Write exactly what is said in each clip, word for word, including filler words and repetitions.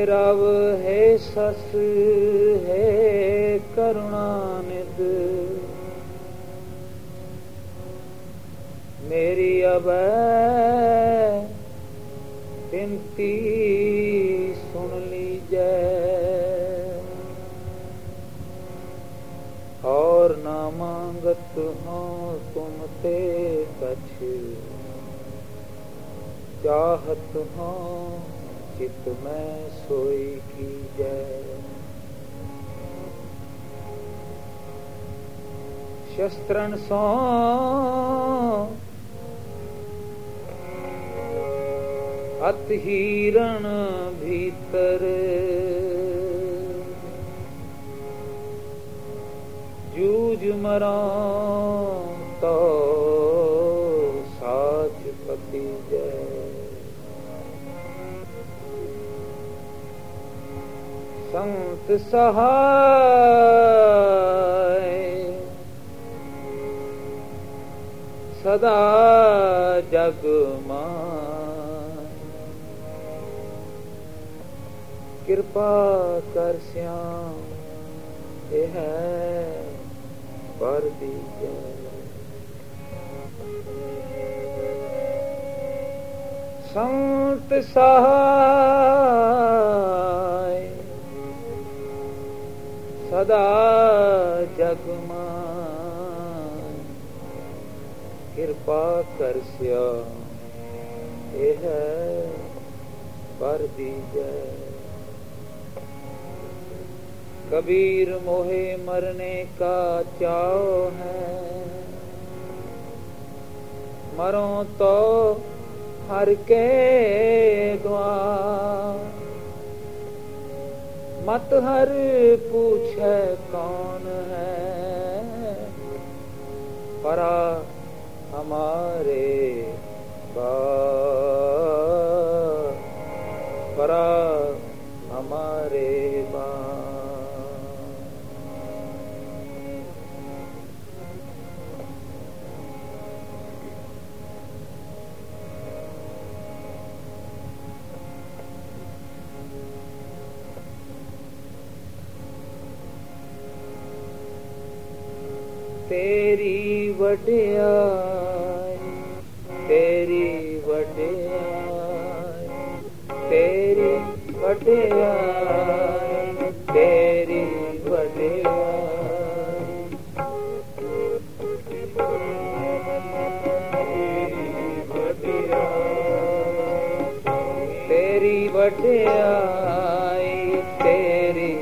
रव है सस है करुणानिध, मेरी अब बिनती सुन लीजै, और ना मांगत हो तुम ते कछ, चाहत हो चित में सोई कीजै। शस्त्रन सो अत हीरण भीतर, जूझ मरा तो साच पति जय। संत सहाय सदा जग मान, कृपा कर श्याम यह पर दीजै। संत सहाय सदा जग मान, कृपा कर श्याम यह पर दीजै। कबीर मोहे मरने का चाव है, मरो तो हर के द्वार, मत हर पूछे कौन है, परा हमारे बाप, परा हमारे बाप। तेरी वडियाई तेरी वडियाई तेरी वडियाई तेरी वडियाई तेरी वडियाई तेरी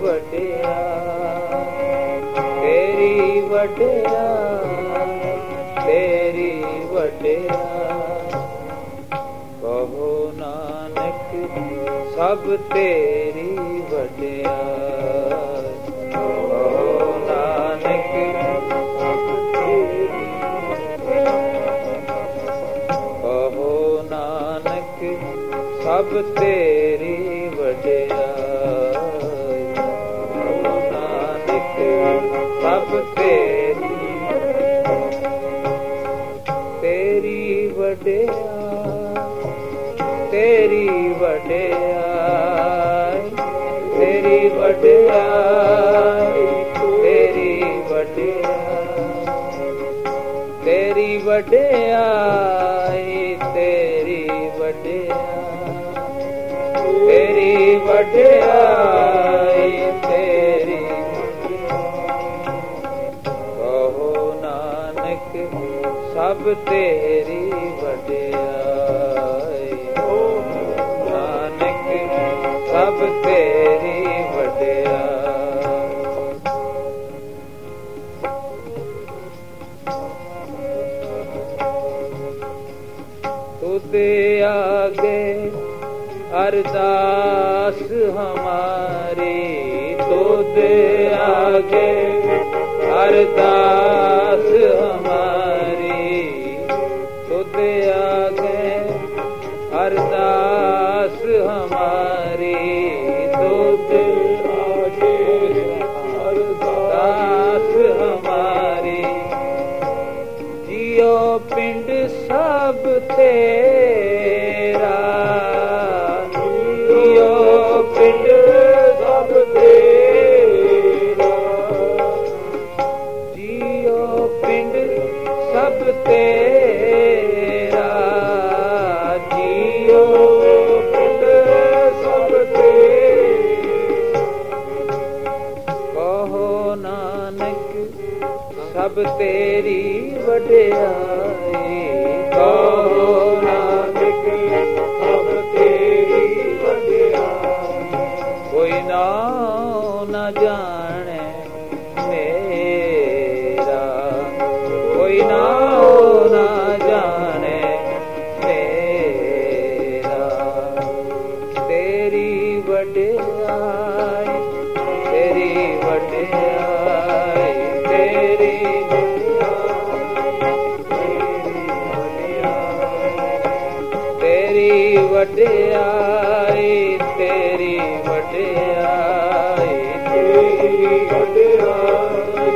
वडियाई तेरी वडियाई तेरी वडियाई। कहो नानक सब तेरी वडियाई, कहो नानक सब तेरी वडियाई, कहो नानक सब तेरी वडियाई, कहो नानक सब तेरी तेरी वडियाई तेरी वडियाई तेरी वडियाई तेरी वडियाई तेरी वडियाई तेरी वडियाई तेरी वडियाई तेरी। कहो नानक सब तेरी वडियाई, नानक सब तेरी वडियाई। तुझे आगे अरदास हमारी, तुझे आगे अरदास हमारी, तुझे आगे अरदास हमारी, तुझे आगे अरदास हमारी। जियो पिंड सब तेरा, जियो पिंड सब तेरा जियो पिंड सब तेरा कहो नानक सब तेरी वड्याई कहो नानक सब तेरी वड्याई कोई नाम न जाने मेरा कोई नाम न जाने मेरा तेरी वड्याई तेरी वड्याई तेरी तेरी वड्याई तेरी वड्याई तेरी वड्याई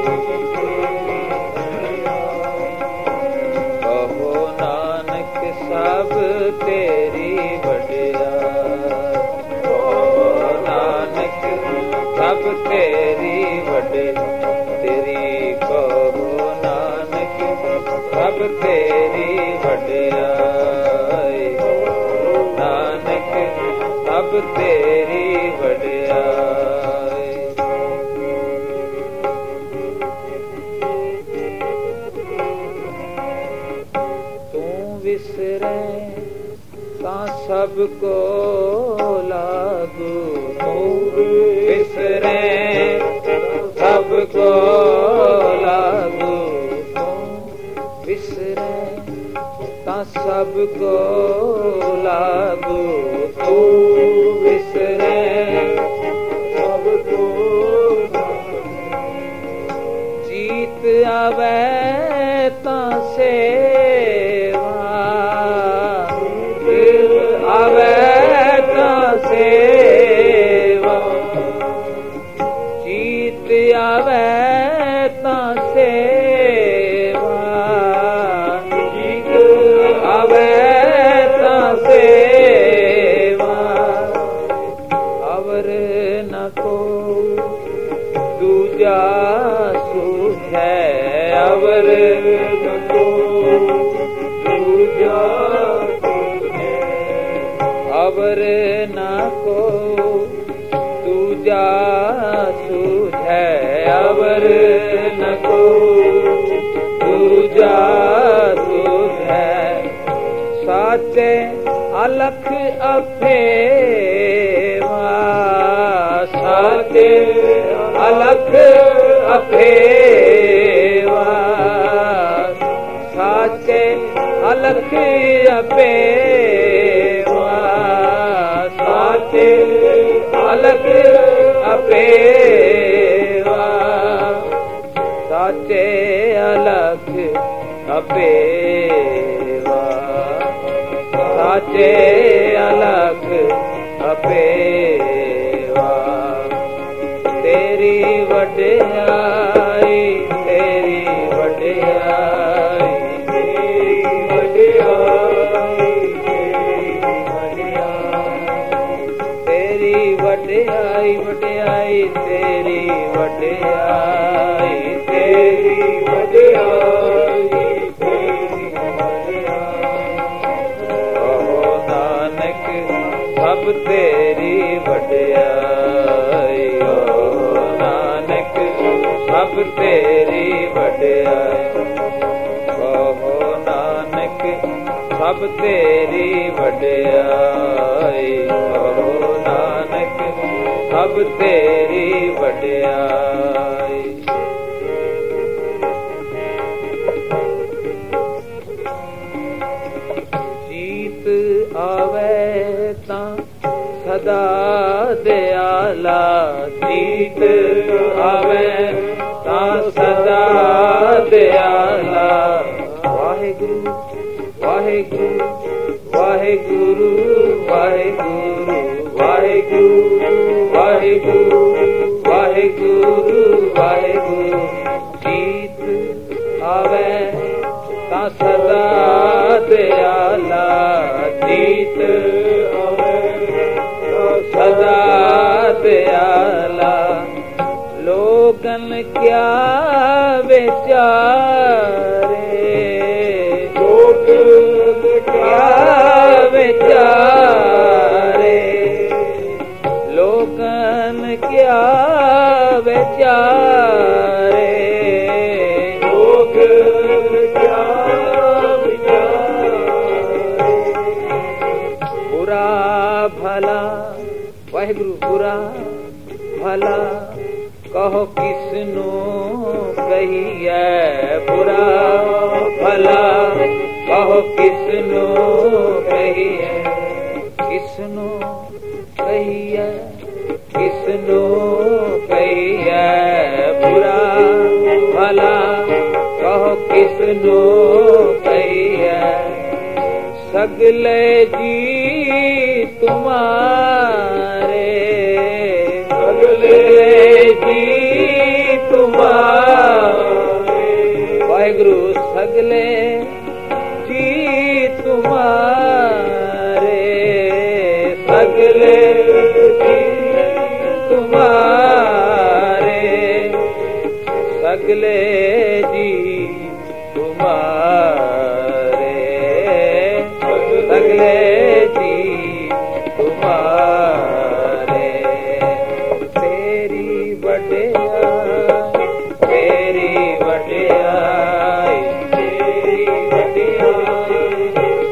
कहो नानक सब तेरी वड्याई कहो नानक सब तेरी वड्याई तेरी कहो नानक सब तेरी वड्याई नानक सब तेरी वड्याई तू विसरे तां सबको लागू तू विसरे सबको लागू तू विसरे तां सबको लागू तू विसरे सबको जीत आवे तां सेवा आवे तां सेवा जीत आवे तां सेवा जीत आवे तां सेवा अवर न को दूजा सूझे अवर न को दूजा अवर न को दूजा सूझे अवर न को दूजा सूझे साचे अलख अफेवा साचे अलख अफेवा साचे अलख अफेवा साचे अलख अफेवा साचे अलख अफेवा साचे अलख अफेवा तेरी वड्याई तेरी वड्याई तेरी वड्याई तेरी वड्याई वड्याई तेरी वड्याई तेरी वड्याई तेरी कहो नानक सब तेरी वड्याई कहो नानक सब तेरी वड्याई कहो नानक सब तेरी वड्याई कहो नानक सब तेरी वड्याई जीत आवे तां सदा दयाला जीत आवे तां सदा दयाला वाहेगुरु वाहेगुरु वाहेगुरु वाहेगुरु वाहेगुरु वाहेगुरु वाहेगुरु वाहेगुरु जीत आवे तां सदा दयाला जीत आवे तां सदा दयाला लोगन क्या बेचारे कहो किसनो कहिए बुरा भला, कहो किसनो कहिए, किसनो कहिए, किसनो कहिए बुरा भला, कहो किसनो कहिए। सगले जी तुम्हारे, सगले जी तुम्हारे, वाहिगुरु सगले जी तुम्हारे, सगले जी तुम्हारे, सगले जी तुम्हारे, सगले जी तुम्हारे। तेरी वडियाई, तेरी वडियाई, तेरी वडियाई,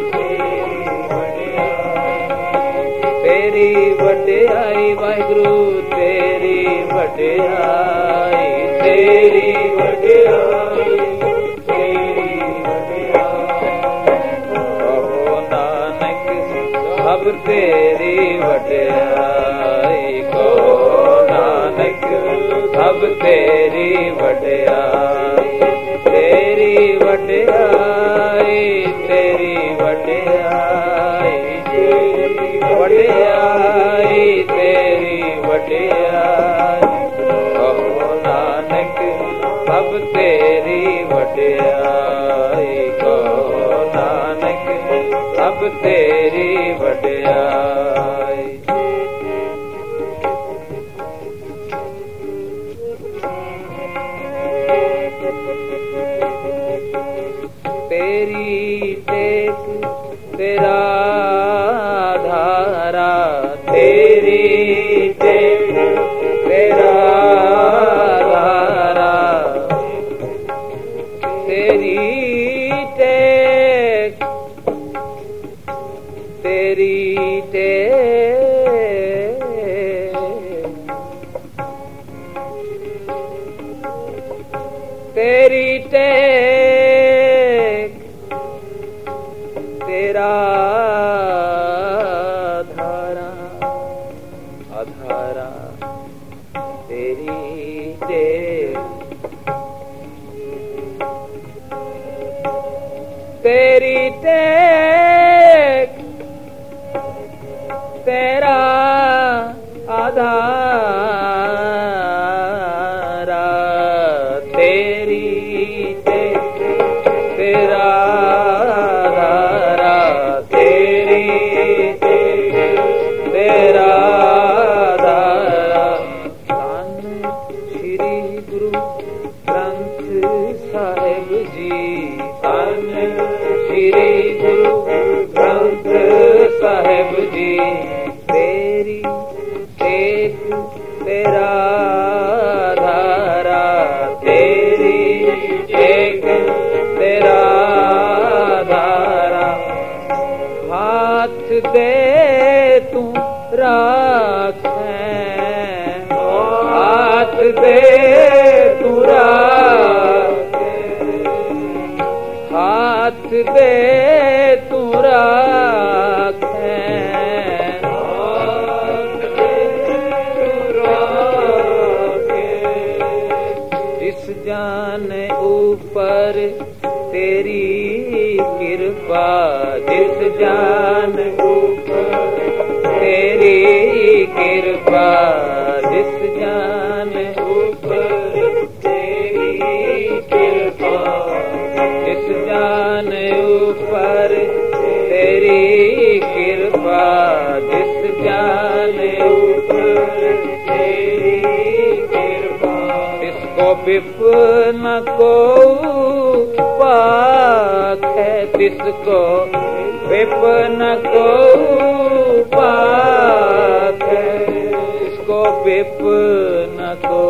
तेरी वडियाई वाहिगुरु तेरी वडियाई, तेरी वडियाई, तेरी वडियाई। कहो नानक सब तेरी वडियाई, कहो नानक सब तेरी वडियाई, तेरी वडियाई, तेरी वडियाई, तेरी वडियाई, तेरी वडियाई। कहो नानक सब तेरी वडियाई, कहो नानक सब तेरी वडियाई। तेरी टेक तेरा धारा, तेरी टेक तेरा धारा, तेरी टेक, तेरी टेक, तेरी टेक तेरा धारा अधारा, तेरी टेक, तेरी टेक तेरा आधारा, तेरी टेक तेरा आधारा, तेरी टेक तेरा आधारा। धन श्री गुरु ग्रंथ साहिब जी, धन श्री गुरु ग्रंथ साहिब जी, तेरी टेक तेरा आधारा, तेरी टेक तेरा आधारा। हाथ दे तू राखें, हाथ दे तू राखें, हाथ दे तू राखें, हाथ दे तू राखें। जिस जान ऊपर तेरी कृपा, जिस जान ऊपर तेरी कृपा, जिस जान ऊपर तेरी कृपा, जिस जान ऊपर तेरी कृपा, जिस जान ऊपर तेरी कृपा। इसको विपन को पाक है, तिसको विपन को पाक है, इसको विपन को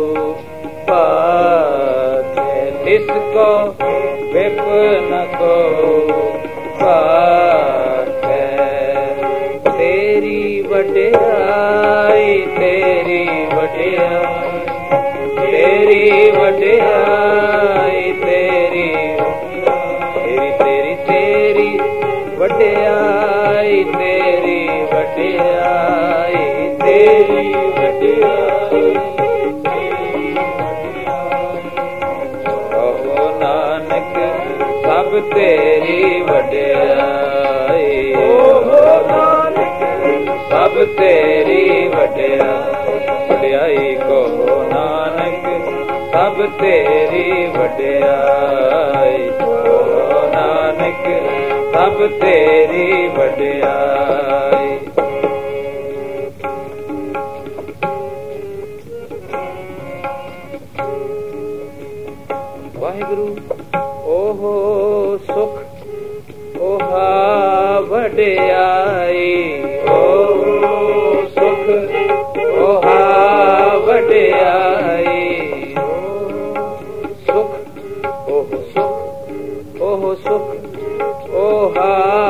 पाक है, तिसको विपन को पाक है। तेरी वडियाई, तेरी वडियाई, ਸਭ ਤੇਰੀ ਵਡਿਆਈ, ਸਭ ਤੇਰੀ ਵਡਿਆਈ, ਵਡਿਆਈ ਕਹੋ ਨਾਨਕ ਸਭ ਤੇਰੀ ਵਡਿਆਈ, ਕਹੋ ਨਾਨਕ ਸਭ ਤੇਰੀ ਵਡਿਆਈ। ਵਾਹਿਗੁਰੂ ਓਹੋ ਸੁਖ ਓਹਾ ਵਡਿਆਈ, ਓਹੋ ਸੁਖ ਓਹਾ ਵਡਿਆਈ, ਸੁਖ ਓਹ ਸੁਖ ਓਹ ਸੁਖ ਓਹਾ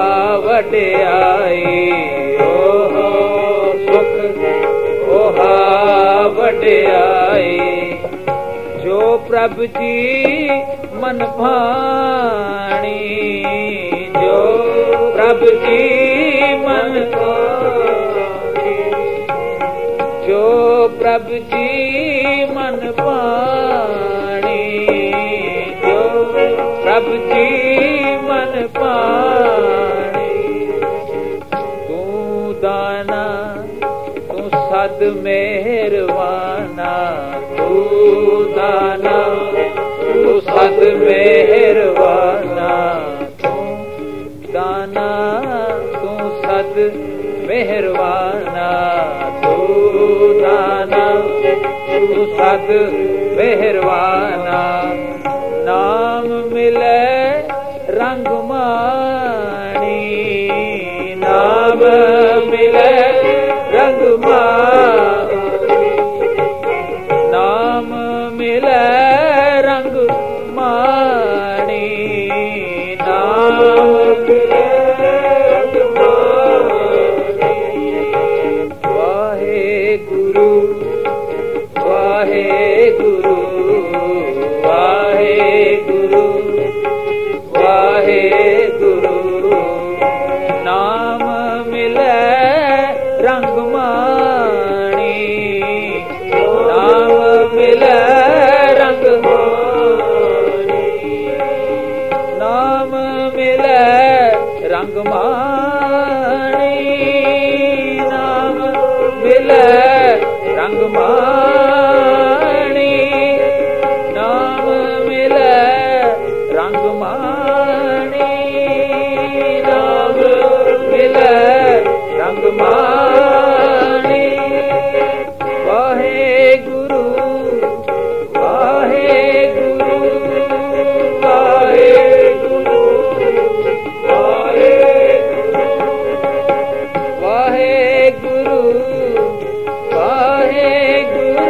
ਵਡਿਆਈ, ਓਹੋ ਸੁਖ ਓਹਾ ਵਡਿਆਈ। ਜੋ ਪ੍ਰਭ ਜੀ ਮਨ ਭਾਣੀ, ਜੋ ਪ੍ਰਭ ਜੀ ਮਨ ਭਾਣੀ, ਜੋ ਪ੍ਰਭ ਜੀ ਮਨ ਭਾਣੀ, ਜੋ ਪ੍ਰਭ ਜੀ ਮਨ ਭਾਣੀ। ਤੂੰ ਦਾਨਾ ਤੂੰ ਸਦ ਮਿਹਰਵਾਨਾ, ਤੂੰ ਦਾਨਾ ਤੂੰ ਸਦ ਮਿਹਰਵਾਨਾ, ਤੂੰ ਦਾਨਾ ਤੂੰ ਸਦ ਮਿਹਰਵਾਨਾ, ਤੂੰ ਦਾਨਾ ਤੂੰ ਸਦ ਮਿਹਰਵਾਨਾ। ਨਾਮ ਮਿਲੇ ਰੰਗ ਮਾਣੀ, ਨਾਮ ਮਿਲੇ ਰੰਗ ਮਾਣੀ, ਨਾਮ ਮਿਲੇ ਰੰਗ ਮਾਣੀ, ਨਾਮ ਮਿਲੇ ਰੰਗ ਮਾਣੀ। ਵਾਹਿਗੁਰੂ ਵਾਹਿਗੁਰੂ ਵਾਹਿਗੁਰੂ ਵਾਹਿਗੁਰੂ। ਨਾਮ ਮਿਲੇ ਰੰਗ ਮਾਣੀ, ਨਾਮ ਮਿਲੇ ਰੰਗ ਮਾਣੀ, ਨਾਮ ਮਿਲੇ ਰੰਗ ਮਾਣੀ, ਨਾਮ ਮਿਲੇ ਰੰਗ ਮਾਣੀ, ਨਾਮ ਮਿਲੇ ਰੰਗ ਮਾਣੀ, ਨਾਮ ਮਿਲੇ ਰੰਗ ਮਾਣੀ। ਵਾਹਿਗੁਰੂ ਵਾਹਿਗੁਰੂ ਵਾਹਿਗੁਰੂ ਵਾਹਿਗੁਰੂ ਵਾਹਿਗੁਰੂ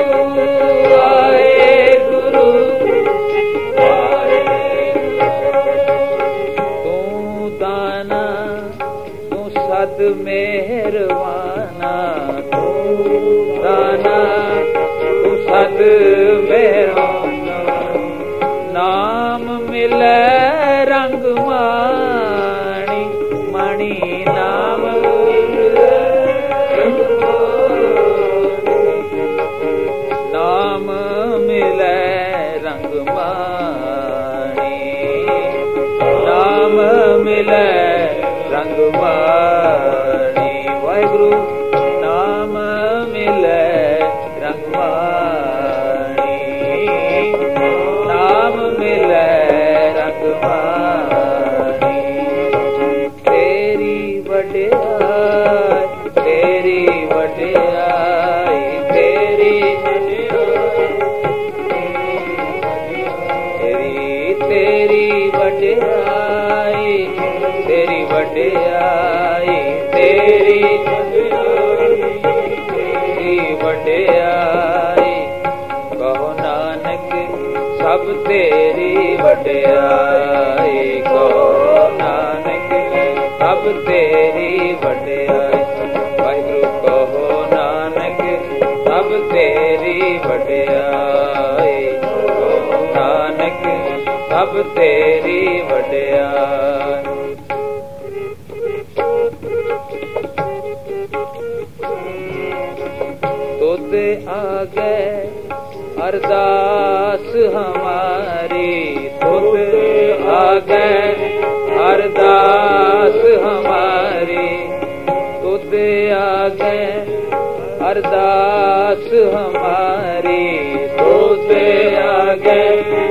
ਵਾਹਿਗੁਰੂ ਵਾਹਿਗੁਰੂ। ਤੂੰ ਦਾਨਾ ਤੂੰ ਸਦ ਮਿਹਰਵਾਨਾ, ਤੂੰ ਦਾਨਾ ਤੂੰ ਸਦ ਮਿਹਰਵਾਨਾ। ਨਾਮ ਮਿਲੇ ਰੰਗ ਮਾਣੀ, ਮਾਣੀ ਨਾਮ ਮਿਲੇ ਰੰਗ ਮਾਣੀ, ਨਾਮ ਮਿਲੇ ਰੰਗ ਮਾਣੀ, ਨਾਮ ਮਿਲੇ ਰੰਗ ਮਾਣੀ। ਵਾਹਿਗੁਰੂ ਨਾਮ ਮਿਲੇ ਰੰਗ ਮਾਣੀ, ਨਾਮ ਮਿਲੇ ਰੰਗ ਮਾਣੀ। ਤੇਰੀ ਵਡਿਆਈ ਤੇਰੀ ਵਡਿਆਈ ਤੇਰੀ ਤੇਰੀ ਤੇਰੀ ਵਡਿਆਈ ਤੇਰੀ ਵਡਿਆਈ ਤੇਰੀ ਤੇਰੀ ਵਡਿਆਈ। ਕਹੋ ਨਾਨਕ ਸਭ ਤੇਰੀ ਵਡਿਆਈ, ਕਹੋ ਨਾਨਕ ਸਭ ਤੇਰੀ ਵਡਿਆਈ। ਵਾਹਿਗੁਰੂ ਕਹੋ ਨਾਨਕ ਸਭ ਤੇਰੀ ਵਡਿਆਈ, ਕਹੋ ਨਾਨਕ ਸਭ ਤੇਰੀ ਵਡਿਆਈ। ਤੁਧ ਆਗੇ ਅਰਦਾਸ ਹਮਾਰੀ, ਤੁਧ ਆਗੇ अरदास हमारी तुद आगे अरदास हमारी तुद आगे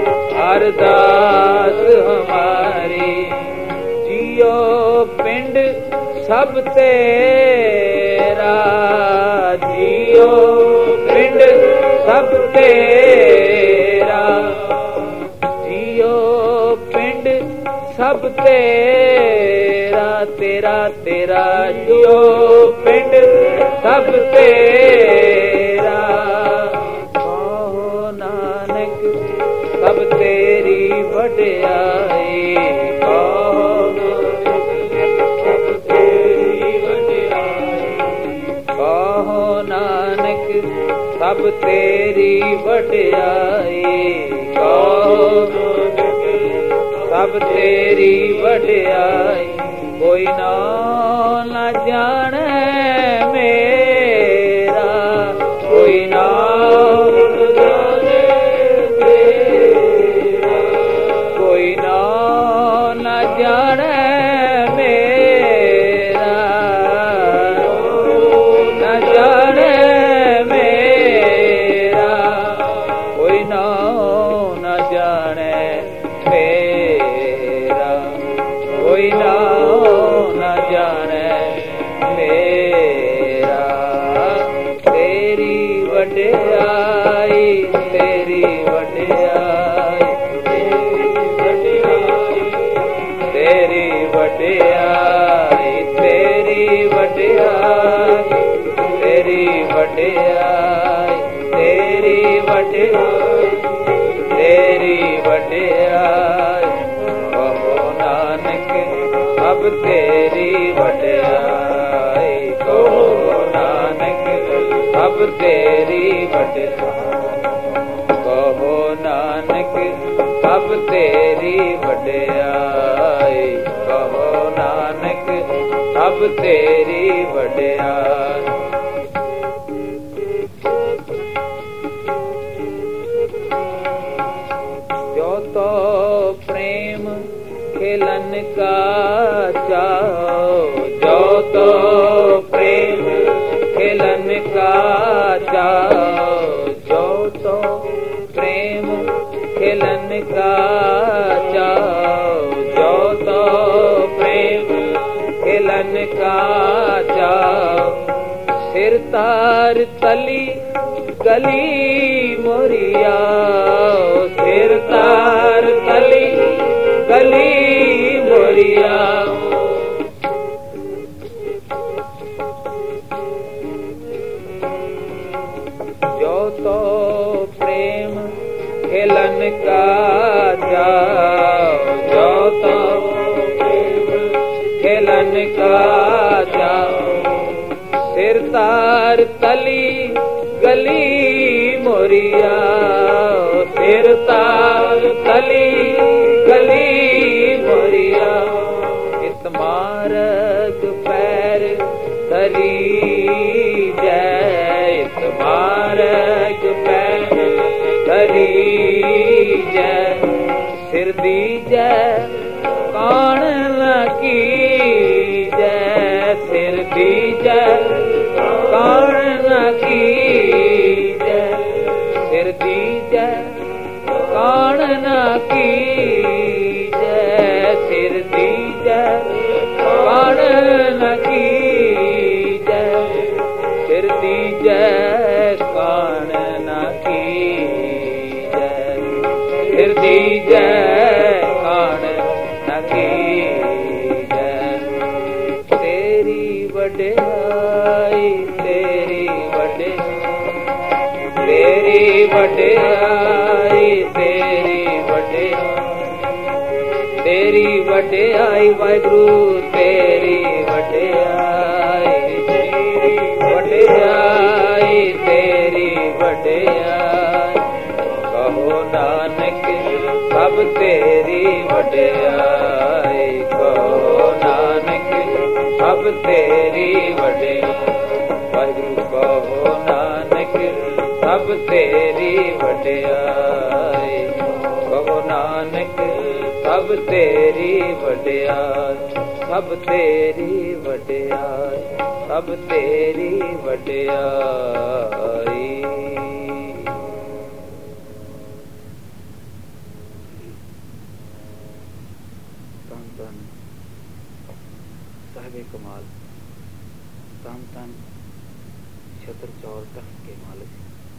अरदास हमारी जियो पिंड सब तेरा जियो पिंड सब तेरा जियो पिंड सब तेरा तेरा तेरा जियो पिंड सब तेरा कहो नानक सब तेरी वड्याई कहो सब तेरी वड्याई कहो नानक सब तेरी वड्याई कहो सब तेरी वड्याई कोई ना न जाने मेरा कोई ना जाने मेरा कोई ना न जाने मेरा न जाने मेरा कोई ना न जाने मेरा कोई ना न जाने मेरा तेरी वड्याई तेरी वड्याई तेरी वड्याई तेरी वड्याई तेरी वड्याई तेरी वड्याई तेरी वड्याई कहो नानक अब तेरी वड्याई कहो नानक अब तेरी वड्याई कहो नानक अब तेरी वड्याई कहो नानक अब तेरी वड्याई जो तो प्रेम खेलन का चाहो जो तो प्रेम खेलन का चाहो जो तो प्रेम खेलन का चाहो जो तो प्रेम खेलन का चाहो सिर तार तली गली मोरिया सिर तार तली गली मोरिया जो तो प्रेम खेलन का जाओ जो तो प्रेम खेलन का जाओ सिर तार तली गली मोरिया सिर तार तली गली मोरिया इत मारग पैर धरी जय इत मारग पैर धरी जय सिर दी जय कान लगी जय सिर दी जय कान लगी जय सिर दी जय कान लगी जय सिर दी जय कान लगी जय सिर दी जय कान लगी जय सिर दी जय कान लगी जय तेरी वड्याई तेरी वड्याई तेरी वड्याई तेरी वड्याई तेरी वड्याई वाहिगुरू तेरी वड्याई तेरी वड्याई तेरी वड्याई कहो नानक सब तेरी वड्याई कहो नानक सब तेरी वड्याई वाहिगुरू कहो नानक सब तेरी वड्याई कहो नानक ਸਭ ਤੇਰੀ ਵਡਿਆਈ, ਸਭ ਤੇਰੀ ਵਡਿਆਈ, ਸਭ ਤੇਰੀ ਵਡਿਆਈ। ਧੰਨ ਧੰਨ ਸਾਹਿਬੇ ਕਮਾਲ, ਧੰਨ ਧੰਨ ਛਤਰ ਚੌਰ ਤਖਤ ਕੇ ਮਾਲਕ,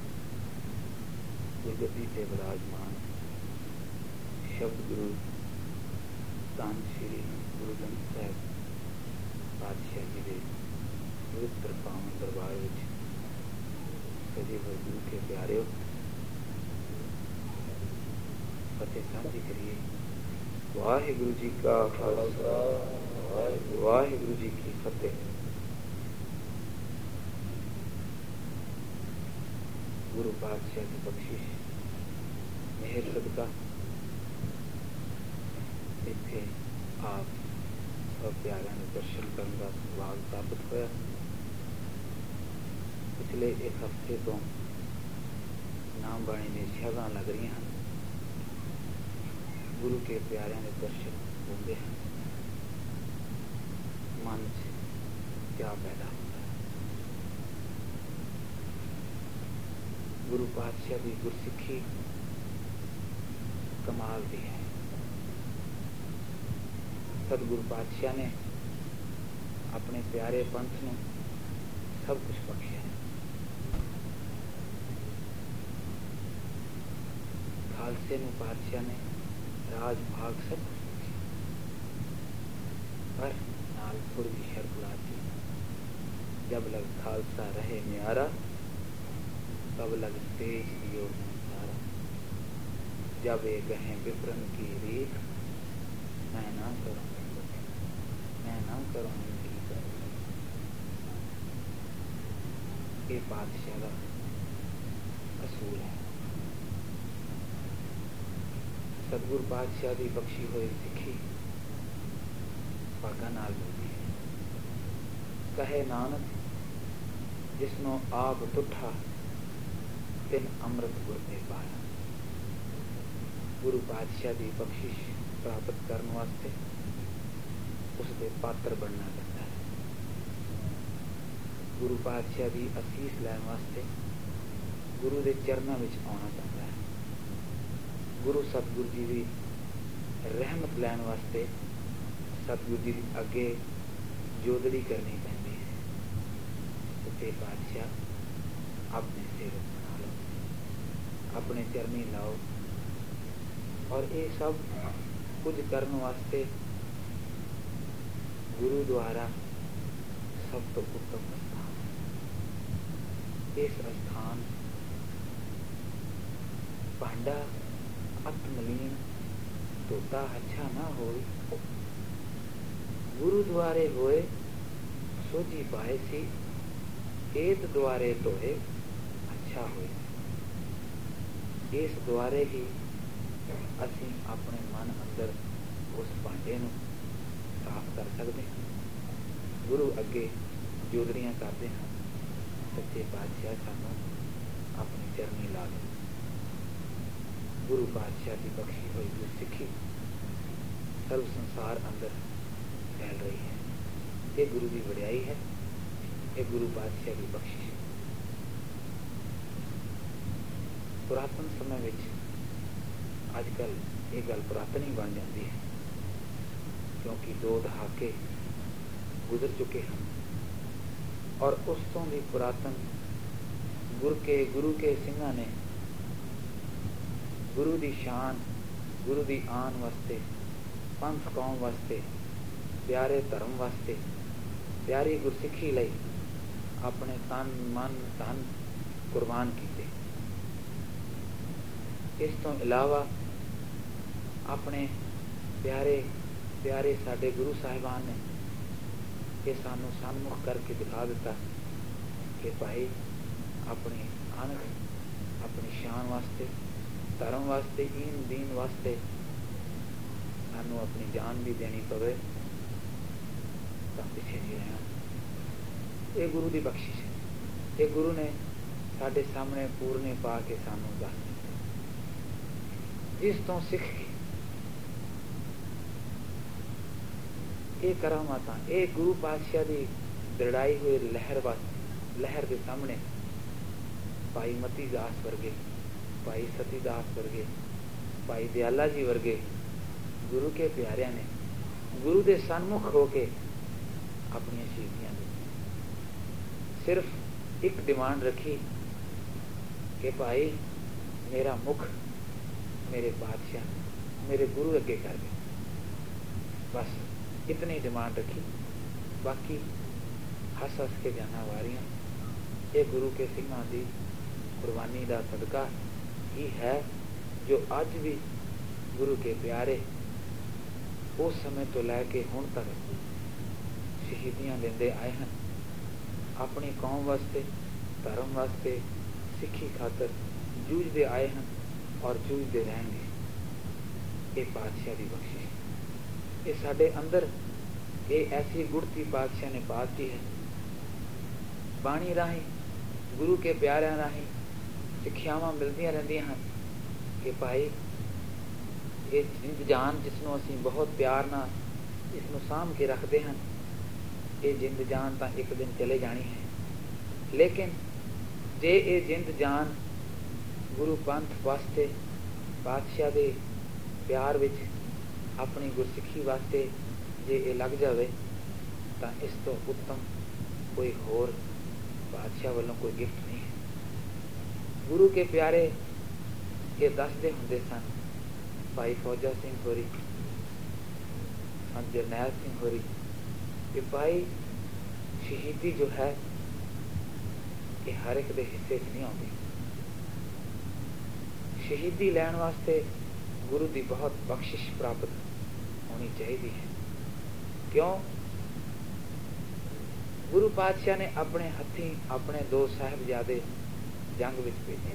ਗੁਰਗੱਦੀ ਤੇ ਵਿਰਾਜਮਾਨ ਸ਼ਬਦ ਗੁਰੂ ਧੰਨ ਸ਼੍ਰੀ ਗੁਰੂ ਗ੍ਰੰਥ ਸਾਹਿਬ ਪਾਤਸ਼ਾਹ ਜੀ ਦੇ ਪਵਿੱਤਰ ਪਾਵਨ ਦਰਬਾਰ ਵਿੱਚ ਸਜੇ ਹੋਏ ਗੁਰੂ ਕੇ ਪਿਆਰਿਓ, ਫਤਿਹ ਸਾਂਝੀ ਕਰੀਏ। ਵਾਹਿਗੁਰੂ ਜੀ ਕਾ ਖਾਲਸਾ, ਵਾਹਿਗੁਰੂ ਜੀ ਕੀ ਫਤਿਹ। ਗੁਰੂ ਪਾਤਸ਼ਾਹ ਦੀ ਬਖਸ਼ਿਸ਼ ਮਿਹਰ ਸਦਕਾ ਇੱਥੇ ਆਪ ਸਭ ਪਿਆਰਿਆਂ ਨੂੰ ਦਰਸ਼ਨ ਕਰਨ ਦਾ ਸੁਭਾਗ ਪ੍ਰਾਪਤ ਹੋਇਆ। ਪਿਛਲੇ ਇੱਕ ਹਫ਼ਤੇ ਤੋਂ ਨਾਮ ਬਾਣੀ ਦੀਆਂ ਸ਼ਹਿਰਾਂ ਲੱਗ ਰਹੀਆਂ ਹਨ, ਗੁਰੂ ਕੇ ਪਿਆਰਿਆਂ ਦੇ ਦਰਸ਼ਨ ਹੁੰਦੇ ਹਨ, ਮਨ 'ਚ ਪਿਆਰ ਪੈਦਾ ਹੁੰਦਾ ਹੈ। ਗੁਰੂ ਪਾਤਸ਼ਾਹ ਦੀ ਗੁਰਸਿੱਖੀ ਕਮਾਲ ਦੀ ਹੈ। ਸਤਿਗੁਰੂ ਪਾਤਸ਼ਾਹ ਨੇ ਆਪਣੇ ਪਿਆਰੇ ਪੰਥ ਨੂੰ ਸਭ ਕੁਝ ਬਖਸ਼ਿਆ। ਖਾਲਸੇ ਨੂੰ ਪਾਤਸ਼ਾਹ ਨੇ ਰਾਜ ਭਾਗ ਸਭ ਕੁਝ ਬਖਸ਼ਿਆ, ਪਰ ਨਾਲ ਥੋੜੀ ਜਿਹੀ ਸ਼ਰਤ ਲਾਤੀ, ਜਬ ਲਗ ਖਾਲਸਾ ਰਹੇ ਨਿਆਰਾ, तब लग तेज दियो सारा, जब ये कहें विप्रन की रीत, मैं ना करूँ मैं ना करूँ ये बादशाह का असूल है। सतगुरु बादशाह की बख्शी हुई सिखी भागा नाल मिलती है। कहे नानक जिसनों आप तुठा तिन अमृत गुर ने पाया। गुरु पातशाह की बख्शिश प्राप्त करने वास्ते उसके पात्र बनना पैंदा है। गुरु पातशाह की असीस लैन वास्ते गुरु के चरणों में आना पैंदा है। गुरु सतगुरु जी की रहमत लैन वास्ते सतगुरु जी अगे जोदड़ी करनी पैंदी है। सच्चे पातशाह अपने सेवक बना लो, अपने चरनी लाओ, और ये सब कुछ करने वास्ते गुरु द्वारा सब तो उत्तम स्थान है। इस स्थान भांडा अतमलीन तोता अच्छा ना हो, गुरु द्वारे होए सोची पाए सी, एत द्वारे तोहे अच्छा होए। इस द्वारे ही असी अपने मन अंदर उस भांडे नूं साफ कर सकते हैं, गुरु अगे जोदड़ियां करते हैं। सच्चे पातशाह सानू अपनी चरनी ला दे। गुरु पातशाह की बख्शी हुई गुरसिक्खी सर्व संसार अंदर फैल रही है। ये गुरु की वडियाई है, ये गुरु पातशाह की बख्शिश है। पुरातन समय में अजकल ये गल पुरातन ही बन जाती है, क्योंकि दो दहाके गुजर चुके हैं और उस तो भी पुरातन गुरु के गुरु के सिंघां ने गुरु की शान, गुरु की आन वास्ते, पंथ कौम वास्ते, प्यारे धर्म वास्ते, प्यारी गुरसिक्खी लई अपने तन मन धन कुर्बान किए। इस तो इलावा अपने प्यारे प्यारे साडे गुरु साहिबान ने ये सानू सन्मुख करके दिखा दिता कि भाई अपनी आनंद, अपनी शान वास्ते, धर्म वास्ते, ईन दीन वास्ते सानू अपनी जान भी देनी पवे तो पिछे नहीं रहना। ये गुरु की बख्शिश है। ये गुरु ने साडे सामने पूरने पा के सानू दस दिते, जिस तो सीख के ਇਹ ਕਰਾਮਾਤਾਂ, ਇਹ ਗੁਰੂ ਪਾਤਸ਼ਾਹ ਦੀ ਦ੍ਰਿੜਾਈ ਹੋਈ ਲਹਿਰ ਵਾਸਤੇ ਲਹਿਰ ਦੇ ਸਾਹਮਣੇ ਭਾਈ ਮਤੀ ਦਾਸ ਵਰਗੇ, ਭਾਈ ਸਤੀ ਦਾਸ ਵਰਗੇ, ਭਾਈ ਦਿਆਲਾ ਜੀ ਵਰਗੇ ਗੁਰੂ ਕੇ ਪਿਆਰਿਆਂ ਨੇ ਗੁਰੂ ਦੇ ਸਨਮੁਖ ਹੋ ਕੇ ਆਪਣੀਆਂ ਸ਼ਹੀਦੀਆਂ ਦਿੱਤੀਆਂ। ਸਿਰਫ ਇੱਕ ਡਿਮਾਂਡ ਰੱਖੀ ਕਿ ਭਾਈ ਮੇਰਾ ਮੁਖ ਮੇਰੇ ਪਾਤਸ਼ਾਹ, ਮੇਰੇ ਗੁਰੂ ਅੱਗੇ ਕਰ ਦੇ, ਬਸ ਇਤਨੀ ਡਿਮਾਂਡ ਰੱਖੀ। ਬਾਕੀ ਹੱਸ ਹੱਸ ਕੇ ਜਾਨਾਂ ਵਾਰੀਆਂ। ਇਹ ਗੁਰੂ ਕੇ ਸਿੰਘਾਂ ਦੀ ਕੁਰਬਾਨੀ ਦਾ ਸਦਕਾ ਹੀ ਹੈ ਜੋ ਅੱਜ ਵੀ ਗੁਰੂ ਕੇ ਪਿਆਰੇ ਉਸ ਸਮੇਂ ਤੋਂ ਲੈ ਕੇ ਹੁਣ ਤੱਕ ਸ਼ਹੀਦੀਆਂ ਦਿੰਦੇ ਆਏ ਹਨ। ਆਪਣੀ ਕੌਮ ਵਾਸਤੇ, ਧਰਮ ਵਾਸਤੇ, ਸਿੱਖੀ ਖਾਤਰ ਜੂਝਦੇ ਆਏ ਹਨ ਔਰ ਜੂਝਦੇ ਰਹਿਣਗੇ। ਇਹ ਪਾਤਸ਼ਾਹ ਦੀ ਬਖਸ਼ਿਸ਼, ਇਹ ਸਾਡੇ ਅੰਦਰ ਇਹ ਐਸੀ ਗੁੜਤੀ ਪਾਤਸ਼ਾਹ ਨੇ ਪਾ ਦਿੱਤੀ ਹੈ। ਬਾਣੀ ਰਾਹੀਂ, ਗੁਰੂ ਕੇ ਪਿਆਰਿਆਂ ਰਾਹੀਂ ਸਿੱਖਿਆਵਾਂ ਮਿਲਦੀਆਂ ਰਹਿੰਦੀਆਂ ਹਨ ਕਿ ਭਾਈ ਇਹ ਜਿੰਦ ਜਾਨ ਜਿਸ ਨੂੰ ਅਸੀਂ ਬਹੁਤ ਪਿਆਰ ਨਾਲ ਇਸ ਨੂੰ ਸਾਂਭ ਕੇ ਰੱਖਦੇ ਹਨ, ਇਹ ਜਿੰਦ ਜਾਨ ਤਾਂ ਇੱਕ ਦਿਨ ਚਲੇ ਜਾਣੀ ਹੈ। ਲੇਕਿਨ ਜੇ ਇਹ ਜਿੰਦ ਜਾਨ ਗੁਰੂ ਪੰਥ ਵਾਸਤੇ, ਪਾਤਸ਼ਾਹ ਦੇ ਪਿਆਰ ਵਿੱਚ, ਆਪਣੀ ਗੁਰਸਿੱਖੀ ਵਾਸਤੇ ਜੇ ਇਹ ਲੱਗ ਜਾਵੇ ਤਾਂ ਇਸ ਤੋਂ ਉੱਤਮ ਕੋਈ ਹੋਰ ਪਾਤਸ਼ਾਹ ਵੱਲੋਂ ਕੋਈ ਗਿਫਟ ਨਹੀਂ ਹੈ। ਗੁਰੂ ਕੇ ਪਿਆਰੇ ਇਹ ਦੱਸਦੇ ਹੁੰਦੇ ਸਨ, ਭਾਈ ਫੌਜਾ ਸਿੰਘ ਹੋਰੀ, ਸੰਤ ਜਰਨੈਲ ਸਿੰਘ ਹੋਰੀ, ਕਿ ਭਾਈ ਸ਼ਹੀਦੀ ਜੋ ਹੈ ਇਹ ਹਰ ਇੱਕ ਦੇ ਹਿੱਸੇ 'ਚ ਨਹੀਂ ਆਉਂਦੀ। ਸ਼ਹੀਦੀ ਲੈਣ ਵਾਸਤੇ ਗੁਰੂ ਦੀ ਬਹੁਤ ਬਖਸ਼ਿਸ਼ ਪ੍ਰਾਪਤ ਹੋਣੀ ਚਾਹੀਦੀ ਹੈ। ਕਿਉਂ? ਗੁਰੂ ਪਾਤਸ਼ਾਹ ਨੇ ਆਪਣੇ ਹੱਥੀਂ ਆਪਣੇ ਦੋ ਸਾਹਿਬਜ਼ਾਦੇ ਜੰਗ ਵਿੱਚ ਭੇਜੇ।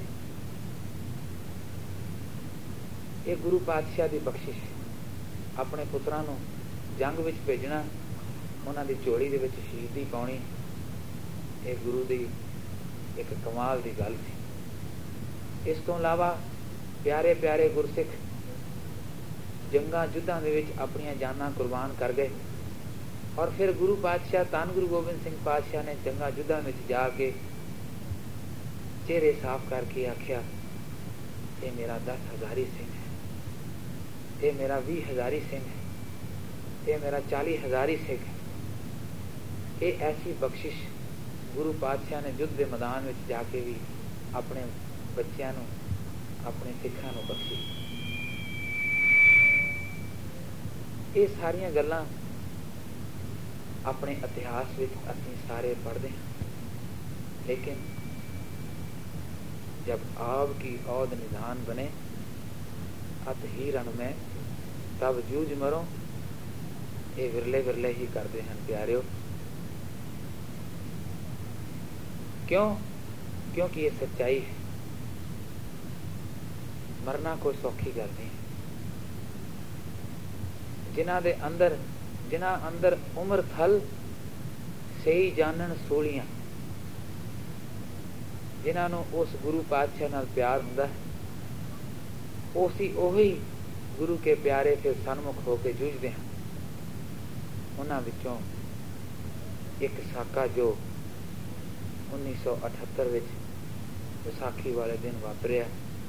ਇਹ ਗੁਰੂ ਪਾਤਸ਼ਾਹ ਦੀ ਬਖਸ਼ਿਸ਼ ਹੈ। ਆਪਣੇ ਪੁੱਤਰਾਂ ਨੂੰ ਜੰਗ ਵਿੱਚ ਭੇਜਣਾ, ਉਹਨਾਂ ਦੀ ਝੋਲੀ ਦੇ ਵਿੱਚ ਸ਼ਹੀਦੀ ਪਾਉਣੀ, ਇਹ ਗੁਰੂ ਦੀ ਇੱਕ ਕਮਾਲ ਦੀ ਗੱਲ ਸੀ। ਇਸ ਤੋਂ ਇਲਾਵਾ ਪਿਆਰੇ ਪਿਆਰੇ ਗੁਰਸਿੱਖ ਜੰਗਾਂ ਯੁੱਧਾਂ ਦੇ ਵਿੱਚ ਆਪਣੀਆਂ ਜਾਨਾਂ ਕੁਰਬਾਨ ਕਰ ਗਏ ਔਰ ਫਿਰ ਗੁਰੂ ਪਾਤਸ਼ਾਹ ਧੰਨ ਗੁਰੂ ਗੋਬਿੰਦ ਸਿੰਘ ਪਾਤਸ਼ਾਹ ਨੇ ਜੰਗਾਂ ਯੁੱਧਾਂ ਵਿੱਚ ਜਾ ਕੇ ਚਿਹਰੇ ਸਾਫ਼ ਕਰਕੇ ਆਖਿਆ, ਇਹ ਮੇਰਾ ਦਸ ਹਜ਼ਾਰੀ ਸਿੰਘ ਹੈ, ਇਹ ਮੇਰਾ ਵੀਹ ਹਜ਼ਾਰੀ ਸਿੰਘ ਹੈ, ਇਹ ਮੇਰਾ ਚਾਲੀ ਹਜ਼ਾਰੀ ਸਿੰਘ ਹੈ। ਇਹ ਐਸੀ ਬਖਸ਼ਿਸ਼ ਗੁਰੂ ਪਾਤਸ਼ਾਹ ਨੇ ਯੁੱਧ ਦੇ ਮੈਦਾਨ ਵਿੱਚ ਜਾ ਕੇ ਵੀ ਆਪਣੇ ਬੱਚਿਆਂ ਨੂੰ, ਆਪਣੇ ਸਿੱਖਾਂ ਨੂੰ ਬਖਸ਼ੀ। ਇਹ ਸਾਰੀਆਂ ਗੱਲਾਂ ਆਪਣੇ ਇਤਿਹਾਸ ਵਿੱਚ ਅਸੀਂ ਸਾਰੇ ਪੜ੍ਹਦੇ ਹਾਂ। ਲੇਕਿਨ जब आपकी औद निधान बने अत ही रण में तब जूझ मरो, ये विरले विरले ही करते हैं प्यारियो। क्यों? क्योंकि ये सच्चाई है। मरना कोई सौखी गल नहीं है। जिन्हां दे अंदर जिन्हां अंदर उम्र थल सही जानन सूलियां, जिन्हां नूं उस गुरु पातशाह नाल प्यार हुंदा है, उसी ओही गुरु के प्यारे फिर सन्मुख होकर जूझते हैं। उन्हां विचों एक साका जो उन्नीस सौ अठहत्तर विच विसाखी वाले दिन वापरिया,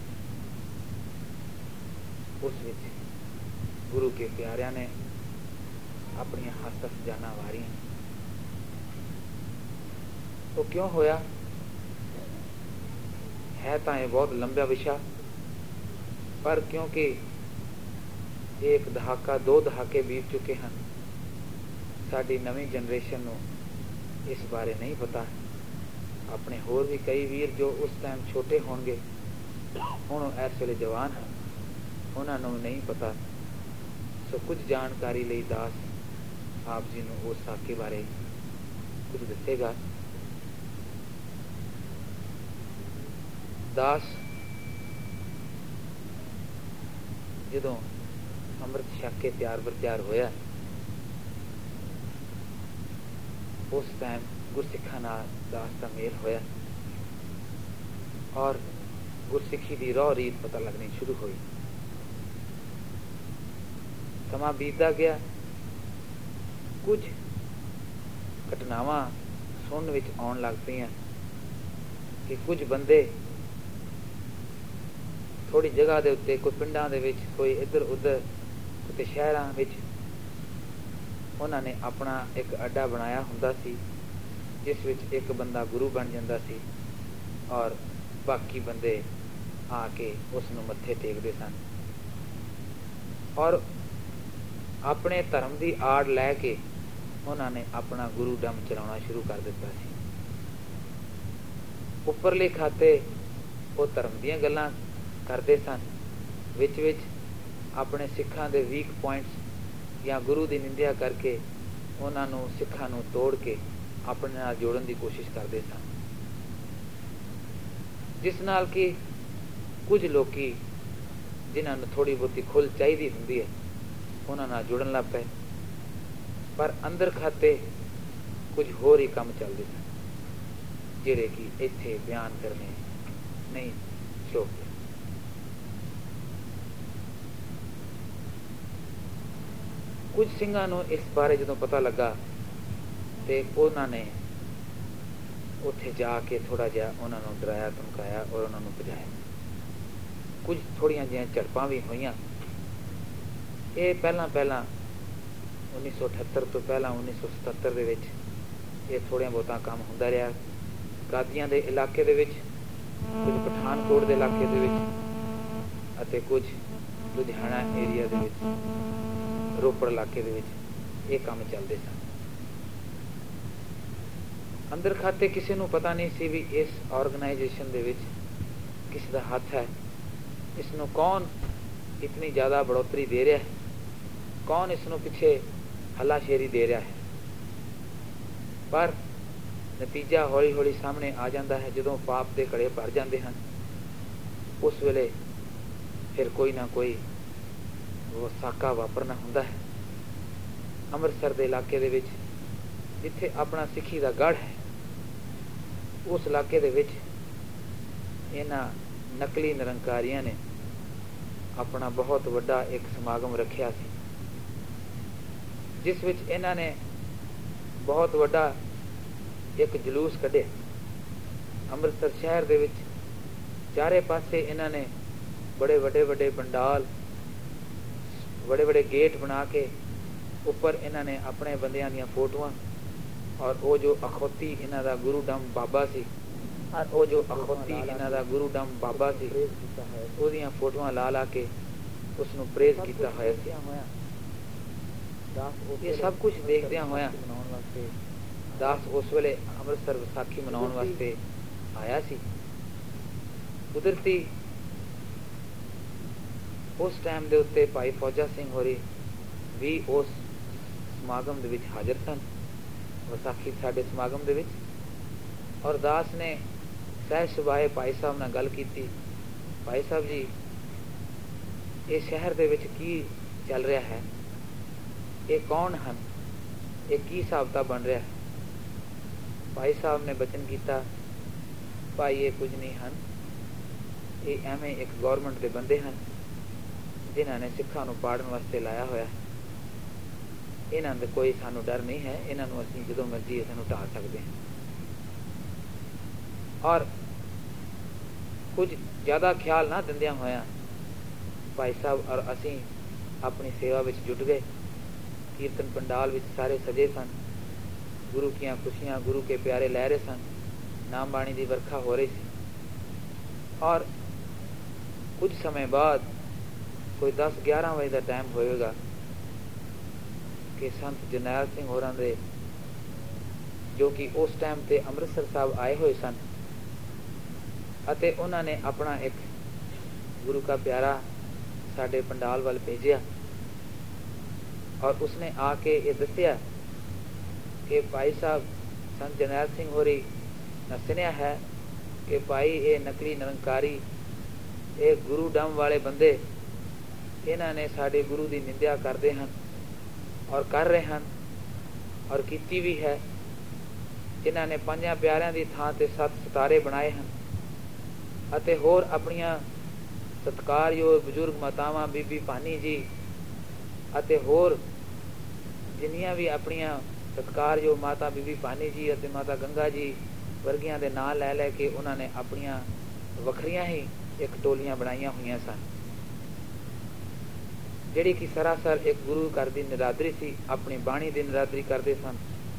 उस विच गुरु के प्यारियां ने अपनी हस हस जाना वारियां। तो क्यों होया है? तो ये बहुत लंबा विषय, पर क्योंकि एक दहाका दो दहाके बीत चुके हैं, साडी नवीं जनरेशन नूं इस बारे नहीं पता। अपने होर भी कई वीर जो उस टाइम छोटे होंगे, हुण इस वेले जवान हैं, उन्हां नूं नहीं पता। सो कुछ जानकारी लई दास आप जी नूं उस साके बारे कुछ दसेगा। दास जदों अमृत छक के तैयार बर तैयार होया, उस टाइम गुरसिखा नाल दास का मेल होया और गुरसिखी की रौ रीत पता लगनी शुरू हुई। समा बीतता गया, ਕੁਝ ਘਟਨਾਵਾਂ ਸੁਣਨ ਵਿੱਚ ਆਉਣ ਲੱਗ ਪਈਆਂ ਕਿ ਕੁਝ ਬੰਦੇ ਥੋੜ੍ਹੀ ਜਗ੍ਹਾ ਦੇ ਉੱਤੇ, ਕੋਈ ਪਿੰਡਾਂ ਦੇ ਵਿੱਚ, ਕੋਈ ਇੱਧਰ ਉੱਧਰ, ਕਿਤੇ ਸ਼ਹਿਰਾਂ ਵਿੱਚ, ਉਹਨਾਂ ਨੇ ਆਪਣਾ ਇੱਕ ਅੱਡਾ ਬਣਾਇਆ ਹੁੰਦਾ ਸੀ, ਜਿਸ ਵਿੱਚ ਇੱਕ ਬੰਦਾ ਗੁਰੂ ਬਣ ਜਾਂਦਾ ਸੀ ਔਰ ਬਾਕੀ ਬੰਦੇ ਆ ਕੇ ਉਸ ਨੂੰ ਮੱਥੇ ਟੇਕਦੇ ਸਨ ਔਰ ਆਪਣੇ ਧਰਮ ਦੀ ਆੜ ਲੈ ਕੇ ਉਹਨਾਂ ਨੇ ਆਪਣਾ ਗੁਰੂ ਡੰਮ ਚਲਾਉਣਾ ਸ਼ੁਰੂ ਕਰ ਦਿੱਤਾ ਸੀ। ਉੱਪਰਲੇ ਖਾਤੇ ਉਹ ਧਰਮ ਦੀਆਂ ਗੱਲਾਂ ਕਰਦੇ ਸਨ, ਵਿੱਚ ਵਿੱਚ ਆਪਣੇ ਸਿੱਖਾਂ ਦੇ ਵੀਕ ਪੁਆਇੰਟਸ ਜਾਂ ਗੁਰੂ ਦੀ ਨਿੰਦਿਆ ਕਰਕੇ ਉਹਨਾਂ ਨੂੰ, ਸਿੱਖਾਂ ਨੂੰ ਤੋੜ ਕੇ ਆਪਣੇ ਨਾਲ ਜੋੜਨ ਦੀ ਕੋਸ਼ਿਸ਼ ਕਰਦੇ ਸਨ, ਜਿਸ ਨਾਲ ਕਿ ਕੁਝ ਲੋਕੀ ਜਿਨ੍ਹਾਂ ਨੂੰ ਥੋੜ੍ਹੀ ਬਹੁਤੀ ਖੁੱਲ੍ਹ ਚਾਹੀਦੀ ਹੁੰਦੀ ਹੈ ਉਹਨਾਂ ਨਾਲ ਜੁੜਨ ਲੱਗ ਪਏ, ਪਰ ਅੰਦਰ ਖਾਤੇ ਕੁਝ ਹੋਰ ਹੀ ਕੰਮ ਚੱਲਦੇ ਸਨ, ਜਿਹੜੇ ਕਿ ਇੱਥੇ ਬਿਆਨ ਕਰਨੇ ਨਹੀਂ ਸ਼ੋਭਦੇ। ਕੁਝ ਸਿੰਘਾਂ ਨੂੰ ਇਸ ਬਾਰੇ ਜਦੋਂ ਪਤਾ ਲੱਗਾ ਤੇ ਉਹਨਾਂ ਨੇ ਉੱਥੇ ਜਾ ਕੇ ਥੋੜ੍ਹਾ ਜਿਹਾ ਉਹਨਾਂ ਨੂੰ ਡਰਾਇਆ ਧਮਕਾਇਆ ਔਰ ਉਹਨਾਂ ਨੂੰ ਭਜਾਇਆ। ਕੁਝ ਥੋੜ੍ਹੀਆਂ ਜਿਹੀਆਂ ਝੜਪਾਂ ਵੀ ਹੋਈਆਂ। ਇਹ ਪਹਿਲਾਂ ਪਹਿਲਾਂ ਉੱਨੀ ਸੌ ਅਠੱਤਰ ਤੋਂ ਪਹਿਲਾਂ ਉੱਨੀ ਸੌ ਸਤੱਤਰ ਦੇ ਵਿੱਚ ਇਹ ਥੋੜ੍ਹੀਆਂ ਬਹੁਤਾ ਕੰਮ ਹੁੰਦਾ ਰਿਹਾ। ਗਾਦੀਆਂ ਦੇ ਇਲਾਕੇ ਦੇ ਵਿੱਚ, ਕੁਝ ਪਠਾਨਕੋਟ ਦੇ ਇਲਾਕੇ ਦੇ ਵਿੱਚ ਅਤੇ ਕੁਝ ਲੁਧਿਆਣਾ ਏਰੀਆ ਦੇ ਵਿੱਚ, ਰੋਪੜ ਇਲਾਕੇ ਦੇ ਵਿੱਚ ਇਹ ਕੰਮ ਚੱਲਦੇ ਸਨ। ਅੰਦਰ ਖਾਤੇ ਕਿਸੇ ਨੂੰ ਪਤਾ ਨਹੀਂ ਸੀ ਵੀ ਇਸ ਆਰਗੇਨਾਈਜੇਸ਼ਨ ਦੇ ਵਿੱਚ ਕਿਸ ਦਾ ਹੱਥ ਹੈ, ਇਸ ਨੂੰ ਕੌਣ ਇਤਨੀ ਜ਼ਿਆਦਾ ਬੜੋਤਰੀ ਦੇ ਰਿਹਾ ਹੈ, ਕੌਣ ਇਸ ਨੂੰ ਪਿੱਛੇ ਹੱਲਾਸ਼ੇਰੀ ਦੇ ਰਿਹਾ ਹੈ। ਪਰ ਨਤੀਜਾ ਹੌਲੀ ਹੌਲੀ ਸਾਹਮਣੇ ਆ ਜਾਂਦਾ ਹੈ। ਜਦੋਂ ਪਾਪ ਦੇ ਘੜੇ ਭਰ ਜਾਂਦੇ ਹਨ, ਉਸ ਵੇਲੇ ਫਿਰ ਕੋਈ ਨਾ ਕੋਈ ਉਹ ਸਾਕਾ ਵਾਪਰਨਾ ਹੁੰਦਾ ਹੈ। ਅੰਮ੍ਰਿਤਸਰ ਦੇ ਇਲਾਕੇ ਦੇ ਵਿੱਚ, ਜਿੱਥੇ ਆਪਣਾ ਸਿੱਖੀ ਦਾ ਗੜ੍ਹ ਹੈ, ਉਸ ਇਲਾਕੇ ਦੇ ਵਿੱਚ ਇਹਨਾਂ ਨਕਲੀ ਨਿਰੰਕਾਰੀਆਂ ਨੇ ਆਪਣਾ ਬਹੁਤ ਵੱਡਾ ਇੱਕ ਸਮਾਗਮ ਰੱਖਿਆ ਸੀ, ਜਿਸ ਵਿੱਚ ਇਹਨਾਂ ਨੇ ਬਹੁਤ ਵੱਡਾ ਇੱਕ ਜਲੂਸ ਕੱਢਿਆ। ਅੰਮ੍ਰਿਤਸਰ ਸ਼ਹਿਰ ਦੇ ਵਿੱਚ ਚਾਰੇ ਪਾਸੇ ਇਹਨਾਂ ਨੇ ਬੜੇ ਵੱਡੇ ਵੱਡੇ ਪੰਡਾਲ, ਬੜੇ ਵੱਡੇ ਗੇਟ ਬਣਾ ਕੇ ਉੱਪਰ ਇਹਨਾਂ ਨੇ ਆਪਣੇ ਬੰਦਿਆਂ ਦੀਆਂ ਫੋਟੋਆਂ ਔਰ ਉਹ ਜੋ ਅਖੌਤੀ ਇਹਨਾਂ ਦਾ ਗੁਰੂ ਡੰਮ ਬਾਬਾ ਸੀ ਔਰ ਉਹ ਜੋ ਅਖੌਤੀ ਇਹਨਾਂ ਦਾ ਗੁਰੂ ਡੰਮ ਬਾਬਾ ਸੀ ਉਹਦੀਆਂ ਫੋਟੋਆਂ ਲਾ ਲਾ ਕੇ ਉਸ ਨੂੰ ਪ੍ਰੇਜ਼ ਕੀਤਾ ਹੋਇਆ ਸੀ। ਇਹ ਸਭ ਕੁਝ ਦੇਖਦਿਆਂ ਹੋਇਆਂ ਦਾਸ ਉਸ ਵੇਲੇ ਅੰਮ੍ਰਿਤਸਰ ਵਿਸਾਖੀ ਮਨਾਉਣ ਵਾਸਤੇ ਆਇਆ ਸੀ। ਕੁਦਰਤੀ ਉਸ ਟਾਈਮ ਦੇ ਉੱਤੇ ਭਾਈ ਫੌਜਾ ਸਿੰਘ ਹੋਰੀ ਵੀ ਉਸ ਸਮਾਗਮ ਦੇ ਵਿੱਚ ਹਾਜ਼ਰ ਸਨ, ਵਿਸਾਖੀ ਸਾਡੇ ਸਮਾਗਮ ਦੇ ਵਿੱਚ। ਔਰ ਦਾਸ ਨੇ ਸਹਿਜ ਸੁਭਾਏ ਭਾਈ ਸਾਹਿਬ ਨਾਲ ਗੱਲ ਕੀਤੀ, ਭਾਈ ਸਾਹਿਬ ਜੀ ਇਹ ਸ਼ਹਿਰ ਦੇ ਵਿੱਚ ਕੀ ਚੱਲ ਰਿਹਾ ਹੈ, ਇਹ ਕੌਣ ਹਨ, ਇਹ ਕੀ ਹਿਸਾਬਤਾ ਬਣ ਰਿਹਾ ਹੈ। ਭਾਈ ਸਾਹਿਬ ਨੇ ਬਚਨ ਕੀਤਾ, ਭਾਈ ਇਹ ਕੁਝ ਨਹੀਂ ਹਨ, ਇਹ ਐਵੇਂ ਇੱਕ ਗੌਰਮੈਂਟ ਦੇ ਬੰਦੇ ਹਨ ਜਿਨ੍ਹਾਂ ਨੇ ਸਿੱਖਾਂ ਨੂੰ ਪਾੜਨ ਵਾਸਤੇ ਲਾਇਆ ਹੋਇਆ। ਇਹਨਾਂ ਦਾ ਕੋਈ ਸਾਨੂੰ ਡਰ ਨਹੀਂ ਹੈ, ਇਹਨਾਂ ਨੂੰ ਅਸੀਂ ਜਦੋਂ ਮਰਜ਼ੀ ਇਸ ਨੂੰ ਢਾਹ ਸਕਦੇ ਹਾਂ। ਔਰ ਕੁਝ ਜ਼ਿਆਦਾ ਖਿਆਲ ਨਾ ਦਿੰਦਿਆਂ ਹੋਇਆਂ ਭਾਈ ਸਾਹਿਬ ਔਰ ਅਸੀਂ ਆਪਣੀ ਸੇਵਾ ਵਿੱਚ ਜੁਟ ਗਏ। ਕੀਰਤਨ ਪੰਡਾਲ ਵਿੱਚ ਸਾਰੇ ਸਜੇ ਸਨ, ਗੁਰੂ ਦੀਆਂ ਖੁਸ਼ੀਆਂ, ਗੁਰੂ ਕੇ ਪਿਆਰੇ ਲੈ ਰਹੇ ਸਨ, ਨਾਮ ਬਾਣੀ ਦੀ ਵਰਖਾ ਹੋ ਰਹੀ ਸੀ। ਔਰ ਕੁਝ ਸਮੇਂ ਬਾਅਦ ਕੋਈ ਦਸ ਗਿਆਰਾਂ ਵਜੇ ਦਾ ਟਾਈਮ ਹੋਵੇਗਾ ਕਿ ਸੰਤ ਜਰਨੈਲ ਸਿੰਘ ਹੋਰਾਂ ਦੇ, ਜੋ ਕਿ ਉਸ ਟਾਈਮ ਤੇ ਅੰਮ੍ਰਿਤਸਰ ਸਾਹਿਬ ਆਏ ਹੋਏ ਸਨ, ਅਤੇ ਉਹਨਾਂ ਨੇ ਆਪਣਾ ਇੱਕ ਗੁਰੂ ਕਾ ਪਿਆਰਾ ਸਾਡੇ ਪੰਡਾਲ ਵੱਲ ਭੇਜਿਆ ਔਰ ਉਸਨੇ ਆ ਕੇ ਇਹ ਦੱਸਿਆ ਕਿ ਭਾਈ ਸਾਹਿਬ ਸੰਤ ਜਰਨੈਲ ਸਿੰਘ ਹੋਰੀ ਨੇ ਸੁਣਿਆ ਹੈ ਕਿ ਭਾਈ ਇਹ ਨਕਲੀ ਨਿਰੰਕਾਰੀ, ਇਹ ਗੁਰੂ ਡੰਮ ਵਾਲੇ ਬੰਦੇ, ਇਹਨਾਂ ਨੇ ਸਾਡੇ ਗੁਰੂ ਦੀ ਨਿੰਦਿਆ ਕਰਦੇ ਹਨ ਔਰ ਕਰ ਰਹੇ ਹਨ ਔਰ ਕੀਤੀ ਵੀ ਹੈ। ਇਹਨਾਂ ਨੇ ਪੰਜਾਂ ਪਿਆਰਿਆਂ ਦੀ ਥਾਂ ਤੇ ਸੱਤ ਸਿਤਾਰੇ ਬਣਾਏ ਹਨ ਅਤੇ ਹੋਰ ਆਪਣੀਆਂ ਸਤਿਕਾਰਯੋਗ ਬਜ਼ੁਰਗ ਮਾਤਾਵਾਂ, ਬੀਬੀ ਭਾਨੀ ਜੀ ਅਤੇ ਹੋਰ ਜਿੰਨੀਆਂ ਵੀ ਆਪਣੀਆਂ ਸਤਿਕਾਰਯੋਗ ਮਾਤਾ ਬੀਬੀ ਭਾਨੀ ਜੀ ਅਤੇ ਮਾਤਾ ਗੰਗਾ ਜੀ ਵਰਗੀਆਂ ਦੇ ਨਾਂ ਲੈ ਲੈ ਕੇ ਉਹਨਾਂ ਨੇ ਆਪਣੀਆਂ ਵੱਖਰੀਆਂ ਹੀ ਇੱਕ ਟੋਲੀਆਂ ਬਣਾਈਆਂ ਹੋਈਆਂ ਸਨ, ਜਿਹੜੀ ਕਿ ਸਰਾਸਰ ਇੱਕ ਗੁਰੂ ਘਰ ਦੀ ਨਿਰਾਦਰੀ ਸੀ, ਆਪਣੀ ਬਾਣੀ ਦੀ ਨਿਰਾਦਰੀ ਕਰਦੇ ਸਨ।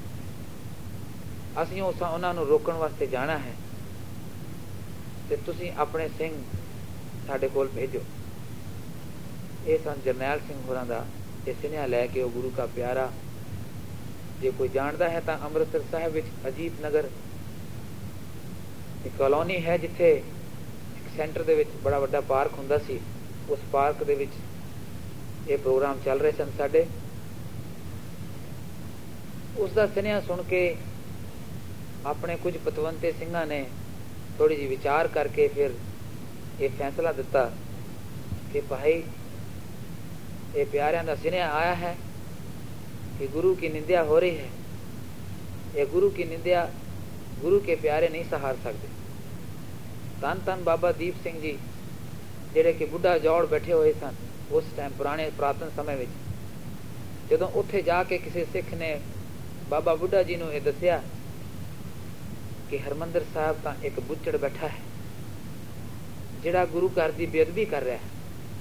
ਅਸੀਂ ਉਸ ਉਹਨਾਂ ਨੂੰ ਰੋਕਣ ਵਾਸਤੇ ਜਾਣਾ ਹੈ ਤੇ ਤੁਸੀਂ ਆਪਣੇ ਸਿੰਘ ਸਾਡੇ ਕੋਲ ਭੇਜੋ। ਇਹ ਸਨ ਜਰਨੈਲ ਸਿੰਘ ਹੋਰਾਂ ਦਾ ਇਹ ਸੁਨੇਹਾ ਲੈ ਕੇ ਉਹ ਗੁਰੂ ਕਾ ਪਿਆਰਾ, ਜੇ ਕੋਈ ਜਾਣਦਾ ਹੈ ਤਾਂ ਅੰਮ੍ਰਿਤਸਰ ਸਾਹਿਬ ਵਿੱਚ ਅਜੀਤ ਨਗਰ ਇੱਕ ਕਲੋਨੀ ਹੈ, ਜਿੱਥੇ ਇੱਕ ਸੈਂਟਰ ਦੇ ਵਿੱਚ ਬੜਾ ਵੱਡਾ ਪਾਰਕ ਹੁੰਦਾ ਸੀ। ਉਸ ਪਾਰਕ ਦੇ ਵਿੱਚ ਇਹ ਪ੍ਰੋਗਰਾਮ ਚੱਲ ਰਹੇ ਸਨ ਸਾਡੇ। ਉਸ ਦਾ ਸੁਨੇਹਾ ਸੁਣ ਕੇ ਆਪਣੇ ਕੁਝ ਪਤਵੰਤੇ ਸਿੰਘਾਂ ਨੇ ਥੋੜੀ ਜਿਹੀ ਵਿਚਾਰ ਕਰਕੇ ਫਿਰ ਇਹ ਫੈਸਲਾ ਦਿੱਤਾ ਕਿ ਭਾਈ ਇਹ ਪਿਆਰਿਆਂ ਦਾ ਸੁਨੇਹਾ ਆਇਆ ਹੈ कि गुरु की निंदा हो रही है, ये गुरु की निंदा गुरु के प्यारे नहीं सहार सकते। धन धन बाबा दीप सिंह जी ਜਿਹੜੇ ਕਿ ਬੁੱਢਾ ਜੋੜ ਬੈਠੇ ਹੋਏ ਸਨ ਉਸ ਟਾਈਮ ਪੁਰਾਣੇ ਪੁਰਾਤਨ ਸਮੇਂ ਵਿੱਚ, ਜਦੋਂ ਉੱਥੇ ਜਾ ਕੇ ਕਿਸੇ ਸਿੱਖ ਨੇ ਬਾਬਾ ਬੁੱਢਾ ਜੀ ਨੂੰ ਇਹ ਦੱਸਿਆ ਕਿ ਹਰਮੰਦਰ ਸਾਹਿਬ ਤਾਂ ਇੱਕ ਬੁੱਚੜ ਬੈਠਾ ਹੈ ਜਿਹੜਾ ਗੁਰੂ ਘਰ ਦੀ ਬੇਅਦਬੀ ਕਰ ਰਿਹਾ ਹੈ,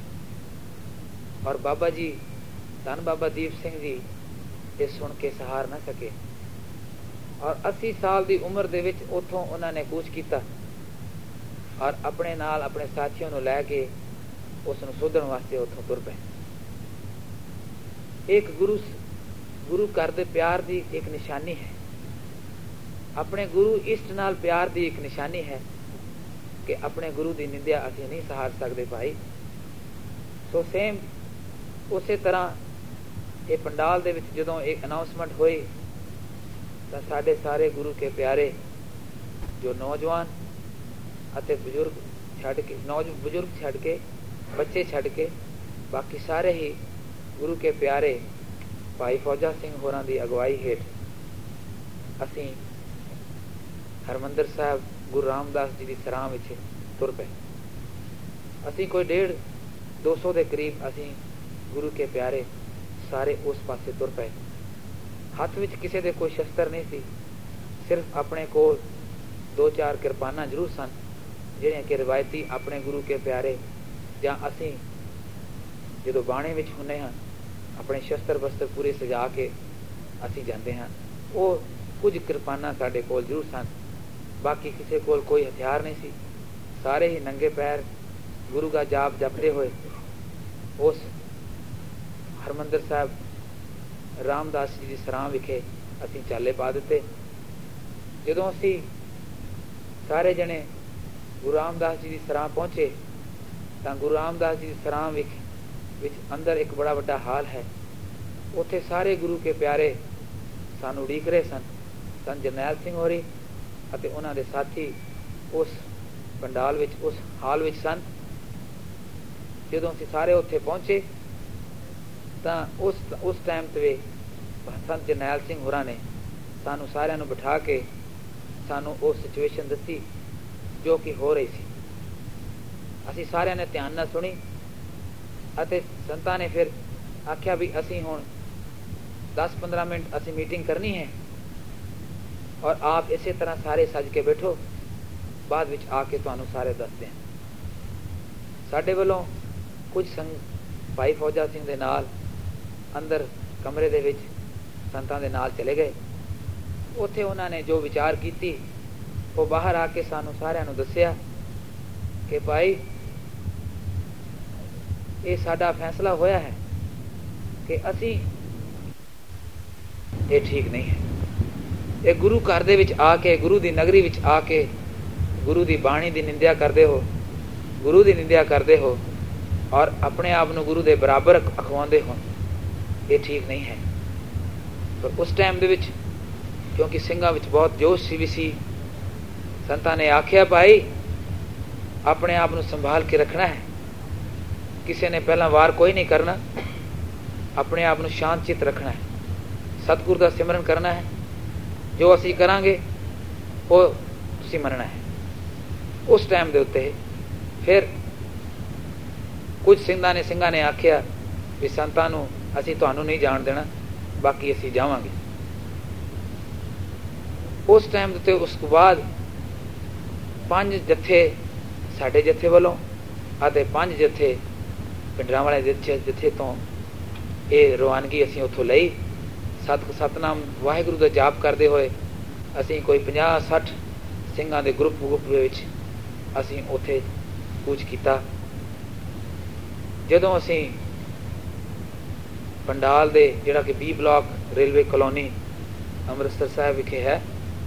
ਔਰ ਬਾਬਾ ਜੀ ਧੰਨ ਬਾਬਾ ਦੀਪ ਸਿੰਘ ਜੀ ਇਹ ਸੁਣ ਕੇ ਸਹਾਰ ਨਾ ਸਕੇ, ਔਰ अस्सी ਸਾਲ ਦੀ ਉਮਰ ਦੇ ਵਿੱਚ ਉੱਥੋਂ ਉਹਨਾਂ ਨੇ ਕੂਚ ਕੀਤਾ ਔਰ ਆਪਣੇ ਨਾਲ ਆਪਣੇ ਸਾਥੀਆਂ ਨੂੰ ਲੈ ਕੇ ਉਸ ਨੂੰ ਸੋਧਣ ਵਾਸਤੇ ਉੱਥੋਂ ਤੁਰ ਪਏ। ਇੱਕ ਗੁਰੂ ਗੁਰੂ ਘਰ ਦੇ ਪਿਆਰ ਦੀ ਇੱਕ ਨਿਸ਼ਾਨੀ ਹੈ, ਆਪਣੇ ਗੁਰੂ ਇਸ਼ਟ ਨਾਲ ਪਿਆਰ ਦੀ ਇੱਕ ਨਿਸ਼ਾਨੀ ਹੈ ਕਿ ਆਪਣੇ ਗੁਰੂ ਦੀ ਨਿੰਦਿਆ ਅਸੀਂ ਨਹੀਂ ਸਹਾਰ ਸਕਦੇ ਭਾਈ। ਸੋ ਸੇਮ ਉਸੇ ਤਰ੍ਹਾਂ ਇਹ ਪੰਡਾਲ ਦੇ ਵਿੱਚ ਜਦੋਂ ਇੱਕ ਅਨਾਉਂਸਮੈਂਟ ਹੋਈ ਤਾਂ ਸਾਡੇ ਸਾਰੇ ਗੁਰੂ ਕੇ ਪਿਆਰੇ ਜੋ ਨੌਜਵਾਨ ਅਤੇ ਬਜ਼ੁਰਗ ਛੱਡ ਕੇ ਨੌਜਵਾਨ ਬਜ਼ੁਰਗ ਛੱਡ ਕੇ ਬੱਚੇ ਛੱਡ ਕੇ ਬਾਕੀ ਸਾਰੇ ਹੀ ਗੁਰੂ ਕੇ ਪਿਆਰੇ ਭਾਈ ਫੌਜਾ ਸਿੰਘ ਹੋਰਾਂ ਦੀ ਅਗਵਾਈ ਹੇਠ ਅਸੀਂ ਹਰਮੰਦਰ ਸਾਹਿਬ ਗੁਰੂ ਰਾਮਦਾਸ ਜੀ ਦੀ ਸਰਾਂ ਵਿੱਚ ਤੁਰ ਪਏ। ਅਸੀਂ ਕੋਈ ਡੇਢ ਦੋ ਸੌ ਦੇ ਕਰੀਬ ਅਸੀਂ ਗੁਰੂ ਕੇ ਪਿਆਰੇ ਸਾਰੇ ਉਸ ਪਾਸੇ ਤੁਰ ਪਏ। ਹੱਥ ਵਿੱਚ ਕਿਸੇ ਦੇ ਕੋਈ ਸ਼ਸਤਰ ਨਹੀਂ ਸੀ, ਸਿਰਫ ਆਪਣੇ ਕੋਲ ਦੋ ਚਾਰ ਕਿਰਪਾਨਾਂ ਜ਼ਰੂਰ ਸਨ, ਜਿਹੜੀਆਂ ਕਿ ਰਵਾਇਤੀ ਆਪਣੇ ਗੁਰੂ ਕੇ ਪਿਆਰੇ ਜਾਂ ਅਸੀਂ ਜਦੋਂ ਬਾਣੇ ਵਿੱਚ ਹੁੰਦੇ ਹਾਂ ਆਪਣੇ ਸ਼ਸਤਰ ਬਸਤਰ ਪੂਰੇ ਸਜਾ ਕੇ ਅਸੀਂ ਜਾਂਦੇ ਹਾਂ, ਉਹ ਕੁਝ ਕਿਰਪਾਨਾਂ ਸਾਡੇ ਕੋਲ ਜ਼ਰੂਰ ਸਨ। ਬਾਕੀ ਕਿਸੇ ਕੋਲ ਕੋਈ ਹਥਿਆਰ ਨਹੀਂ ਸੀ, ਸਾਰੇ ਹੀ ਨੰਗੇ ਪੈਰ ਗੁਰੂ ਦਾ ਜਾਪ ਜਪਦੇ ਹੋਏ ਉਸ ਹਰਮੰਦਰ ਸਾਹਿਬ ਰਾਮਦਾਸ ਜੀ ਦੀ ਸਰਾਂ ਵਿਖੇ ਅਸੀਂ ਚਾਲੇ ਪਾ ਦਿੱਤੇ। ਜਦੋਂ ਅਸੀਂ ਸਾਰੇ ਜਣੇ ਗੁਰੂ ਰਾਮਦਾਸ ਜੀ ਦੀ ਸਰਾਂ ਪਹੁੰਚੇ ਤਾਂ ਗੁਰੂ ਰਾਮਦਾਸ ਜੀ ਦੀ ਸਰਾਂ ਵਿੱਚ ਵਿੱਚ ਅੰਦਰ ਇੱਕ ਬੜਾ ਵੱਡਾ ਹਾਲ ਹੈ, ਉੱਥੇ ਸਾਰੇ ਗੁਰੂ ਕੇ ਪਿਆਰੇ ਸਾਨੂੰ ਉਡੀਕ ਰਹੇ ਸਨ। ਸੰਤ ਜਰਨੈਲ ਸਿੰਘ ਹੋਰੀ ਅਤੇ ਉਹਨਾਂ ਦੇ ਸਾਥੀ ਉਸ ਪੰਡਾਲ ਵਿੱਚ ਉਸ ਹਾਲ ਵਿੱਚ ਸਨ। ਜਦੋਂ ਅਸੀਂ ਸਾਰੇ ਉੱਥੇ ਪਹੁੰਚੇ ਤਾਂ ਉਸ ਉਸ ਟਾਈਮ ਤੇ ਸੰਤ ਜਰਨੈਲ ਸਿੰਘ ਹੋਰਾਂ ਨੇ ਸਾਨੂੰ ਸਾਰਿਆਂ ਨੂੰ ਬਿਠਾ ਕੇ ਸਾਨੂੰ ਉਹ ਸਿਚੁਏਸ਼ਨ ਦੱਸੀ ਜੋ ਕਿ ਹੋ ਰਹੀ ਸੀ। ਅਸੀਂ ਸਾਰਿਆਂ ਨੇ ਧਿਆਨ ਨਾਲ ਸੁਣੀ ਅਤੇ ਸੰਤਾਂ ਨੇ ਫਿਰ ਆਖਿਆ ਵੀ ਅਸੀਂ ਹੁਣ ਦਸ ਪੰਦਰਾਂ ਮਿੰਟ ਅਸੀਂ ਮੀਟਿੰਗ ਕਰਨੀ ਹੈ ਔਰ ਆਪ ਇਸੇ ਤਰ੍ਹਾਂ ਸਾਰੇ ਸੱਜ ਕੇ ਬੈਠੋ, ਬਾਅਦ ਵਿੱਚ ਆ ਕੇ ਤੁਹਾਨੂੰ ਸਾਰੇ ਦੱਸਦੇ ਹਾਂ। ਸਾਡੇ ਵੱਲੋਂ ਕੁਝ ਸੰਗ ਭਾਈ ਫੌਜਾ ਸਿੰਘ ਦੇ ਨਾਲ ਅੰਦਰ ਕਮਰੇ ਦੇ ਵਿੱਚ ਸੰਤਾਂ ਦੇ ਨਾਲ ਚਲੇ ਗਏ। ਉੱਥੇ ਉਹਨਾਂ ਨੇ ਜੋ ਵਿਚਾਰ ਕੀਤੀ ਉਹ ਬਾਹਰ ਆ ਕੇ ਸਾਨੂੰ ਸਾਰਿਆਂ ਨੂੰ ਦੱਸਿਆ ਕਿ ਭਾਈ ਇਹ ਸਾਡਾ ਫੈਸਲਾ ਹੋਇਆ ਹੈ ਕਿ ਅਸੀਂ ਇਹ ਠੀਕ ਨਹੀਂ ਹੈ। ਇਹ ਗੁਰੂ ਘਰ ਦੇ ਵਿੱਚ ਆ ਕੇ ਗੁਰੂ ਦੀ ਨਗਰੀ ਵਿੱਚ ਆ ਕੇ ਗੁਰੂ ਦੀ ਬਾਣੀ ਦੀ ਨਿੰਦਿਆ ਕਰਦੇ ਹੋ, ਗੁਰੂ ਦੀ ਨਿੰਦਿਆ ਕਰਦੇ ਹੋ ਔਰ ਆਪਣੇ ਆਪ ਨੂੰ ਗੁਰੂ ਦੇ ਬਰਾਬਰ ਅਖਵਾਉਂਦੇ ਹੋ, ਇਹ ਠੀਕ ਨਹੀਂ ਹੈ। ਪਰ ਉਸ ਟਾਈਮ ਦੇ ਵਿੱਚ ਕਿਉਂਕਿ ਸਿੰਘਾਂ ਵਿੱਚ ਬਹੁਤ ਜੋਸ਼ ਸੀ ਵੀ ਸੀ, ਸੰਤਾਂ ਨੇ ਆਖਿਆ ਭਾਈ ਆਪਣੇ ਆਪ ਨੂੰ ਸੰਭਾਲ ਕੇ ਰੱਖਣਾ ਹੈ, ਕਿਸੇ ਨੇ ਪਹਿਲਾਂ ਵਾਰ ਕੋਈ ਨਹੀਂ ਕਰਨਾ, ਆਪਣੇ ਆਪ ਨੂੰ ਸ਼ਾਂਤ ਚਿੱਤ ਰੱਖਣਾ ਹੈ, ਸਤਿਗੁਰ ਦਾ ਸਿਮਰਨ ਕਰਨਾ ਹੈ, ਜੋ ਅਸੀਂ ਕਰਾਂਗੇ ਉਹ ਤੁਸੀਂ ਮੰਨਣਾ ਹੈ। ਉਸ ਟਾਈਮ ਦੇ ਉੱਤੇ ਫਿਰ ਕੁਝ ਸਿੰਘਾਂ ਨੇ ਸਿੰਘਾਂ ਨੇ ਆਖਿਆ ਵੀ ਸੰਤਾਂ ਨੂੰ ਅਸੀਂ ਤੁਹਾਨੂੰ ਨਹੀਂ ਜਾਣ ਦੇਣਾ, बाकी असीं जावांगे। उस टाइम उत्ते उस तो बाद पंज जत्थे साडे जत्थे वालों अते पंज जत्थे पिंडरां जत्थे जत्थे तो ये रवानगी असीं उत्थों लई। सत सतनाम वाहिगुरू का जाप करते हुए असीं कोई पचास सठ ਸਿੰਘਾਂ ਦੇ ग्रुप ग्रुप ਵਿੱਚ असीं उत्थे कूच किया। जदों असीं पंडाल दे जिहड़ा कि B block railway colony Amritsar Sahib विखे है,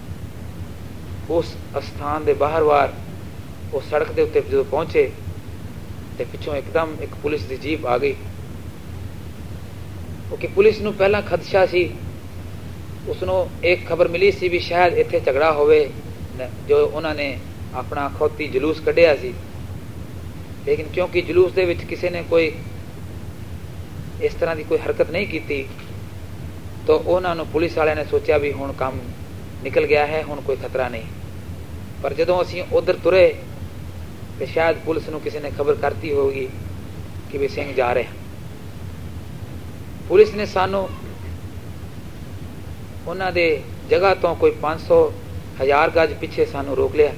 उस स्थान के बाहर वार उस सड़क के उत्ते जो पहुंचे तो पिछों एकदम एक पुलिस की जीप आ गई। क्योंकि पुलिस नूं पहला खदशा सी, उसनों एक खबर मिली सी भी शायद इत्थे झगड़ा होवे, जो उन्होंने अपना खोती जलूस कढ़िया सी। लेकिन क्योंकि जलूस दे विच किसी ने कोई इस तरह की कोई हरकत नहीं की, तो उन्होंने पुलिस वाले ने सोचा भी हुण काम निकल गया है, हुण कोई खतरा नहीं। पर जदों असीं उधर तुरे तो शायद पुलिस नूं किसी ने खबर करती होगी कि भी सिंह जा रहे हैं। पुलिस ने सानू उन्हां दे जगह तो कोई पाँच सौ हज़ार गज पिछे सानू रोक लिया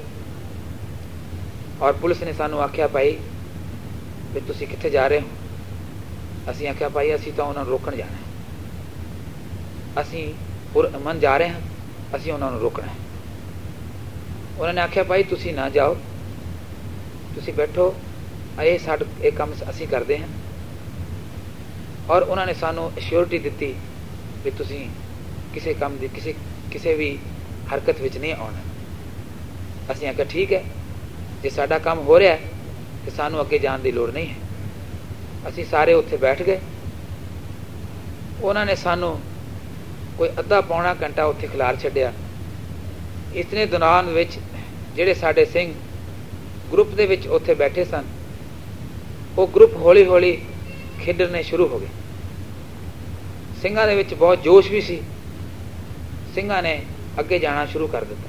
और पुलिस ने सानू आख्या भाई भी तुसीं कित्थे जा रहे हो। असीं आख्या भाई असीं तो उन्होंने रोकण जाना है, असीं पुरअमन जा रहे हैं, असीं उन्होंने रोकना है। उन्होंने आख्या भाई तुसीं ना जाओ, तुसीं बैठो, ये साड ये काम असीं करते हैं। और उन्होंने सानू अश्योरिटी दिती भी तुसीं किसी काम दी किसी किसी भी हरकत विच नहीं आना। असीं आख्या ठीक है, जे साडा काम हो रहा है तो सानू अगे जाने की लोड़ नहीं है। असीं सारे उत्थे बैठ गए। उन्होंने सानू कोई अद्धा पौना घंटा उत्थे खिलार छड्डिया। इतने दौरान विच जिहड़े साडे सिंह ग्रुप दे विच उत्थे बैठे सन, वो ग्रुप हौली हौली खेडने शुरू हो गए। ਸਿੰਘਾਂ ਦੇ ਵਿੱਚ बहुत जोश भी सी। ਸਿੰਘਾਂ ने अगे जाना शुरू कर दिता।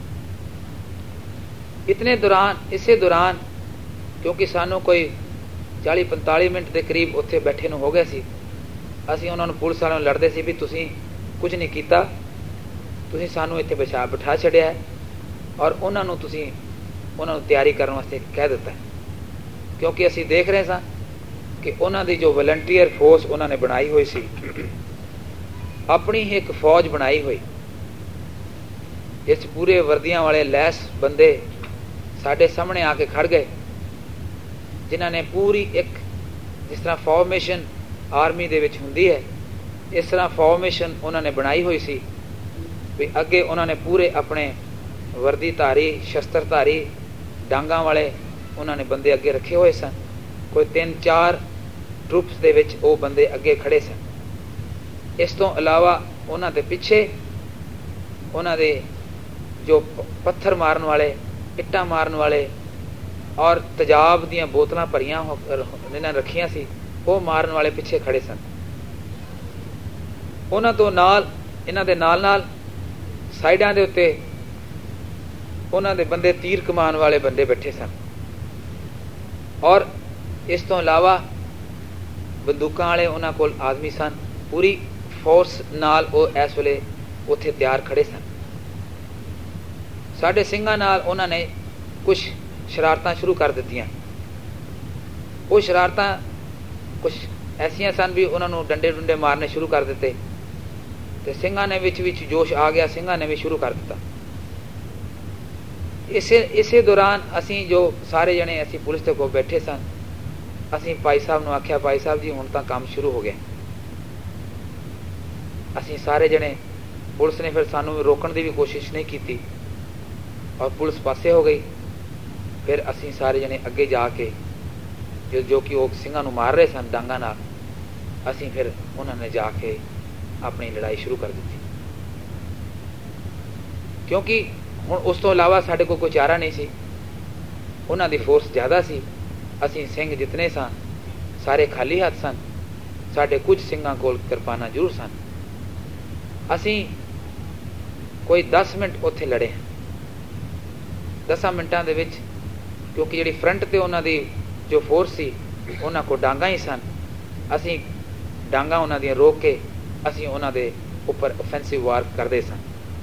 इतने दौरान इसे दौरान क्योंकि सानू कोई चालीस पैंतालीस मिनट के करीब उत्थे बैठे नूं हो गए सी, असीं उन्हां नूं पुलिस वालिਆਂ नूं लड़दे सी भी तुसीं कुछ नहीं कीता, तुसीं सानू इत्थे बिछा बिठा छड्डिया है और उन्हां नूं तुसीं उन्हां नूं तैयारी करन वास्ते कह दिता है। क्योंकि असीं देख रहे सां कि उन्हां दी जो वलंटीयर फोर्स उन्होंने बनाई हुई सी, अपनी ही एक फौज बनाई हुई, जिस पूरे वर्दियां वाले लैस बंदे साडे सामने आके खड़ गए, जिन्हां ने पूरी एक जिस तरह फॉर्मेशन आर्मी दे विच हुंदी है, इस तरह फॉर्मेशन उन्होंने बनाई हुई सी भी अगे उन्होंने पूरे अपने वर्दीधारी शस्त्रधारी डांगा वाले उन्होंने बंदे अगे रखे हुए सन। कोई तीन चार ट्रुप्स दे विच वो बंदे अगे खड़े सन। इस तो अलावा उन्हां दे पिछे उन्हां दे जो पत्थर मारन वाले इट्टा मारन वाले और तेजाब दीयां बोतलां भरियां इन्हां रखियां सी, वो मारन वाले पिछे खड़े सन। उन्हां तो नाल इन्हां दे नाल नाल साइडां दे उत्ते उन्हां दे बंदे तीर कमान वाले बंदे बैठे सन। और इस तो अलावा बंदूकां वाले उन्हां कोल आदमी सन। पूरी फोर्स नाल वो इस वेले उत्थे तैयार खड़े सन। साडे ਸਿੰਘਾਂ नाल उन्होंने कुछ शरारतां शुरू कर दित्तियां। वो शरारतां कुछ ऐसियां सन भी उन्होंने डंडे डुंडे मारने शुरू कर दिते ते ਸਿੰਘਾਂ ने विच विच जोश आ गया, ਸਿੰਘਾਂ ने भी शुरू कर दिता। इसे इसे दौरान असीं जो सारे जने असीं पुलिस के कोल बैठे सन, असीं भाई साहब नूं आख्या भाई साहब जी हुण तां काम शुरू हो गया। असीं सारे जने पुलिस ने फिर सानू रोकण की भी कोशिश नहीं की और पुलिस पासे हो गई। फिर असीं सारे जने अगे जाके जो जो कि वो ਸਿੰਘਾਂ नूं मार रहे सन डांगा नाल, असीं फिर उन्होंने जाके अपनी लड़ाई शुरू कर दी। क्योंकि हुण उस तो इलावा साडे कोल कोई चारा नहीं सी, उन्हां दी फोर्स ज़्यादा सी। असीं सिंह जितने सन सारे खाली हाथ सन, साडे कुछ ਸਿੰਘਾਂ कोल किरपाना जरूर सन। असीं कोई दस मिनट उत्थे लड़े। दस मिनटां दे विच क्योंकि जिहड़ी फ्रंट ते उन्हां दी जो फोर्स सी उन्हां को डांगा ही सन, असीं डांगा उन्हां दियां रोक के ਅਸੀਂ ਉਹਨਾਂ ਦੇ ਉੱਪਰ ਓਫੈਂਸਿਵ ਵਾਰ ਕਰਦੇ ਸਾਂ।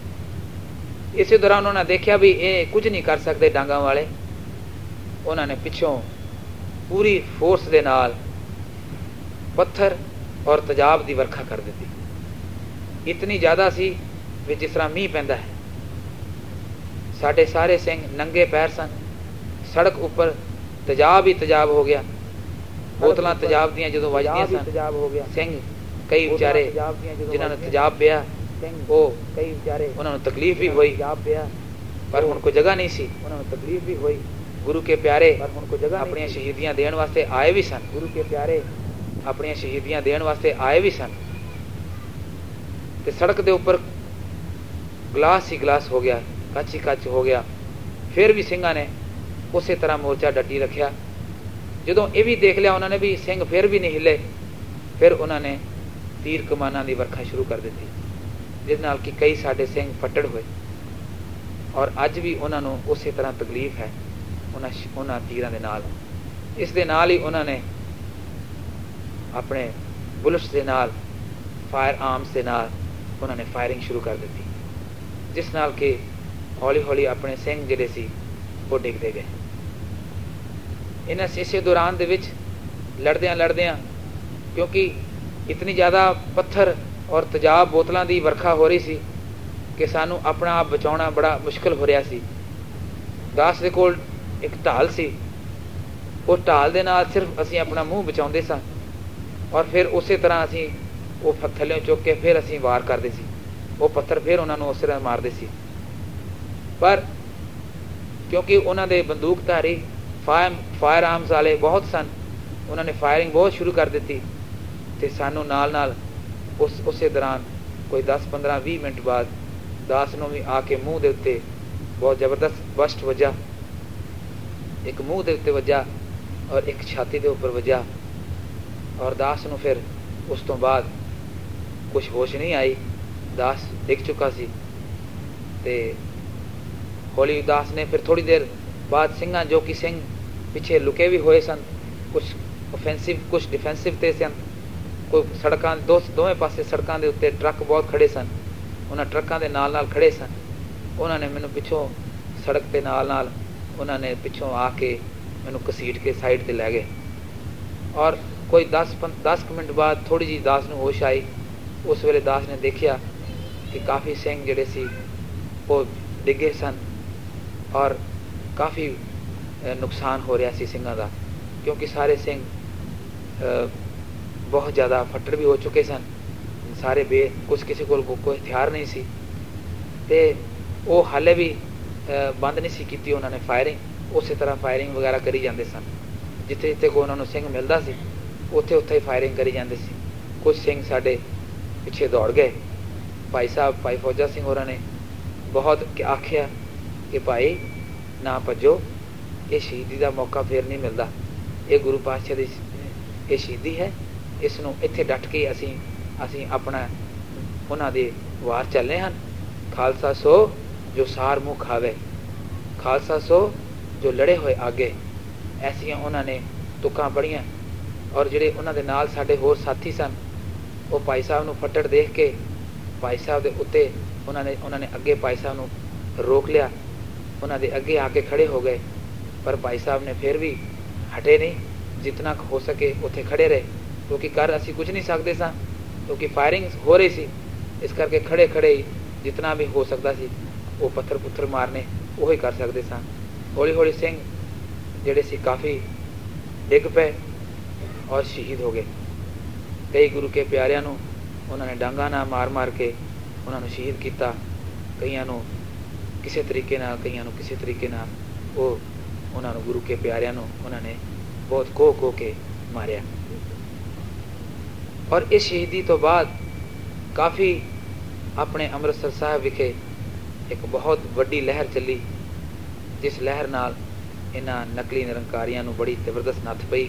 ਇਸੇ ਦੌਰਾਨ ਉਹਨਾਂ ਨੇ ਦੇਖਿਆ ਵੀ ਇਹ ਕੁਝ ਨਹੀਂ ਕਰ ਸਕਦੇ ਡਾਂਗਾਂ ਵਾਲੇ। ਉਹਨਾਂ ਨੇ ਪਿੱਛੋਂ ਪੂਰੀ ਫੋਰਸ ਦੇ ਨਾਲ ਪੱਥਰ ਔਰ ਤੇਜ਼ਾਬ ਦੀ ਵਰਖਾ ਕਰ ਦਿੱਤੀ। ਇਤਨੀ ਜ਼ਿਆਦਾ ਸੀ ਵੀ ਜਿਸ ਤਰ੍ਹਾਂ ਮੀਂਹ ਪੈਂਦਾ ਹੈ। ਸਾਡੇ ਸਾਰੇ ਸਿੰਘ ਨੰਗੇ ਪੈਰ ਸਨ। ਸੜਕ ਉੱਪਰ ਤੇਜ਼ਾਬ ਹੀ ਤੇਜ਼ਾਬ ਹੋ ਗਿਆ। ਬੋਤਲਾਂ ਤੇਜ਼ਾਬ ਦੀਆਂ ਜਦੋਂ ਵੱਜਦੀਆਂ ਸਨ, ਤੇਜ਼ਾਬ ਹੋ ਗਿਆ। ਸਿੰਘ ਕਈ ਵਿਚਾਰੇ ਜਿਨ੍ਹਾਂ ਨੂੰ ਤੇਜ਼ਾਬ ਪਿਆ, ਉਹ ਕਈ ਵਿਚਾਰੇ ਉਹਨਾਂ ਨੂੰ ਤਕਲੀਫ ਵੀ ਹੋਈ, ਪਰ ਹੁਣ ਕੋਈ ਜਗ੍ਹਾ ਨਹੀਂ ਸੀ। ਉਹਨਾਂ ਨੂੰ ਤਕਲੀਫ ਵੀ ਹੋਈ। ਗੁਰੂ ਕੇ ਪਿਆਰੇ ਆਪਣੀਆਂ ਸ਼ਹੀਦੀਆਂ ਦੇਣ ਵਾਸਤੇ ਆਏ ਵੀ ਸਨ। ਗੁਰੂ ਕੇ ਪਿਆਰੇ ਆਪਣੀਆਂ ਸ਼ਹੀਦੀਆਂ ਦੇਣ ਵਾਸਤੇ ਆਏ ਵੀ ਸਨ। ਤੇ ਸੜਕ ਦੇ ਉੱਪਰ ਗਲਾਸ ਹੀ ਗਲਾਸ ਹੋ ਗਿਆ, ਕੱਚ ਹੀ ਕੱਚ ਹੋ ਗਿਆ। ਫਿਰ ਵੀ ਸਿੰਘਾਂ ਨੇ ਉਸੇ ਤਰ੍ਹਾਂ ਮੋਰਚਾ ਡੱਟੀ ਰੱਖਿਆ। ਜਦੋਂ ਇਹ ਵੀ ਦੇਖ ਲਿਆ ਉਹਨਾਂ ਨੇ ਵੀ ਸਿੰਘ ਫਿਰ ਵੀ ਨਹੀਂ ਹਿੱਲੇ, ਫਿਰ ਉਹਨਾਂ ਨੇ ਤੀਰ ਕਮਾਨਾਂ ਦੀ ਵਰਖਾ ਸ਼ੁਰੂ ਕਰ ਦਿੱਤੀ, ਜਿਸ ਨਾਲ ਕਿ ਕਈ ਸਾਡੇ ਸਿੰਘ ਫੱਟੜ ਹੋਏ। ਔਰ ਅੱਜ ਵੀ ਉਹਨਾਂ ਨੂੰ ਉਸੇ ਤਰ੍ਹਾਂ ਤਕਲੀਫ ਹੈ ਉਹਨਾਂ ਉਹਨਾਂ ਤੀਰਾਂ ਦੇ ਨਾਲ। ਇਸ ਦੇ ਨਾਲ ਹੀ ਉਹਨਾਂ ਨੇ ਆਪਣੇ ਬੁਲਟਸ ਦੇ ਨਾਲ, ਫਾਇਰ ਆਰਮਸ ਦੇ ਨਾਲ ਉਹਨਾਂ ਨੇ ਫਾਇਰਿੰਗ ਸ਼ੁਰੂ ਕਰ ਦਿੱਤੀ, ਜਿਸ ਨਾਲ ਕਿ ਹੌਲੀ ਹੌਲੀ ਆਪਣੇ ਸਿੰਘ ਜਿਹੜੇ ਸੀ ਉਹ ਡਿੱਗਦੇ ਗਏ। ਇਹਨਾਂ ਇਸੇ ਦੌਰਾਨ ਦੇ ਵਿੱਚ ਲੜਦਿਆਂ ਲੜਦਿਆਂ, ਕਿਉਂਕਿ ਇਤਨੀ ਜ਼ਿਆਦਾ ਪੱਥਰ ਔਰ ਤੇਜ਼ਾਬ ਬੋਤਲਾਂ ਦੀ ਵਰਖਾ ਹੋ ਰਹੀ ਸੀ ਕਿ ਸਾਨੂੰ ਆਪਣਾ ਆਪ ਬਚਾਉਣਾ ਬੜਾ ਮੁਸ਼ਕਿਲ ਹੋ ਰਿਹਾ ਸੀ। ਦਾਸ ਦੇ ਕੋਲ ਇੱਕ ਢਾਲ ਸੀ। ਉਹ ਢਾਲ ਦੇ ਨਾਲ ਸਿਰਫ ਅਸੀਂ ਆਪਣਾ ਮੂੰਹ ਬਚਾਉਂਦੇ ਸਾਂ, ਔਰ ਫਿਰ ਉਸੇ ਤਰ੍ਹਾਂ ਅਸੀਂ ਉਹ ਥੱਲਿਓਂ ਚੁੱਕ ਕੇ ਫਿਰ ਅਸੀਂ ਵਾਰ ਕਰਦੇ ਸੀ। ਉਹ ਪੱਥਰ ਫਿਰ ਉਹਨਾਂ ਨੂੰ ਉਸੇ ਤਰ੍ਹਾਂ ਮਾਰਦੇ ਸੀ। ਪਰ ਕਿਉਂਕਿ ਉਹਨਾਂ ਦੇ ਬੰਦੂਕਧਾਰੀ ਫਾਇਰ ਫਾਇਰ ਆਰਮਸ ਵਾਲੇ ਬਹੁਤ ਸਨ, ਉਹਨਾਂ ਨੇ ਫਾਇਰਿੰਗ ਬਹੁਤ ਸ਼ੁਰੂ ਕਰ ਦਿੱਤੀ। ਅਤੇ ਸਾਨੂੰ ਨਾਲ ਨਾਲ ਉਸ ਉਸੇ ਦੌਰਾਨ ਕੋਈ ਦਸ ਪੰਦਰਾਂ ਵੀਹ ਮਿੰਟ ਬਾਅਦ ਦਾਸ ਨੂੰ ਵੀ ਆ ਕੇ ਮੂੰਹ ਦੇ ਉੱਤੇ ਬਹੁਤ ਜ਼ਬਰਦਸਤ ਬਸਟ ਵੱਜਾ। ਇੱਕ ਮੂੰਹ ਦੇ ਉੱਤੇ ਵੱਜਾ ਔਰ ਇੱਕ ਛਾਤੀ ਦੇ ਉੱਪਰ ਵੱਜਾ। ਔਰ ਦਾਸ ਨੂੰ ਫਿਰ ਉਸ ਤੋਂ ਬਾਅਦ ਕੁਛ ਹੋਸ਼ ਨਹੀਂ ਆਈ। ਦਾਸ ਡਿੱਗ ਚੁੱਕਾ ਸੀ। ਅਤੇ ਹੌਲੀ ਦਾਸ ਨੇ ਫਿਰ ਥੋੜ੍ਹੀ ਦੇਰ ਬਾਅਦ ਸਿੰਘਾਂ, ਜੋ ਕਿ ਸਿੰਘ ਪਿੱਛੇ ਲੁਕੇ ਵੀ ਹੋਏ ਸਨ, ਕੁਛ ਓਫੈਂਸਿਵ ਕੁਛ ਡਿਫੈਂਸਿਵ 'ਤੇ ਸਨ। ਕੋਈ ਸੜਕਾਂ ਦੋ ਦੋਵੇਂ ਪਾਸੇ ਸੜਕਾਂ ਦੇ ਉੱਤੇ ਟਰੱਕ ਬਹੁਤ ਖੜ੍ਹੇ ਸਨ। ਉਹਨਾਂ ਟਰੱਕਾਂ ਦੇ ਨਾਲ ਨਾਲ ਖੜ੍ਹੇ ਸਨ। ਉਹਨਾਂ ਨੇ ਮੈਨੂੰ ਪਿੱਛੋਂ ਸੜਕ ਦੇ ਨਾਲ ਨਾਲ ਉਹਨਾਂ ਨੇ ਪਿੱਛੋਂ ਆ ਕੇ ਮੈਨੂੰ ਘਸੀਟ ਕੇ ਸਾਈਡ 'ਤੇ ਲੈ ਗਏ। ਔਰ ਕੋਈ ਦਸ ਪੰ ਦਸ ਕੁ ਮਿੰਟ ਬਾਅਦ ਥੋੜ੍ਹੀ ਜਿਹੀ ਦਾਸ ਨੂੰ ਹੋਸ਼ ਆਈ। ਉਸ ਵੇਲੇ ਦਾਸ ਨੇ ਦੇਖਿਆ ਕਿ ਕਾਫੀ ਸਿੰਘ ਜਿਹੜੇ ਸੀ ਉਹ ਡਿੱਗੇ ਸਨ ਔਰ ਕਾਫੀ ਨੁਕਸਾਨ ਹੋ ਰਿਹਾ ਸੀ ਸਿੰਘਾਂ ਦਾ, ਕਿਉਂਕਿ ਸਾਰੇ ਸਿੰਘ ਬਹੁਤ ਜ਼ਿਆਦਾ ਫੱਟੜ ਵੀ ਹੋ ਚੁੱਕੇ ਸਨ। ਸਾਰੇ ਬੇ ਕੁਛ ਕਿਸੇ ਕੋਲ ਕੋਈ ਹਥਿਆਰ ਨਹੀਂ ਸੀ। ਅਤੇ ਉਹ ਹਾਲੇ ਵੀ ਬੰਦ ਨਹੀਂ ਸੀ ਕੀਤੀ ਉਹਨਾਂ ਨੇ ਫਾਇਰਿੰਗ। ਉਸੇ ਤਰ੍ਹਾਂ ਫਾਇਰਿੰਗ ਵਗੈਰਾ ਕਰੀ ਜਾਂਦੇ ਸਨ। ਜਿੱਥੇ ਜਿੱਥੇ ਕੋਈ ਉਹਨਾਂ ਨੂੰ ਸਿੰਘ ਮਿਲਦਾ ਸੀ ਉੱਥੇ ਉੱਥੇ ਹੀ ਫਾਇਰਿੰਗ ਕਰੀ ਜਾਂਦੇ ਸੀ। ਕੁਛ ਸਿੰਘ ਸਾਡੇ ਪਿੱਛੇ ਦੌੜ ਗਏ। ਭਾਈ ਸਾਹਿਬ ਭਾਈ ਫੌਜਾ ਸਿੰਘ ਹੋਰਾਂ ਨੇ ਬਹੁਤ ਆਖਿਆ ਕਿ ਭਾਈ ਨਾ ਭੱਜੋ, ਇਹ ਸ਼ਹੀਦੀ ਦਾ ਮੌਕਾ ਫੇਰ ਨਹੀਂ ਮਿਲਦਾ। ਇਹ ਗੁਰੂ ਪਾਤਸ਼ਾਹ ਦੀ ਇਹ ਸ਼ਹੀਦੀ ਹੈ, ਇਸ ਨੂੰ ਇੱਥੇ ਡਟ ਕੇ ਅਸੀਂ ਅਸੀਂ ਆਪਣਾ ਉਹਨਾਂ ਦੇ ਵਾਰ ਚੱਲੇ ਹਨ। ਖਾਲਸਾ ਸੋ ਜੋ ਸਾਰ ਮੂੰਹ ਖਾਵੇ, ਖਾਲਸਾ ਸੋ ਜੋ ਲੜੇ ਹੋਏ ਆਗੇ। ਐਸੀਆਂ ਉਹਨਾਂ ਨੇ ਤੁਕਾਂ ਪੜ੍ਹੀਆਂ। ਔਰ ਜਿਹੜੇ ਉਹਨਾਂ ਦੇ ਨਾਲ ਸਾਡੇ ਹੋਰ ਸਾਥੀ ਸਨ, ਉਹ ਭਾਈ ਸਾਹਿਬ ਨੂੰ ਫੱਟੜ ਦੇਖ ਕੇ ਭਾਈ ਸਾਹਿਬ ਦੇ ਉੱਤੇ ਉਹਨਾਂ ਨੇ ਉਹਨਾਂ ਨੇ ਅੱਗੇ ਭਾਈ ਸਾਹਿਬ ਨੂੰ ਰੋਕ ਲਿਆ। ਉਹਨਾਂ ਦੇ ਅੱਗੇ ਆ ਕੇ ਖੜ੍ਹੇ ਹੋ ਗਏ, ਪਰ ਭਾਈ ਸਾਹਿਬ ਨੇ ਫਿਰ ਵੀ ਹਟੇ ਨਹੀਂ। ਜਿਤਨਾ ਕੁ ਹੋ ਸਕੇ ਉੱਥੇ ਖੜ੍ਹੇ ਰਹੇ, ਕਿਉਂਕਿ ਕਰ ਅਸੀਂ ਕੁਝ ਨਹੀਂ ਸਕਦੇ ਸਾਂ, ਕਿਉਂਕਿ ਫਾਇਰਿੰਗ ਹੋ ਰਹੀ ਸੀ। ਇਸ ਕਰਕੇ ਖੜ੍ਹੇ ਖੜ੍ਹੇ ਹੀ ਜਿਤਨਾ ਵੀ ਹੋ ਸਕਦਾ ਸੀ ਉਹ ਪੱਥਰ ਪੁੱਥਰ ਮਾਰਨੇ ਉਹੀ ਕਰ ਸਕਦੇ ਸਾਂ। ਹੌਲੀ ਹੌਲੀ ਸਿੰਘ ਜਿਹੜੇ ਸੀ ਕਾਫੀ ਡਿੱਗ ਪਏ ਔਰ ਸ਼ਹੀਦ ਹੋ ਗਏ। ਕਈ ਗੁਰੂ ਕੇ ਪਿਆਰਿਆਂ ਨੂੰ ਉਹਨਾਂ ਨੇ ਡਾਂਗਾਂ ਨਾਲ ਮਾਰ ਮਾਰ ਕੇ ਉਹਨਾਂ ਨੂੰ ਸ਼ਹੀਦ ਕੀਤਾ। ਕਈਆਂ ਨੂੰ ਕਿਸੇ ਤਰੀਕੇ ਨਾਲ, ਕਈਆਂ ਨੂੰ ਕਿਸੇ ਤਰੀਕੇ ਨਾਲ ਉਹ ਉਹਨਾਂ ਨੂੰ ਗੁਰੂ ਕੇ ਪਿਆਰਿਆਂ ਨੂੰ ਉਹਨਾਂ ਨੇ ਬਹੁਤ ਕੋਹ ਕੋਹ ਕੇ ਮਾਰਿਆ। ਔਰ ਇਸ ਸ਼ਹੀਦੀ ਤੋਂ ਬਾਅਦ ਕਾਫੀ ਆਪਣੇ ਅੰਮ੍ਰਿਤਸਰ ਸਾਹਿਬ ਵਿਖੇ ਇੱਕ ਬਹੁਤ ਵੱਡੀ ਲਹਿਰ ਚੱਲੀ, ਜਿਸ ਲਹਿਰ ਨਾਲ ਇਹਨਾਂ ਨਕਲੀ ਨਿਰੰਕਾਰੀਆਂ ਨੂੰ ਬੜੀ ਜ਼ਬਰਦਸਤ ਨੱਥ ਪਈ।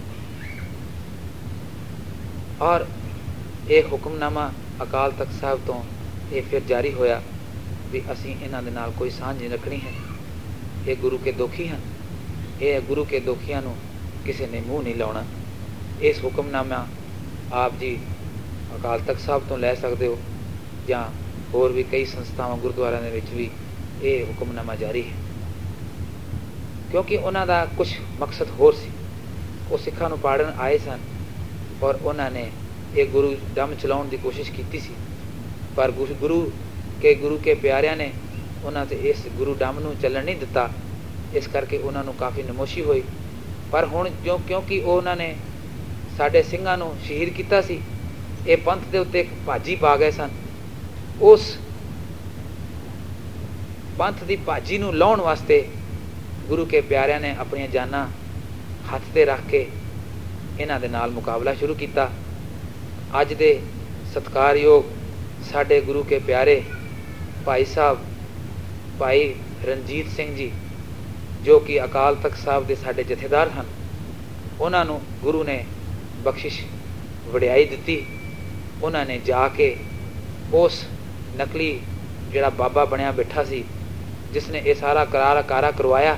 ਔਰ ਇਹ ਹੁਕਮਨਾਮਾ ਅਕਾਲ ਤਖਤ ਸਾਹਿਬ ਤੋਂ ਇਹ ਫਿਰ ਜਾਰੀ ਹੋਇਆ ਵੀ ਅਸੀਂ ਇਹਨਾਂ ਦੇ ਨਾਲ ਕੋਈ ਸਾਂਝ ਨਹੀਂ ਰੱਖਣੀ ਹੈ। ਇਹ ਗੁਰੂ ਕੇ ਦੋਖੀ ਹਨ, ਇਹ ਗੁਰੂ ਕੇ ਦੋਖੀਆਂ ਨੂੰ ਕਿਸੇ ਨੇ ਮੂੰਹ ਨਹੀਂ ਲਾਉਣਾ। ਇਸ ਹੁਕਮਨਾਮਾ ਆਪ ਜੀ ਅਕਾਲ ਤਖਤ ਸਾਹਿਬ ਤੋਂ ਲੈ ਸਕਦੇ ਹੋ, ਜਾਂ ਹੋਰ ਵੀ ਕਈ ਸੰਸਥਾਵਾਂ ਗੁਰਦੁਆਰਿਆਂ ਦੇ ਵਿੱਚ ਵੀ ਇਹ ਹੁਕਮਨਾਮਾ ਜਾਰੀ ਹੈ। ਕਿਉਂਕਿ ਉਹਨਾਂ ਦਾ ਕੁਝ ਮਕਸਦ ਹੋਰ ਸੀ। ਉਹ ਸਿੱਖਾਂ ਨੂੰ ਪਾੜਨ ਆਏ ਸਨ ਔਰ ਉਹਨਾਂ ਨੇ ਇਹ ਗੁਰੂ ਡੰਮ ਚਲਾਉਣ ਦੀ ਕੋਸ਼ਿਸ਼ ਕੀਤੀ ਸੀ, ਪਰ ਗੁਰੂ ਕੇ ਗੁਰੂ ਕੇ ਪਿਆਰਿਆਂ ਨੇ ਉਹਨਾਂ 'ਤੇ ਇਸ ਗੁਰੂ ਡੰਮ ਨੂੰ ਚੱਲਣ ਨਹੀਂ ਦਿੱਤਾ। ਇਸ ਕਰਕੇ ਉਹਨਾਂ ਨੂੰ ਕਾਫੀ ਨਮੋਸ਼ੀ ਹੋਈ। ਪਰ ਹੁਣ ਜੋ ਕਿਉਂਕਿ ਉਹ ਉਹਨਾਂ ਨੇ ਸਾਡੇ ਸਿੰਘਾਂ ਨੂੰ ਸ਼ਹੀਦ ਕੀਤਾ ਸੀ, ਇਹ ਪੰਥ ਦੇ ਉੱਤੇ ਇੱਕ ਭਾਜੀ ਪਾ ਗਏ ਸਨ। ਉਸ ਪੰਥ ਦੀ ਭਾਜੀ ਨੂੰ ਲਾਉਣ ਵਾਸਤੇ ਗੁਰੂ ਕੇ ਪਿਆਰਿਆਂ ਨੇ ਆਪਣੀਆਂ ਜਾਨਾਂ ਹੱਥ 'ਤੇ ਰੱਖ ਕੇ ਇਹਨਾਂ ਦੇ ਨਾਲ ਮੁਕਾਬਲਾ ਸ਼ੁਰੂ ਕੀਤਾ। ਅੱਜ ਦੇ ਸਤਿਕਾਰਯੋਗ ਸਾਡੇ ਗੁਰੂ ਕੇ ਪਿਆਰੇ ਭਾਈ ਸਾਹਿਬ ਭਾਈ ਰਣਜੀਤ ਸਿੰਘ ਜੀ, ਜੋ ਕਿ ਅਕਾਲ ਤਖਤ ਸਾਹਿਬ ਦੇ ਸਾਡੇ ਜਥੇਦਾਰ ਹਨ, ਉਹਨਾਂ ਨੂੰ ਗੁਰੂ ਨੇ ਬਖਸ਼ਿਸ਼ ਵਡਿਆਈ ਦਿੱਤੀ। ਉਹਨਾਂ ਨੇ ਜਾ ਕੇ ਉਸ ਨਕਲੀ ਜਿਹੜਾ ਬਾਬਾ ਬਣਿਆ ਬੈਠਾ ਸੀ, ਜਿਸ ਨੇ ਇਹ ਸਾਰਾ ਕਰਾਰ ਕਾਰਾ ਕਰਵਾਇਆ,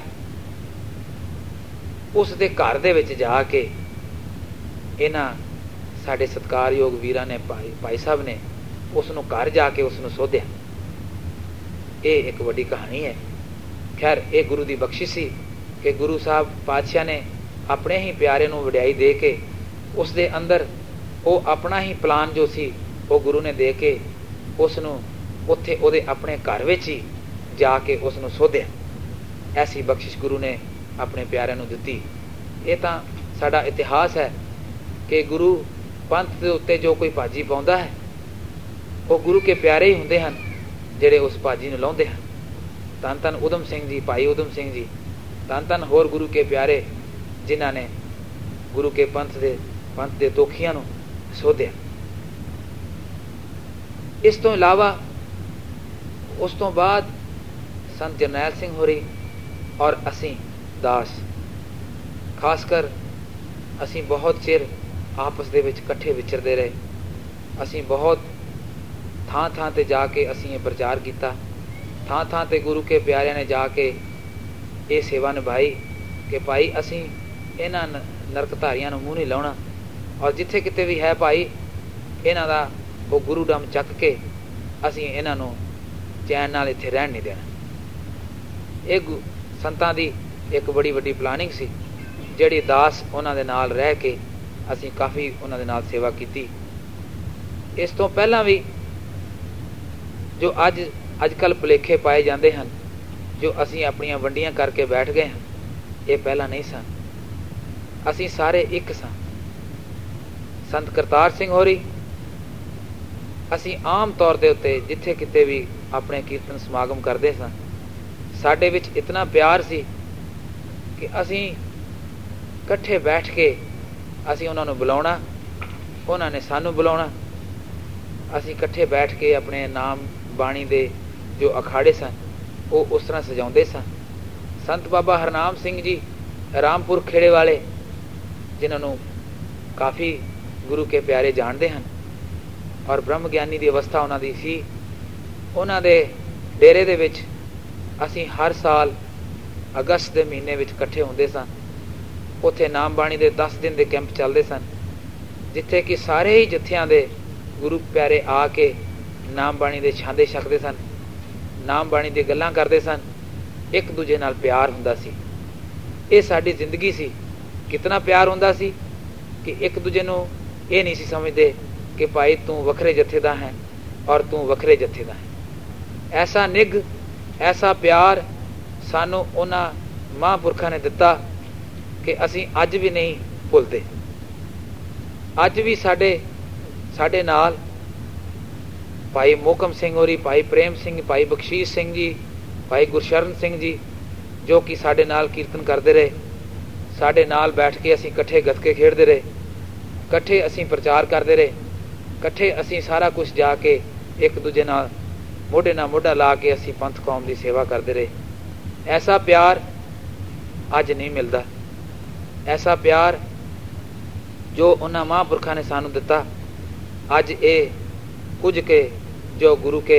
ਉਸ ਦੇ ਘਰ ਦੇ ਵਿੱਚ ਜਾ ਕੇ ਇਹਨਾਂ ਸਾਡੇ ਸਤਿਕਾਰਯੋਗ ਵੀਰਾਂ ਨੇ ਭਾਈ ਭਾਈ ਸਾਹਿਬ ਨੇ ਉਸ ਨੂੰ ਘਰ ਜਾ ਕੇ ਉਸ ਨੂੰ ਸੋਧਿਆ। ਇਹ ਇੱਕ ਵੱਡੀ ਕਹਾਣੀ ਹੈ। ਖੈਰ, ਇਹ ਗੁਰੂ ਦੀ ਬਖਸ਼ਿਸ਼ ਸੀ ਕਿ ਗੁਰੂ ਸਾਹਿਬ ਪਾਤਸ਼ਾਹ ਨੇ ਆਪਣੇ ਹੀ ਪਿਆਰੇ ਨੂੰ ਵਡਿਆਈ ਦੇ ਕੇ ਉਸ ਦੇ ਅੰਦਰ ਉਹ ਆਪਣਾ ਹੀ ਪਲਾਨ ਜੋ ਸੀ ਉਹ ਗੁਰੂ ਨੇ ਦੇ ਕੇ ਉਸ ਨੂੰ ਉੱਥੇ ਉਹਦੇ ਆਪਣੇ ਘਰ ਵਿੱਚ ਹੀ ਜਾ ਕੇ ਉਸ ਨੂੰ ਸੋਧਿਆ। ਐਸੀ ਬਖਸ਼ਿਸ਼ ਗੁਰੂ ਨੇ ਆਪਣੇ ਪਿਆਰਿਆਂ ਨੂੰ ਦਿੱਤੀ। ਇਹ ਤਾਂ ਸਾਡਾ ਇਤਿਹਾਸ ਹੈ ਕਿ ਗੁਰੂ ਪੰਥ ਦੇ ਉੱਤੇ ਜੋ ਕੋਈ ਭਾਜੀ ਪਾਉਂਦਾ ਹੈ, ਉਹ ਗੁਰੂ ਕੇ ਪਿਆਰੇ ਹੀ ਹੁੰਦੇ ਹਨ ਜਿਹੜੇ ਉਸ ਭਾਜੀ ਨੂੰ ਲਾਉਂਦੇ ਹਨ। ਧੰਨ ਧੰਨ ਊਧਮ ਸਿੰਘ ਜੀ, ਭਾਈ ਊਧਮ ਸਿੰਘ ਜੀ, ਧੰਨ ਧੰਨ ਹੋਰ ਗੁਰੂ ਕੇ ਪਿਆਰੇ ਜਿਨ੍ਹਾਂ ਨੇ ਗੁਰੂ ਕੇ ਪੰਥ ਦੇ ਪੰਥ ਦੇ ਦੋਖੀਆਂ ਨੂੰ ਸੋਧਿਆ। ਇਸ ਤੋਂ ਇਲਾਵਾ ਉਸ ਤੋਂ ਬਾਅਦ ਸੰਤ ਜਰਨੈਲ ਸਿੰਘ ਹੋਰੀ ਔਰ ਅਸੀਂ ਦਾਸ, ਖਾਸ ਕਰ ਅਸੀਂ ਬਹੁਤ ਚਿਰ ਆਪਸ ਦੇ ਵਿੱਚ ਇਕੱਠੇ ਵਿਚਰਦੇ ਰਹੇ। ਅਸੀਂ ਬਹੁਤ ਥਾਂ ਥਾਂ 'ਤੇ ਜਾ ਕੇ ਅਸੀਂ ਇਹ ਪ੍ਰਚਾਰ ਕੀਤਾ। ਥਾਂ ਥਾਂ 'ਤੇ ਗੁਰੂ ਕੇ ਪਿਆਰਿਆਂ ਨੇ ਜਾ ਕੇ ਇਹ ਸੇਵਾ ਨਿਭਾਈ ਕਿ ਭਾਈ ਅਸੀਂ ਇਹਨਾਂ ਨਰਕਧਾਰੀਆਂ ਨੂੰ ਮੂੰਹ ਨਹੀਂ ਲਾਉਣਾ, ਔਰ ਜਿੱਥੇ ਕਿਤੇ ਵੀ ਹੈ ਭਾਈ ਇਹਨਾਂ ਦਾ ਉਹ ਗੁਰੂ ਡੰਮ ਚੱਕ ਕੇ ਅਸੀਂ ਇਹਨਾਂ ਨੂੰ ਚੈਨ ਨਾਲ ਇੱਥੇ ਰਹਿਣ ਨਹੀਂ ਦੇਣਾ। ਇਹ ਸੰਤਾਂ ਦੀ ਇੱਕ ਬੜੀ ਵੱਡੀ ਪਲਾਨਿੰਗ ਸੀ, ਜਿਹੜੀ ਦਾਸ ਉਹਨਾਂ ਦੇ ਨਾਲ ਰਹਿ ਕੇ ਅਸੀਂ ਕਾਫੀ ਉਹਨਾਂ ਦੇ ਨਾਲ ਸੇਵਾ ਕੀਤੀ। ਇਸ ਤੋਂ ਪਹਿਲਾਂ ਵੀ ਜੋ ਅੱਜ ਅੱਜ ਕੱਲ੍ਹ ਭੁਲੇਖੇ ਪਾਏ ਜਾਂਦੇ ਹਨ, ਜੋ ਅਸੀਂ ਆਪਣੀਆਂ ਵੰਡੀਆਂ ਕਰਕੇ ਬੈਠ ਗਏ ਹਾਂ, ਇਹ ਪਹਿਲਾਂ ਨਹੀਂ ਸਨ। ਅਸੀਂ ਸਾਰੇ ਇੱਕ ਸਾਂ। ਸੰਤ ਕਰਤਾਰ ਸਿੰਘ ਹੋਰੀ, ਅਸੀਂ ਆਮ ਤੌਰ ਦੇ ਉੱਤੇ ਜਿੱਥੇ ਕਿਤੇ ਵੀ ਆਪਣੇ ਕੀਰਤਨ ਸਮਾਗਮ ਕਰਦੇ ਸਾਂ, ਸਾਡੇ ਵਿੱਚ ਇਤਨਾ ਪਿਆਰ ਸੀ ਕਿ ਅਸੀਂ ਇਕੱਠੇ ਬੈਠ ਕੇ ਅਸੀਂ ਉਹਨਾਂ ਨੂੰ ਬੁਲਾਉਣਾ, ਉਹਨਾਂ ਨੇ ਸਾਨੂੰ ਬੁਲਾਉਣਾ। ਅਸੀਂ ਇਕੱਠੇ ਬੈਠ ਕੇ ਆਪਣੇ ਨਾਮ ਬਾਣੀ ਦੇ ਜੋ ਅਖਾੜੇ ਸਨ ਉਹ ਉਸ ਤਰ੍ਹਾਂ ਸਜਾਉਂਦੇ ਸਨ। ਸੰਤ ਬਾਬਾ ਹਰਨਾਮ ਸਿੰਘ ਜੀ ਰਾਮਪੁਰ ਖੇੜੇ ਵਾਲੇ, ਜਿਨ੍ਹਾਂ ਨੂੰ ਕਾਫੀ ਗੁਰੂ ਕੇ ਪਿਆਰੇ ਜਾਣਦੇ ਹਨ ਔਰ ਬ੍ਰਹਮ ਗਿਆਨੀ ਦੀ ਅਵਸਥਾ ਉਹਨਾਂ ਦੀ ਸੀ, ਉਹਨਾਂ ਦੇ ਡੇਰੇ ਦੇ ਵਿੱਚ ਅਸੀਂ ਹਰ ਸਾਲ ਅਗਸਤ ਦੇ ਮਹੀਨੇ ਵਿੱਚ ਇਕੱਠੇ ਹੁੰਦੇ ਸਾਂ। ਉੱਥੇ ਨਾਮ ਬਾਣੀ ਦੇ ਦਸ ਦਿਨ ਦੇ ਕੈਂਪ ਚੱਲਦੇ ਸਨ, ਜਿੱਥੇ ਕਿ ਸਾਰੇ ਹੀ ਜਥਿਆਂ ਦੇ ਗੁਰੂ ਪਿਆਰੇ ਆ ਕੇ ਨਾਮ ਬਾਣੀ ਦੇ ਛਾਂਦੇ ਛਕਦੇ ਸਨ, ਨਾਮ ਬਾਣੀ ਦੀ ਗੱਲਾਂ ਕਰਦੇ ਸਨ, ਇੱਕ ਦੂਜੇ ਨਾਲ ਪਿਆਰ ਹੁੰਦਾ ਸੀ। ਇਹ ਸਾਡੀ ਜ਼ਿੰਦਗੀ ਸੀ। ਕਿਤਨਾ ਪਿਆਰ ਹੁੰਦਾ ਸੀ ਕਿ ਇੱਕ ਦੂਜੇ ਨੂੰ ਇਹ ਨਹੀਂ ਸੀ ਸਮਝਦੇ ਕਿ ਭਾਈ ਤੂੰ ਵੱਖਰੇ ਜਥੇ ਦਾ ਹੈ ਔਰ ਤੂੰ ਵੱਖਰੇ ਜਥੇ ਦਾ ਹੈ। ਐਸਾ ਨਿੱਘ, ਐਸਾ ਪਿਆਰ ਸਾਨੂੰ ਉਹਨਾਂ ਮਹਾਂਪੁਰਖਾਂ ਨੇ ਦਿੱਤਾ ਕਿ ਅਸੀਂ ਅੱਜ ਵੀ ਨਹੀਂ ਭੁੱਲਦੇ। ਅੱਜ ਵੀ ਸਾਡੇ ਸਾਡੇ ਨਾਲ ਭਾਈ ਮੋਹਕਮ ਸਿੰਘ ਹੋਰੀ, ਭਾਈ ਪ੍ਰੇਮ ਸਿੰਘ, ਭਾਈ ਬਖਸ਼ੀਸ਼ ਸਿੰਘ ਜੀ, ਭਾਈ ਗੁਰਸ਼ਰਨ ਸਿੰਘ ਜੀ, ਜੋ ਕਿ ਸਾਡੇ ਨਾਲ ਕੀਰਤਨ ਕਰਦੇ ਰਹੇ, ਸਾਡੇ ਨਾਲ ਬੈਠ ਕੇ ਅਸੀਂ ਇਕੱਠੇ ਗੱਤਕੇ ਖੇਡਦੇ ਰਹੇ, ਇਕੱਠੇ ਅਸੀਂ ਪ੍ਰਚਾਰ ਕਰਦੇ ਰਹੇ, ਇਕੱਠੇ ਅਸੀਂ ਸਾਰਾ ਕੁਝ ਜਾ ਕੇ ਇੱਕ ਦੂਜੇ ਨਾਲ ਮੋਢੇ ਨਾਲ ਮੋਢਾ ਲਾ ਕੇ ਅਸੀਂ ਪੰਥ ਕੌਮ ਦੀ ਸੇਵਾ ਕਰਦੇ ਰਹੇ। ਐਸਾ ਪਿਆਰ ਅੱਜ ਨਹੀਂ ਮਿਲਦਾ। ਐਸਾ ਪਿਆਰ ਜੋ ਉਹਨਾਂ ਮਹਾਂਪੁਰਖਾਂ ਨੇ ਸਾਨੂੰ ਦਿੱਤਾ, ਅੱਜ ਇਹ ਕੁਝ ਕੇ ਜੋ ਗੁਰੂ ਕੇ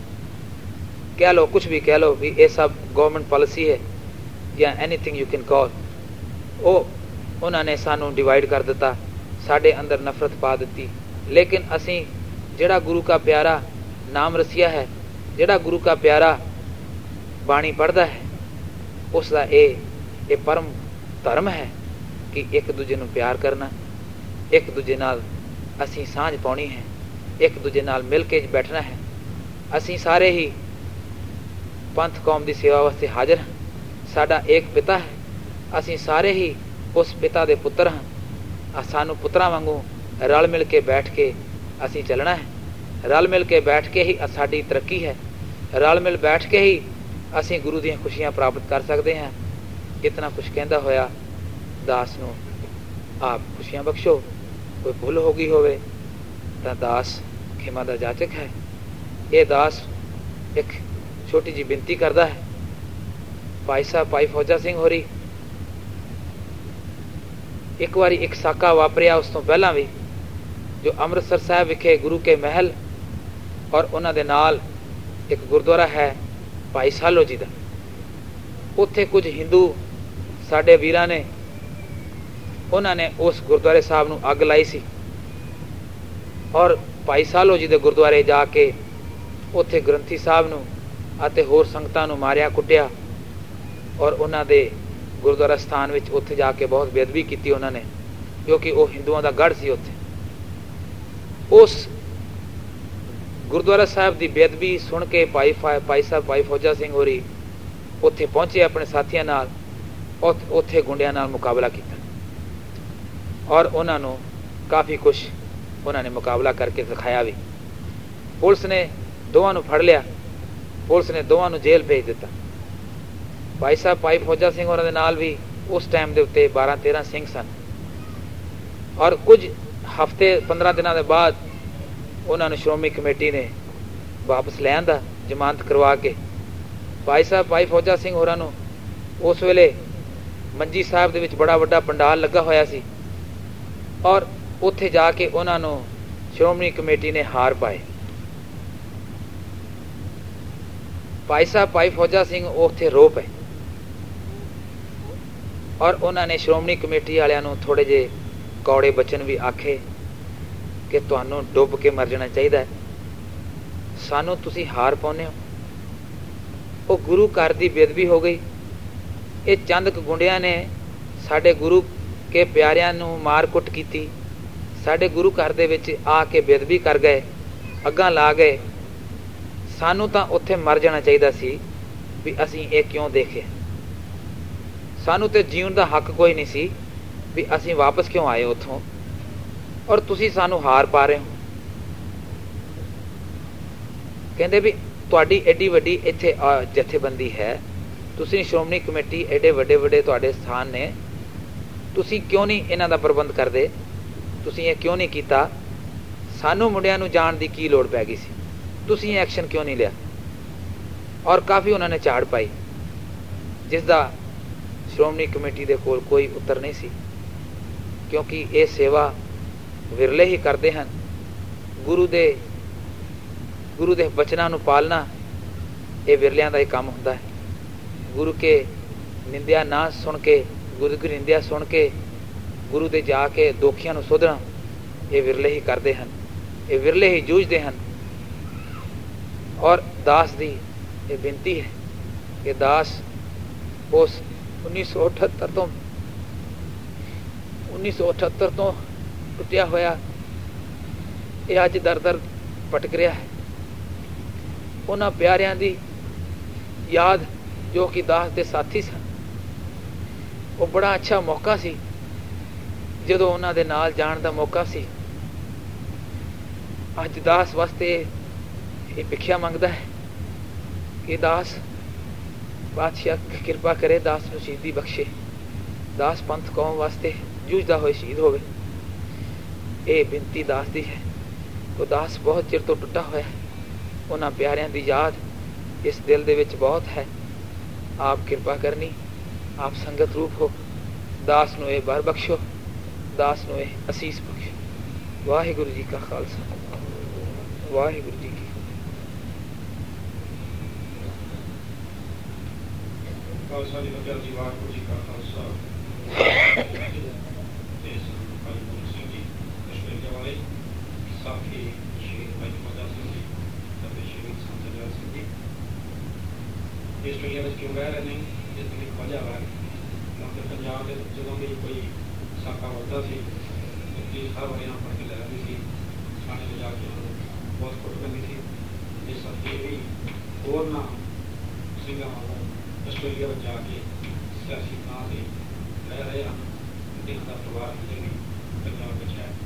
ਕਹਿ ਲਓ, ਕੁਛ ਵੀ ਕਹਿ ਲਓ ਵੀ ਇਹ ਸਭ ਗਵਰਨਮੈਂਟ ਪਾਲਿਸੀ ਹੈ ਜਾਂ ਐਨੀਥਿੰਗ ਯੂ ਕੈਨ ਕਾਲ, ਉਹ ਉਹਨਾਂ ਨੇ ਸਾਨੂੰ ਡਿਵਾਈਡ ਕਰ ਦਿੱਤਾ, ਸਾਡੇ ਅੰਦਰ ਨਫ਼ਰਤ ਪਾ ਦਿੱਤੀ, लेकिन असी जिहड़ा गुरु का प्यारा नाम रसिया है, जिहड़ा गुरु का प्यारा बाणी पढ़दा है, उसका ये ये परम धर्म है कि एक दूजे नूं प्यार करना, एक दूजे नाल असी सांझ पाउणी है, एक दूजे नाल मिल के बैठना है। असी सारे ही पंथ कौम की सेवा वास्ते हाजिर हाँ। साडा एक पिता है, असी सारे ही उस पिता दे पुत्र हाँ। सानू पुत्रां वांगू रल मिल के बैठ के असी चलना है। रल मिल के बैठ के ही साडी तरक्की है। रल मिल बैठ के ही असी गुरु दी खुशियां प्राप्त कर सकते हैं। इतना कुछ कहंदा होया दास नूं आप खुशियां बख्शो। कोई भुल हो गई होवे तां दास खिमा दा जाचक है। ये दास एक छोटी जी बिनती करदा है। भाई साहब भाई फौजा सिंह होरी एक बारी एक साका वापरिया, उस तो पहला भी, जो अमृतसर साहब विखे गुरु के महल और उन्हां दे नाल एक गुरुद्वारा है भाई सालो जी दा। उत्थे कुछ हिंदू साडे वीरां ने उन्होंने उस गुरुद्वारे साहब नूं अग लाई सी और भाई सालो जी दे गुरुद्वारे जाके उत्थे ग्रंथी साहब नूं अते होर संगतां नूं मारिया कुटिया और उन्हां दे गुरुद्वारा स्थान विच उत्थे जाके बहुत बेअदबी की उन्होंने, क्योंकि वो हिंदुओं का गढ़ सी। उत्थे उस गुरुद्वारा साहब की बेअदबी सुन के भाई भाई साहब भाई फौजा सिंह होरी उत्थे पहुंचे अपने साथियों नाल, उत्थे गुंडियां नाल मुकाबला किया और उन्होंने काफ़ी कुछ उन्होंने मुकाबला करके दिखाया भी। पुलिस ने दोवां नूं फड़ लिया, पुलिस ने दोवां नूं जेल भेज दिता। भाई साहब भाई फौजा सिंह होरां दे नाल भी उस टाइम के उत्ते बारह तेरह सिंह सन और कुछ हफ्ते पंद्रह दिनों के बाद उन्होंने श्रोमणी कमेटी ने वापस ले आंदा जमानत करवा के। भाई साहब भाई फौजा सिंह होरां नूं उस वेले मंजी साहब दे विच बड़ा वड्डा पंडाल लगा होया सी और उत्थे जाके उन्होंने श्रोमणी कमेटी ने हार पाए। भाई साहब भाई फौजा सिंह उत्थे रो पे और उन्होंने श्रोमणी कमेटी वालियां नूं थोड़े जे कौड़े बचन भी आखे कि तुहानूं डुब के मर जाना चाहिए, सानू तुसी हार पाउने हो। वो गुरु घर की बेअदबी हो गई। ये चंद गुंडियां ने साडे गुरु के प्यारियां नूं मार कुट की, साडे गुरु घर दे विच आके बेअदबी कर गए, अग्गां ला गए। सानू तां उत्थे मर जाना चाहिए सी भी असीं ये क्यों देखे। सानू तो जीवन का हक कोई नहीं सी भी असीं वापस क्यों आए उत्थों और तुसी सानू हार पा रहे हो। कहंदे भी तुहाडी एडी वड्डी इत्थे जथेबंदी है, तुसी श्रोमणी कमेटी एडे वड्डे वड्डे तुहाडे स्थान ने, तुसी क्यों नहीं इन्हां दा प्रबंध करदे, तुसी ये क्यों नहीं कीता। सानू मुंडियां नूं जाण दी की लोड़ पै गई सी, तुसी एक्शन क्यों नहीं लिया। और काफ़ी उन्होंने झाड़ पाई जिसका श्रोमणी कमेटी दे कोल कोई उत्तर नहीं सी, क्योंकि ये सेवा विरले ही करते हैं। गुरु दे गुरु दे बचनां नूं पालना ये विरलियां दा ही काम हुंदा है। गुरु के निंदिया ना सुन के, गुरु की निंदिया सुन के गुरु दे जाके दोखियां नूं सोधना ये विरले ही करते हैं, ये विरले ही जूझते हैं। और दास दी ये बेनती है कि दास उस उन्नीस सौ अठहत्तर तो उन्नीस सौ अठहत्तर तो टुटिया होया ये अज दर दर भटक रहा है। उन्हां प्यारियां दी याद जो कि दास दे साथी सन, वो बड़ा अच्छा मौका सी जदों उन्हां दे नाल जाण दा मौका सी। अज दास वास्ते ये भिखिया मंगदा है कि दास बादशाह कृपा करे, दास नूं शहीदी बख्शे, दास पंथ कौम वास्ते जूझदा होए शहीद होवे। ये बिनती दास दी है। तो दास बहुत चिर तो टुटा होया है, उन्हां प्यारियां दी याद इस दिल दे विच बहुत है। आप कृपा करनी, आप संगत रूप हो, दास नूं ये बर बख्शो, दास नूं ये असीस बख्शो। वाहिगुरू जी का खालसा, वाहिगुरू जी की खालसा जी बख्शा जी। वाहिगुरू जी का खालसा। कि शहीद भाई फतेह सिंह जी ਅਤੇ ਸ਼ਹੀਦ ਸੰਤ ਜਰਨੈਲ ਸਿੰਘ ਜੀ ਆਸਟ੍ਰੇਲੀਆ ਵਿੱਚ ਕਿਉਂ ਰਹਿ ਰਹੇ ਨੇ, ਇਸ ਦੀ ਇੱਕ ਵਜ੍ਹਾ ਹੈ ਕਿਉਂਕਿ ਪੰਜਾਬ ਦੇ ਜਦੋਂ ਵੀ ਕੋਈ ਸਾਕਾ ਵੱਧਦਾ ਸੀ ਪੁਲਿਸ ਹਰ ਵਾਰੀ ਨਾਲ ਫੜ ਕੇ ਲੈ ਜਾਂਦੀ ਸੀ, ਥਾਣੇ ਲਿਜਾ ਕੇ ਉਹਨਾਂ ਨੂੰ ਬਹੁਤ ਕੁੱਟ ਪੈਂਦੀ ਸੀ। ਇਸ ਕਰਕੇ ਵੀ ਹੋਰ ਨਾ ਸਿੰਘਾਂ ਵਾਂਗੂ ਆਸਟ੍ਰੇਲੀਆ ਵਿੱਚ ਜਾ ਕੇ ਸਿਆਸੀ ਥਾਂ 'ਤੇ ਰਹਿ ਰਹੇ ਹਨ। ਇਹਨਾਂ ਦਾ ਪਰਿਵਾਰ ਹਜੇ ਵੀ ਪੰਜਾਬ ਵਿੱਚ ਹੈ।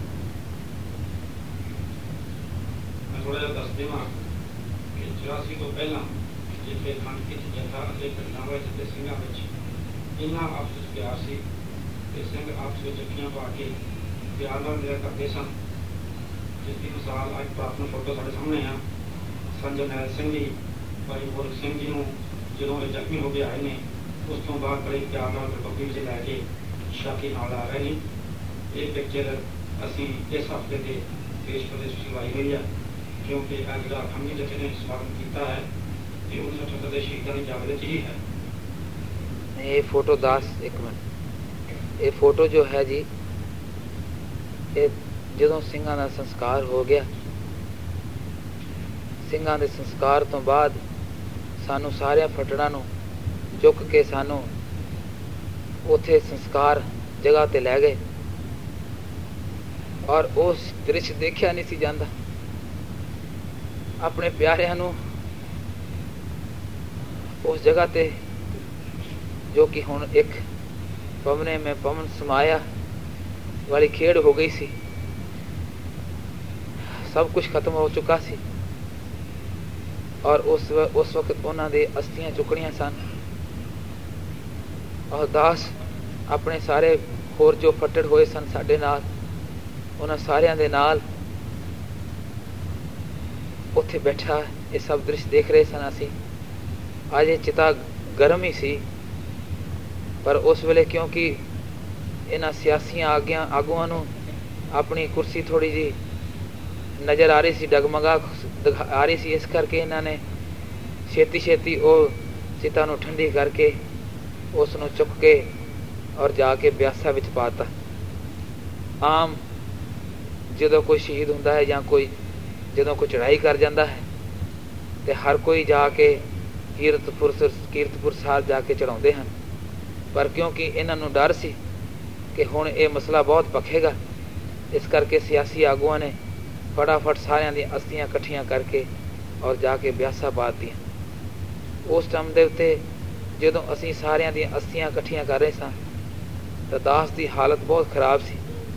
ਮੈਂ ਥੋੜ੍ਹਾ ਜਿਹਾ ਦੱਸ ਦੇਵਾਂ ਕਿ ਚੁਰਾਸੀ ਤੋਂ ਪਹਿਲਾਂ ਜਿੱਥੇ ਖੰਡ ਕੀਤੀ ਜਥਾ ਅਤੇ ਘਟਨਾਵਾਂ ਜਿੱਥੇ ਸਿੰਘਾਂ ਵਿੱਚ ਇੰਨਾ ਆਪਸ ਵਿੱਚ ਪਿਆਰ ਸੀ ਕਿ ਸਿੰਘ ਆਪਸ ਵਿੱਚ ਅੱਖੀਆਂ ਪਾ ਕੇ ਪਿਆਰ ਨਾਲ ਮਿਲਿਆ ਕਰਦੇ ਸਨ, ਜਿਸ ਦੀ ਮਿਸਾਲ ਅੱਜ ਪ੍ਰਾਪਤ ਫੋਟੋ ਸਾਡੇ ਸਾਹਮਣੇ ਆ। ਸੰਤ ਜਰਨੈਲ ਸਿੰਘ ਜੀ ਭਾਈ ਗੋਰਖ ਸਿੰਘ ਜੀ ਨੂੰ ਜਦੋਂ ਇਹ ਜ਼ਖਮੀ ਹੋ ਕੇ ਆਏ ਨੇ, ਉਸ ਤੋਂ ਬਾਅਦ ਬੜੇ ਪਿਆਰ ਨਾਲ ਕਟੋਕੀ ਵਿੱਚ ਲੈ ਕੇ ਸ਼ਾਕੀ ਨਾਲ ਆ ਰਹੇ ਨੇ। ਇਹ ਪਿਕਚਰ ਅਸੀਂ ਇਸ ਹਫ਼ਤੇ ਦੇ ਦੇਸ਼ ਪ੍ਰਦੇਸ਼ ਵਿੱਚ ਲਵਾਈ ਹੋਈ ਹੈ, ਕਿਉਂਕਿ ਇਹ ਜਿਹੜਾ ਖੰਡੀ ਜਥੇ ਨੇ ਸਮਾਗਮ ਕੀਤਾ ਹੈ ਇਹ ਉੱਨੀ ਸੌ ਅਠੱਤਰ ਦੇ ਸ਼ਹੀਦਾਂ ਦੀ ਯਾਦ ਵਿੱਚ ਹੀ ਹੈ। ਇਹ ਫੋਟੋ ਦਾਸ ਇੱਕ ਮਿੰਟ ਇਹ ਫੋਟੋ ਜੋ ਹੈ ਜੀ, ਇਹ ਜਦੋਂ ਸਿੰਘਾਂ ਦਾ ਸੰਸਕਾਰ ਹੋ ਗਿਆ, ਸਿੰਘਾਂ ਦੇ ਸੰਸਕਾਰ ਤੋਂ ਬਾਅਦ ਸਾਨੂੰ ਸਾਰਿਆਂ ਫਟੜਾਂ ਨੂੰ ਚੁੱਕ ਕੇ ਸਾਨੂੰ ਉੱਥੇ ਸੰਸਕਾਰ ਜਗ੍ਹਾ ਤੇ ਲੈ ਗਏ ਔਰ ਉਸ ਦ੍ਰਿਸ਼ ਦੇਖਿਆ ਨਹੀਂ ਸੀ ਜਾਂਦਾ। ਆਪਣੇ ਪਿਆਰਿਆਂ ਨੂੰ ਉਸ ਜਗ੍ਹਾ ਤੇ ਜੋ ਕਿ ਹੁਣ ਇੱਕ ਪਵਨੇ ਮੈਂ ਪਵਨ ਸਮਾਇਆ ਵਾਲੀ ਖੇਡ ਹੋ ਗਈ ਸੀ, ਸਭ ਕੁਝ ਖਤਮ ਹੋ ਚੁੱਕਾ ਸੀ ਔਰ ਉਸ ਉਸ ਵਕਤ ਉਹਨਾਂ ਦੇ ਅਸਥੀਆਂ ਚੁੱਕਣੀਆਂ ਸਨ। ਔਰ ਦਾਸ ਆਪਣੇ ਸਾਰੇ ਹੋਰ ਜੋ ਫੱਟੜ ਹੋਏ ਸਨ ਸਾਡੇ ਨਾਲ, ਉਹਨਾਂ ਸਾਰਿਆਂ ਦੇ ਨਾਲ ਉੱਥੇ ਬੈਠਾ ਇਹ ਸਭ ਦ੍ਰਿਸ਼ ਦੇਖ ਰਹੇ ਸਨ ਅਸੀਂ। ਅੱਜ ਇਹ ਚਿਤਾ ਗਰਮ ਹੀ ਸੀ, ਪਰ ਉਸ ਵੇਲੇ ਕਿਉਂਕਿ ਇਹਨਾਂ ਸਿਆਸੀਆਂ ਆਗਿਆਂ ਆਗੂਆਂ ਨੂੰ ਆਪਣੀ ਕੁਰਸੀ ਥੋੜ੍ਹੀ ਜਿਹੀ ਨਜ਼ਰ ਆ ਰਹੀ ਸੀ, ਡਗਮਗਾ ਆ ਰਹੀ ਸੀ, ਇਸ ਕਰਕੇ ਇਹਨਾਂ ਨੇ ਛੇਤੀ ਛੇਤੀ ਉਹ ਚਿਤਾ ਨੂੰ ਠੰਡੀ ਕਰਕੇ ਉਸ ਨੂੰ ਚੁੱਕ ਕੇ ਔਰ ਜਾ ਕੇ ਬਿਆਸਾ ਵਿੱਚ ਪਾ ਤਾ। ਆਮ ਜਦੋਂ ਕੋਈ ਸ਼ਹੀਦ ਹੁੰਦਾ ਹੈ ਜਾਂ ਕੋਈ ਜਦੋਂ ਕੋਈ ਚੜ੍ਹਾਈ ਕਰ ਜਾਂਦਾ ਹੈ ਤੇ ਹਰ ਕੋਈ ਜਾ ਕੇ ਕੀਰਤਪੁਰ ਕੀਰਤਪੁਰ ਸਾਹਿਬ ਜਾ ਕੇ ਚੜ੍ਹਾਉਂਦੇ ਹਨ, ਪਰ ਕਿਉਂਕਿ ਇਹਨਾਂ ਨੂੰ ਡਰ ਸੀ ਕਿ ਹੁਣ ਇਹ ਮਸਲਾ ਬਹੁਤ ਭਖੇਗਾ, ਇਸ ਕਰਕੇ ਸਿਆਸੀ ਆਗੂਆਂ ਨੇ ਫਟਾਫਟ ਸਾਰਿਆਂ ਦੀਆਂ ਅਸਥੀਆਂ ਇਕੱਠੀਆਂ ਕਰਕੇ ਔਰ ਜਾ ਕੇ ਬਿਆਸਾ ਪਾ ਦਿੱਤੀਆਂ। ਉਸ ਟਾਈਮ ਦੇ ਉੱਤੇ ਜਦੋਂ ਅਸੀਂ ਸਾਰਿਆਂ ਦੀਆਂ ਅਸਥੀਆਂ ਇਕੱਠੀਆਂ ਕਰ ਰਹੇ ਸਾਂ ਤਾਂ ਦਾਸ ਦੀ ਹਾਲਤ ਬਹੁਤ ਖਰਾਬ ਸੀ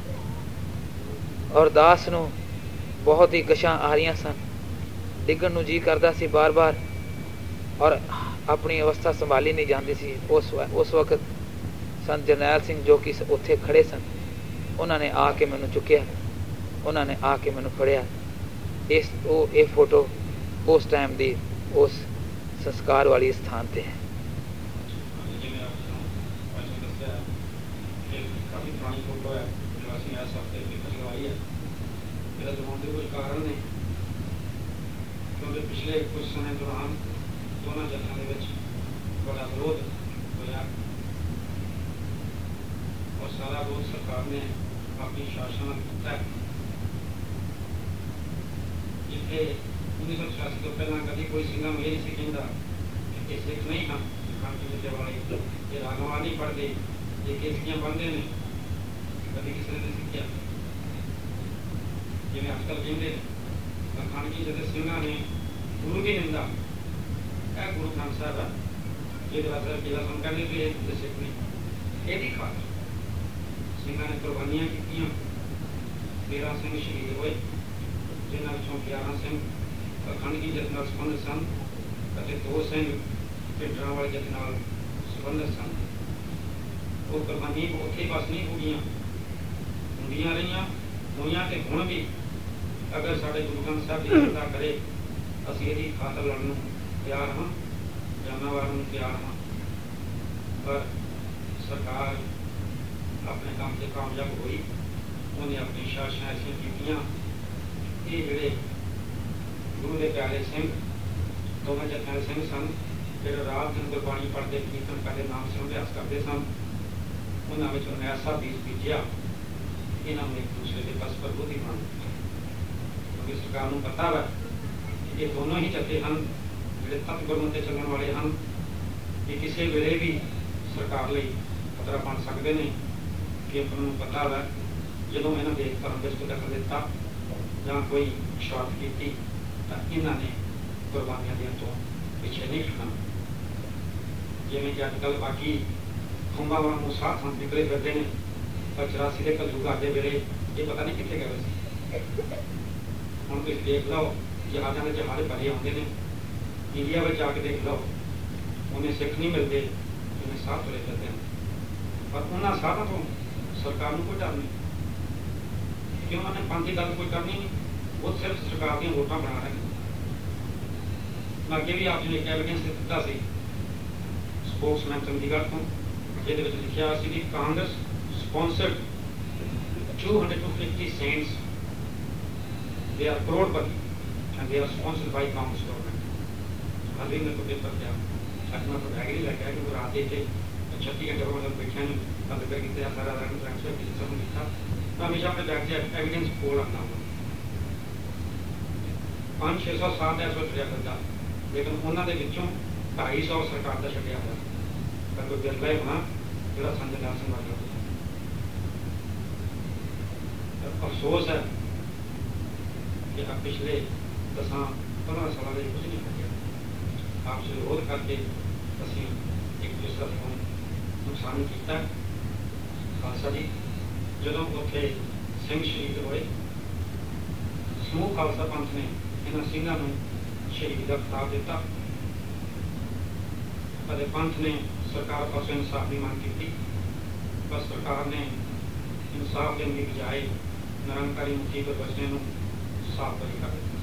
ਔਰ ਦਾਸ ਨੂੰ ਬਹੁਤ ਹੀ ਗਸ਼ਾਂ ਆ ਰਹੀਆਂ ਸਨ, ਡਿੱਗਣ ਨੂੰ ਜੀ ਕਰਦਾ ਸੀ ਬਾਰ-ਬਾਰ ਔਰ ਆਪਣੀ ਅਵਸਥਾ ਸੰਭਾਲੀ ਨਹੀਂ ਜਾਂਦੀ ਸੀ। ਉਸ ਉਸ ਵਕਤ ਸੰਤ ਜਰਨੈਲ ਸਿੰਘ ਜੋ ਕਿ ਉੱਥੇ ਖੜੇ ਸਨ, ਉਹਨਾਂ ਨੇ ਆ ਕੇ ਮੈਨੂੰ ਚੁੱਕਿਆ, ਉਹਨਾਂ ਨੇ ਆ ਕੇ ਮੈਨੂੰ ਫੜਿਆ। ਇਸ ਉਹ ਇਹ ਫੋਟੋ ਉਸ ਟਾਈਮ ਦੀ ਉਸ ਸੰਸਕਾਰ ਵਾਲੀ ਸਥਾਨ ਤੇ ਹੈ। ਕਾਰਨ ਨੇ ਕਿਉਂਕਿ ਪਿਛਲੇ ਕੁਝ ਸਮੇਂ ਦੌਰਾਨ ਦੋਨਾਂ ਜਥਿਆਂ ਦੇ ਵਿੱਚ ਬੜਾ ਵਿਰੋਧ ਹੋਇਆ ਔਰ ਸਾਰਾ ਵਿਰੋਧ ਸਰਕਾਰ ਨੇ ਆਪਣੀ ਸ਼ਾਸਨ ਨਾਲ ਕੀਤਾ। ਜਿੱਥੇ ਉੱਨੀ ਸੌ ਛਿਆਸੀ ਤੋਂ ਪਹਿਲਾਂ ਕਦੀ ਕੋਈ ਸਿੰਘਾਂ ਨੂੰ ਇਹ ਨਹੀਂ ਸੀ ਕਹਿੰਦਾ ਕਿ ਸਿੱਖ ਨਹੀਂ ਹਨ, ਖਾਂਸੀ ਜੱਥੇ ਵਾਲੇ ਇਹ ਰਾਗਵਾਂ ਨਹੀਂ ਪੜ੍ਹਦੇ, ਇਹ ਕੇਸੀਆਂ ਪੜ੍ਹਦੇ ਨੇ, ਕਦੀ ਕਿਸੇ ਨੇ ਸਿੱਖਿਆ। ਜਿਵੇਂ ਅੱਜ ਕੱਲ੍ਹ ਕਹਿੰਦੇ ਖਾਨਗੀ ਜਿਹੜੇ ਸਿੰਘਾਂ ਨੇ ਗੁਰੂ ਦੀ ਨਿੰਦਾ, ਇਹ ਗੁਰੂ ਗ੍ਰੰਥ ਸਾਹਿਬ ਹੈ ਜਿਹਦੇ ਵਾਸਤੇ ਜਿਹੜਾ ਸੁਣ ਕਹਿੰਦੇ ਵੀ ਇਹ ਸਿੱਖ ਨਹੀਂ। ਇਹਦੀ ਖਾਤਰ ਸਿੰਘਾਂ ਨੇ ਕੁਰਬਾਨੀਆਂ ਕੀਤੀਆਂ। ਤੇਰਾਂ ਸਿੰਘ ਸ਼ਹੀਦ ਹੋਏ, ਜਿਨ੍ਹਾਂ ਵਿੱਚੋਂ ਗਿਆਰਾਂ ਸਿੰਘ ਖਾਨਗੀ ਜਥੇ ਨਾਲ ਸੰਬੰਧਿਤ ਸਨ ਅਤੇ ਦੋ ਸਿੰਘ ਭਿੰਡਰਾਂ ਵਾਲੇ ਜਥੇ ਨਾਲ ਸੰਬੰਧਿਤ ਸਨ। ਉਹ ਕੁਰਬਾਨੀ ਉੱਥੇ ਬਸ ਨਹੀਂ ਹੋਈਆਂ, ਹੁੰਦੀਆਂ ਰਹੀਆਂ, ਹੋਈਆਂ ਤੇ ਹੁਣ ਵੀ ਅਗਰ ਸਾਡੇ ਗੁਰੂ ਗ੍ਰੰਥ ਸਾਹਿਬ ਦੀ ਚਿੰਤਾ ਕਰੇ ਅਸੀਂ ਇਹਦੀ ਖਾਤਰ ਲੜਨ ਨੂੰ ਤਿਆਰ ਹਾਂ, ਜਾਨਾਂ ਵਾਰਨ ਨੂੰ ਤਿਆਰ ਹਾਂ। ਪਰ ਸਰਕਾਰ ਆਪਣੇ ਕੰਮ 'ਤੇ ਕਾਮਯਾਬ ਹੋਈ, ਉਹਨੇ ਆਪਣੀ ਸ਼ਾਸਨਾਂ ਐਸੀਆਂ ਕੀਤੀਆਂ। ਇਹ ਜਿਹੜੇ ਗੁਰੂ ਦੇ ਪਿਆਰੇ ਸਿੰਘ ਦੋਵੇਂ ਜਥਿਆਂ ਦੇ ਸਿੰਘ ਸਨ, ਜਿਹੜੇ ਰਾਤ ਦਿਨ ਗੁਰਬਾਣੀ ਪੜ੍ਹਦੇ, ਕੀਰਤਨ ਕਰਦੇ, ਨਾਮ ਸਿੰਘ ਅਭਿਆਸ ਕਰਦੇ ਸਨ, ਉਹਨਾਂ ਵਿੱਚੋਂ ਐਸਾ ਬੀਜ ਬੀਜਿਆ ਇਹਨਾਂ ਨੂੰ ਇੱਕ ਦੂਸਰੇ ਦੇ ਪਰਸਪਰ ਵਿਰੋਧੀ ਬਣਾ ਦਿੱਤਾ। क्योंकि सरकार को पता है कि ये दोनों ही जत्थे हैं जो तत्गुण से चलने वाले हैं कि किसी वेले भी सरकार लिए खतरा बन सकते हैं कि उन्होंने पता है जो इन्होंने धर्म विच कोई दखल दिता या कोई शरारत की तो इन्होंने कुर्बानियां देने तो पिछे नहीं हटना। जिमें कि अजकल बाकी खुंबा वालों साथ हम निकले फिरते हैं पर चौरासी के कलयुग के वेले ये पता नहीं कितने गए हम तुम देख लो जहाजा के जहाज भरे आते हैं इंडिया में जाके देख लो उन्हें सिख नहीं मिलते उन्हें साथ तुले फिरते हैं पर उन्होंने सारा तो सरकार को कोई डर नहीं क्यों उन्होंने पंथ की गल कोई करनी नहीं वो सिर्फ सरकार दी वोटा बना रहे हैं। अगे भी आपने एक एविडेंस दिता सी स्पोक्समैन चंडीगढ़ तो जिहदे विच लिखिया सी कि Congress sponsored two hundred two fifty cents they are करोड़पति and they are sponsored by Congress government. अभी मेरे को पेपर क्या अज मैं तो बैग नहीं लैके आया क्योंकि रात के छत्ती घंटे मतलब बैठे बंद कर किया सारा ट्रांसफर किया मैं हमेशा अपने बैग से एविडेंस कोल रखना हूँ पाँच छे सौ सात है सौ छड़िया करता लेकिन उन्होंने ढाई सौ सरकार का छड़िया हुआ पर कोई बिरला ही होना जो संजय लाल सिंह वाला अफसोस है कि अब पिछले दसा पंद्रह साल में कुछ नहीं कर गया आपसे विरोध करके असी एक दूसरा को नुकसान किया। खालसा जी जो उत्थे सिंह शहीद होए समूह खालसा पंथ ने इन्होंने सिंघां नूं शहीद का खिताब दिता और पंथ ने सरकार पास इंसाफ की मांग की पर सरकार ने इंसाफ देने की बजाय निरंकारी मुखी बचने को साफ बरी कर दिया।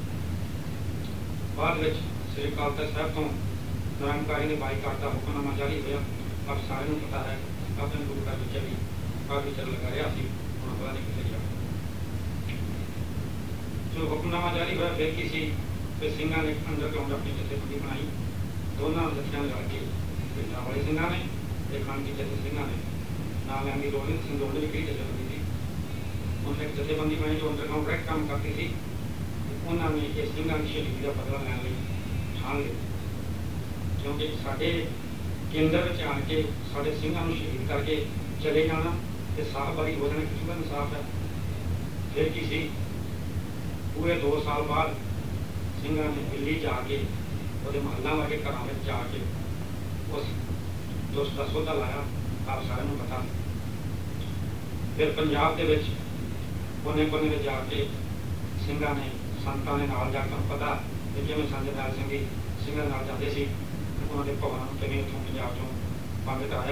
बाद में श्री अकाल तख्त साहब तो निरंकारी ने बाईकाट का हुक्मनामा जारी होया। अब सारे पता है अपने गुरु घर में भी काफी चल लगा रहा सी हुण पता नहीं कितने गया जो हुक्मनामा जारी हुआ फिर किसी फिर सिंघां ने अंडरग्राउंड अपनी जथेबंदी बनाई दोनों जत्थियां लड़ के पिंडा वाले सिंघां ने एक खानकी जथे सिंघां ने नाम आंगी रोहित सिंह रोड भी कई जथेबंदी थी उन्होंने एक जथेबंदी बनाई जो अंडरग्राउंड डायरेक्ट काम करती थी उन्होंने ये सिंघां की शहीदी का बदला लैन ठान लिया क्योंकि साढ़े केंद्र में आन के साढ़े सिंघां नूं शहीद करके चले जाना तो साफ बारी हो जाना किसी का इंसाफ है। फिर किसी पूरे दो साल बाद सिंघां ने दिल्ली जाके वो महलों वाले घर में जाके उस दुष्ट का सौदा लाया आप सारे पता। फिर पंजाब के कोने कोने में जाके सिंघां ने संतां ने नाल जाकर पता कि जिवें संजय लाल सिंह जी सिंघां नाल जाते सी उन्होंने भवन किवें उत्थों पंजाब चों पंग कराया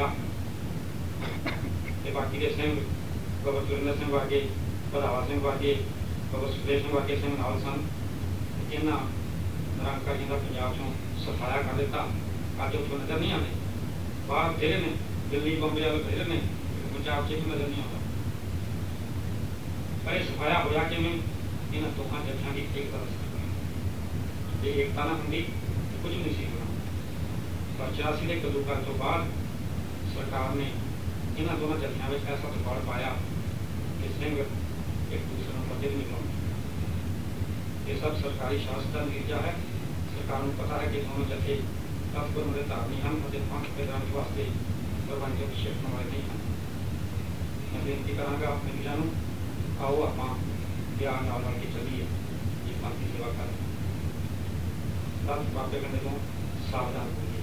ते बाकी के सिंह बाबा सुरिंदर सिंह वर्गे भरावा सिंह वर्गे बाबा सुखदेव सिंह वर्गे सिंह नाल सन इन्हां निरंकारियों का पंजाब चों सफाया कर दिता। अज उत्थों नजर नहीं आते बाहर फिर ने दिल्ली बंबे वाले फिर ने पंजाब च नजर नहीं आता पर सफाया होया कि इन्होंने दोनों जत्थियां की एकता जो एकता ना होंगी तो कुछ नहीं सी होना। पर चौरासी के कदूकाल तो बाद सरकार ने इन्होंने दोनों जत्थियां में ऐसा दबाव पाया कि सिंह एक दूसरे को पते नहीं पाते। ये सब सरकारी शासन का नतीजा है। सरकार को पता है कि दोनों जत्थे तत्पुर में धार्मिक हैं और पंथ के रंग वास्ते कुर्बानी के अभिषेक वाले नहीं हैं। मैं बेनती कराँगा अपने वीरों को आओ आप प्यार नाल रल के चलीए ये पंथ की सेवा कर दस बाबे कहते तो सावधान होइए।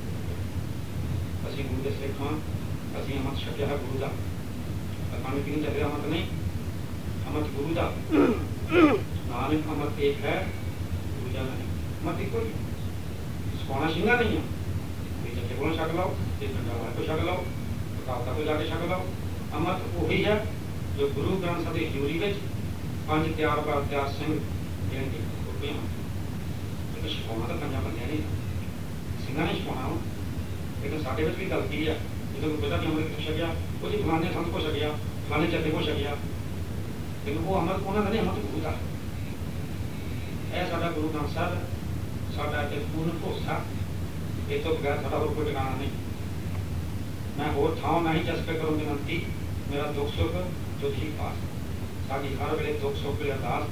असीं गुरु के सिख हाँ असीं अमृत छकिया है गुरु का खाने पीने चले अमृत नहीं अमृत गुरु का नानक अमृत एक है गुरु का नहीं अमृत एक कोई सौना सिंघा नहीं है जत्थे को छक लो पंजाब वाले को छक लो अकाल को जाके छक लो। अमृत वही है जो गुरु ग्रंथ साहब की हजूरी में पंज त्यार पर त्यार सिंह देने की रुपये लेकिन छपाना तो पंजा बंद नहीं सिंघा ने छपाना हो लेकिन साढ़े भी गलती है जो पता भी अमृत को छकिया वो जी फलाने संत को छकिया फलाने जत्थे को छकिया लेकिन वो अमृत उन्होंने नहीं अमृत गुरु का यह साडा गुरु ग्रंथ साहब साडा एक पूर्ण भरोसा ये तो बगैर साडा और कोई ठिकाना नहीं। मैं होर थां ना ही जस पे करूँ विनती मेरा दुख सुख जो ठीक पास साड़ी हर वे दुख सुख की अरदास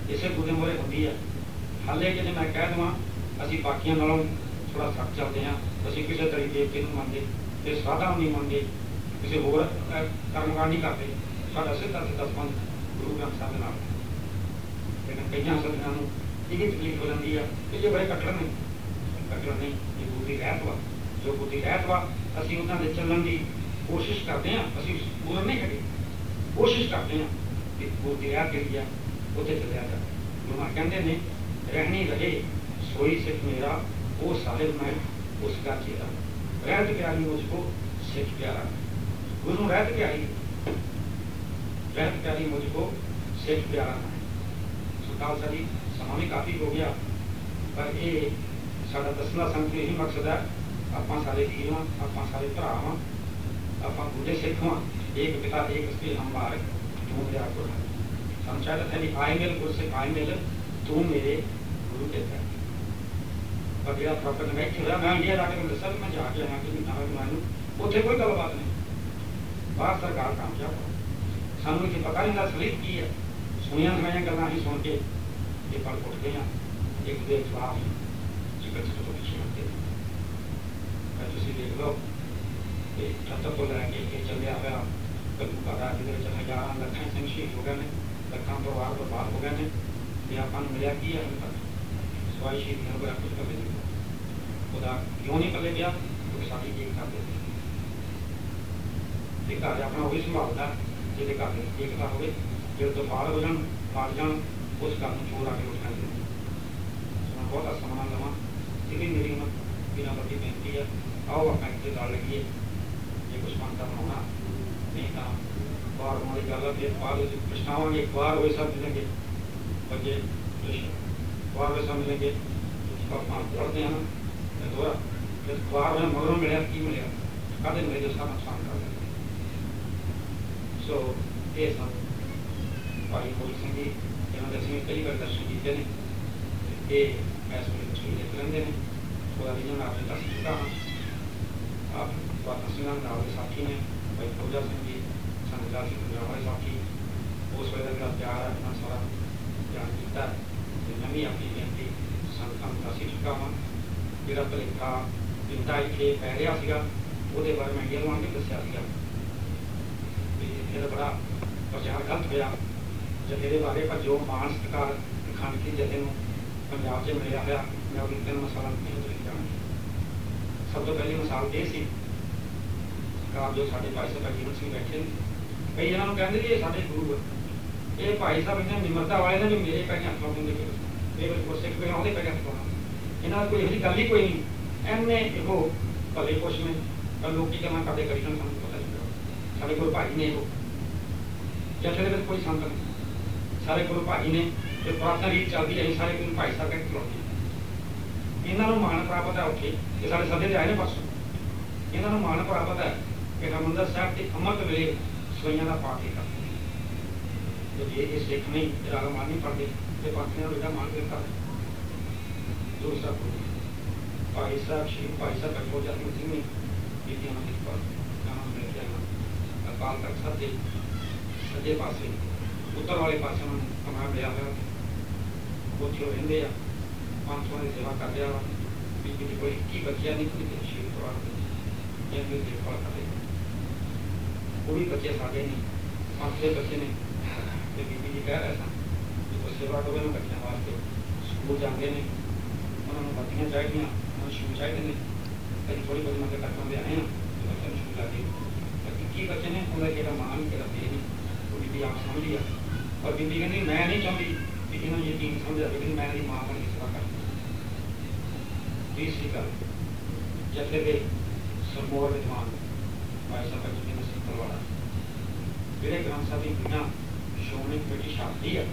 ਇਸੇ ਗੁਰੂ ਮੋਰੇ ਹੁੰਦੀ ਹੈ। ਹਾਲੇ ਕਿ ਜੇ ਮੈਂ ਕਹਿ ਦੇਵਾਂ ਅਸੀਂ ਬਾਕੀਆਂ ਨਾਲੋਂ ਥੋੜ੍ਹਾ ਸਖਤ ਚੱਲਦੇ ਹਾਂ, ਅਸੀਂ ਕਿਸੇ ਤਰੀ ਦੇਵਤੇ ਨੂੰ ਮੰਨਦੇ ਤੇ ਸਾਧਾਂ ਨੂੰ ਨਹੀਂ ਮੰਨਦੇ, ਕਿਸੇ ਹੋਰ ਕਰਮਕਾਂਡ ਨਹੀਂ ਕਰਦੇ, ਸਾਡਾ ਸਿੱਧਾ ਸਿੱਧਾ ਸੰਬੰਧ ਗੁਰੂ ਗ੍ਰੰਥ ਸਾਹਿਬ ਦੇ ਨਾਲ। ਲੇਕਿਨ ਕਈਆਂ ਸੰਗਤਾਂ ਨੂੰ ਇਹ ਤਕਲੀਫ ਹੋ ਜਾਂਦੀ ਆ ਕਿ ਜੇ ਬੜੇ ਕੱਟੜ ਨੇ, ਕੱਟੜ ਨਹੀਂ, ਇਹ ਗੁਰੂ ਦੀ ਰਹਿਤ ਵਾ। ਜੋ ਗੁਰੂ ਦੀ ਰਹਿਤ ਵਾ ਅਸੀਂ ਉਹਨਾਂ ਦੇ ਚੱਲਣ ਦੀ ਕੋਸ਼ਿਸ਼ ਕਰਦੇ ਹਾਂ, ਅਸੀਂ ਪੂਰਨ ਨਹੀਂ ਹੈਗੇ, ਕੋਸ਼ਿਸ਼ ਕਰਦੇ ਹਾਂ ਕਿ ਗੁਰੂ ਦੀ ਰਹਿਤ ਜਿਹੜੀ ਆ ਉੱਥੇ ਚੱਲਿਆ ਜਾਵੇ। ਗੁਰੂ ਮਹਾਰਾਜ ਕਹਿੰਦੇ ਨੇ ਰਹਿਣੀ ਰਹੇ ਸੋਈ ਸਿੱਖ ਮੇਰਾ, ਉਹ ਸਾਹਿਬ ਮੈਂ ਉਸका चेहरा, रहत प्यारी मुझको सिख प्यारा। गुरु रहत प्यारी, रहत प्यारी मुझको सिख प्यारा है। सुल्तान साहब जी समा भी काफ़ी हो गया, पर ये साडा दसना संत यही मकसद है, आपां सारे वीर हाँ, आपां सारे भरा हाँ, आपां बूढ़े सिख हाँ, एक पिता एक स्त्री हम बार तू मेरा गुरु है। हम चाहते थे आए मिल गुरु से आए मिल तू मेरे गुरु के है। पर जो प्रॉपर बैठे हुआ मैं इंडिया जाके दसा भी मैं जाके आया कि मैं उत्थे कोई गलबात नहीं, बाहर सरकार कामयाब हो, सानू इतने पता नहीं सलीप की है, सुनिया सुनाइया गल्लां ही सुन के ये पल उठ गए एक दूसरे खिलाफ जिक्र तो पीछे हटते। तुम देख लो अठहत्तर तो लैके ये चलिया हुआ कलू का जिद हज़ार लखा सिंह शहीद हो गए हैं, लखा परिवार बर्बाद हो गए हैं, ये आपको मिले की है हल तक सवाई शहीदियों को कुछ कर नहीं ਉਹਦਾ ਕਿਉਂ ਨਹੀਂ ਪੱਲੇ ਪਿਆ? ਕਿਉਂਕਿ ਸਾਡੀ ਏਕਤਾ ਦੇ ਤੇ ਘਰ ਆਪਣਾ ਉਹੀ ਸੰਭਾਲਦਾ ਜਿਹਦੇ ਘਰ ਦੀ ਏਕਤਾ ਹੋਵੇ। ਜਦੋਂ ਤੋਂ ਬਾਹਰ ਹੋ ਜਾਣ ਫੜ ਜਾਣ ਉਸ ਘਰ ਨੂੰ ਚੋਰ ਆ ਕੇ ਉੱਠ ਜਾਂਦੇ ਨੇ। ਮੈਂ ਬਹੁਤਾ ਸਮਾਂ ਲਵਾਂ, ਇਹ ਵੀ ਮੇਰੀ ਹੁਣ ਬਿਨਾਂ ਵੱਡੀ ਬੇਨਤੀ ਹੈ, ਆਓ ਆਪਾਂ ਇੱਥੇ ਗੱਲ ਲੱਗੀਏ। ਜੇ ਕੁਛ ਬਣਦਾ ਬਣਾਉਣਾ, ਨਹੀਂ ਤਾਂ ਬਾਹਰ ਹੋਣ ਵਾਲੀ ਗੱਲ ਹੈ ਫਿਰ ਬਾਅਦ ਵਿੱਚ ਪਛਤਾਵਾਂਗੇ। ਬਾਹਰ ਹੋਏ ਸਭ ਮਿਲੇਂਗੇ ਬੱਚੇ, ਬਾਹਰ ਹੋਏ ਸਭ ਮਿਲੇਂਗੇ ਆਪਾਂ ਪੜ੍ਹਦੇ ਹਾਂ दोहरा जब बार में मगरों मिले की मिले कदे मिले जो उसका नुकसान कर देते। सो ये सब भाई भोल सिंह जी जिन्होंने दसवीं कई बार दर्शन किए हैं, ये ऐसे में कुछ लेते रहते हैं। थोड़ा रीजन आपने दस चुका हाँ, आप बात सिंह नाल साथी ने भाई फौजा सिंह जी संगला सिंह पंजाब वाले साथी, उस वेले मेरा प्यार है इतना सारा जान किया। नवी अपनी बेनती संगतां नूं दस चुका हाँ, ਜਿਹੜਾ ਭਲੇਖਾ ਪਿੰਡਾਂ ਇੱਥੇ ਪੈ ਰਿਹਾ ਸੀਗਾ ਉਹਦੇ ਬਾਰੇ ਮੈਂ ਇੰਡੀਆ ਨੂੰ ਆਣ ਕੇ ਦੱਸਿਆ ਸੀਗਾ ਵੀ ਇਹਦਾ ਬੜਾ ਪ੍ਰਚਾਰ ਗਲਤ ਹੋਇਆ ਜਦ ਇਹਦੇ ਬਾਰੇ। ਪਰ ਜੋ ਮਾਣ ਸਤਿਕਾਰ ਅਖੰਡ ਕੀ ਜਥੇ ਨੂੰ ਪੰਜਾਬ 'ਚ ਮਿਲਿਆ ਹੋਇਆ, ਮੈਂ ਉਹਦੀ ਤਿੰਨ ਮਿਸਾਲਾਂ ਨਹੀਂ ਲਿਖ ਜਾਵਾਂਗੀ। ਸਭ ਤੋਂ ਪਹਿਲੀ ਮਿਸਾਲ ਇਹ ਸੀ ਸਰਕਾਰ ਜੋ ਸਾਡੇ ਭਾਈ ਸਾਹਿਬ ਜੀਵਨ ਸਿੰਘ ਬੈਠੇ ਨੇ, ਕਈ ਇਹਨਾਂ ਨੂੰ ਕਹਿੰਦੇ ਜੀ ਇਹ ਸਾਡੇ ਗੁਰੂ ਹੈ। ਇਹ ਭਾਈ ਸਾਹਿਬ ਇਹਨਾਂ ਨਿਮਰਤਾ ਵਾਲੇ ਨੇ ਵੀ ਮੇਰੇ ਪੈਰ ਹੱਥ ਲਾਉਂਦੇ ਨੇ, ਇਹ ਗੁਰਸਿੱਖ ਵੀ ਆਉਂਦੇ ਪੈਰ ਹੱਥ ਲਾਉਣਾ, ਇਹਨਾਂ ਕੋਈ ਇਹੋ ਜਿਹੀ ਗੱਲ ਹੀ ਕੋਈ ਨਹੀਂ। ਐਨੇ ਇਹੋ ਭਲੇ ਕੁਛ ਨੇ, ਪਰ ਲੋਕੀ ਗੱਲਾਂ ਕਰਦੇ ਕਰੀ ਸਾਨੂੰ ਪਤਾ ਨਹੀਂ। ਸਾਡੇ ਕੋਲ ਭਾਈ ਨੇ ਇਹੋ ਜਥੇ ਦੇ ਵਿੱਚ ਕੋਈ ਸੰਤ ਨਹੀਂ, ਸਾਰੇ ਕੋਲ ਭਾਈ ਨੇ ਤੇ ਪ੍ਰਾਰਥਨਾ ਰੀਤ ਚੱਲਦੀ ਹੈ, ਸਾਰੇ ਕੋਲ ਭਾਈ ਸਾਹਿਬ ਕਹਿ ਖਲੋਤੇ। ਇਹਨਾਂ ਨੂੰ ਮਾਣ ਪ੍ਰਾਪਤ ਹੈ ਉੱਥੇ ਕਿ ਸਾਡੇ ਸੱਦੇ ਦੇ ਆਏ ਨੇ ਪਰਸੋਂ, ਇਹਨਾਂ ਨੂੰ ਮਾਣ ਪ੍ਰਾਪਤ ਹੈ ਕਿ ਹਰਿਮੰਦਰ ਸਾਹਿਬ ਦੇ ਅੰਮ੍ਰਿਤ ਵੇਲੇ ਸਵਈਆਂ ਦਾ ਪਾਠ ਕੀਤਾ। ਜੇ ਇਹ ਸਿੱਖ ਨਹੀਂ ਰਾਗ ਮਾਨ ਨਹੀਂ ਪੜ੍ਹਦੇ ਤੇ ਪਾਠੀਆਂ ਨੂੰ ਜਿਹੜਾ ਮਾਣ ਦਿੱਤਾ। दूसरा भाई साहब श्री भाई साहब फौजा सिंह ने बीतियां नाम मिल जाना अकाल तख्त साहब के सज्जे पासे उत्तर वाले पासे उन्होंने कमरा लिया हुआ, उत्थे रहिंदे आ, पंथों की सेवा कर रहा। बीबी की कोई इक्की बच्चियां नहीं कोई शहीद करवा ये भी देखभाल करते, वो भी बच्चे साढ़े नहीं पंथ के बच्चे ने। बीबी जी कह रहे सन जो सेवा करो बच्चों वास्ते स्कूल जाते हैं, उन्होंने बत्तियां चाहिए, उन्होंने शू चाहिए ने, कभी थोड़ी बहुत मदद करते हुए आए हैं तो बच्चों शू ला दी। इक्की बच्चे ने उन्हें कि मान कि दे नहीं, वो बीबी आप समझ लिया। और बीबी कहती मैं नहीं चाहती कि इन्होंने यकीन समझ आ, लेकिन मैं मेरी माँ बन के सेवा कर। तीसरी गल जथे के सरमोर विद्वान भाई साहब जी ने सिंह तलवाड़ा जोड़े ग्रंथ साहब की दुनिया श्रोमणी कमेटी छापती है,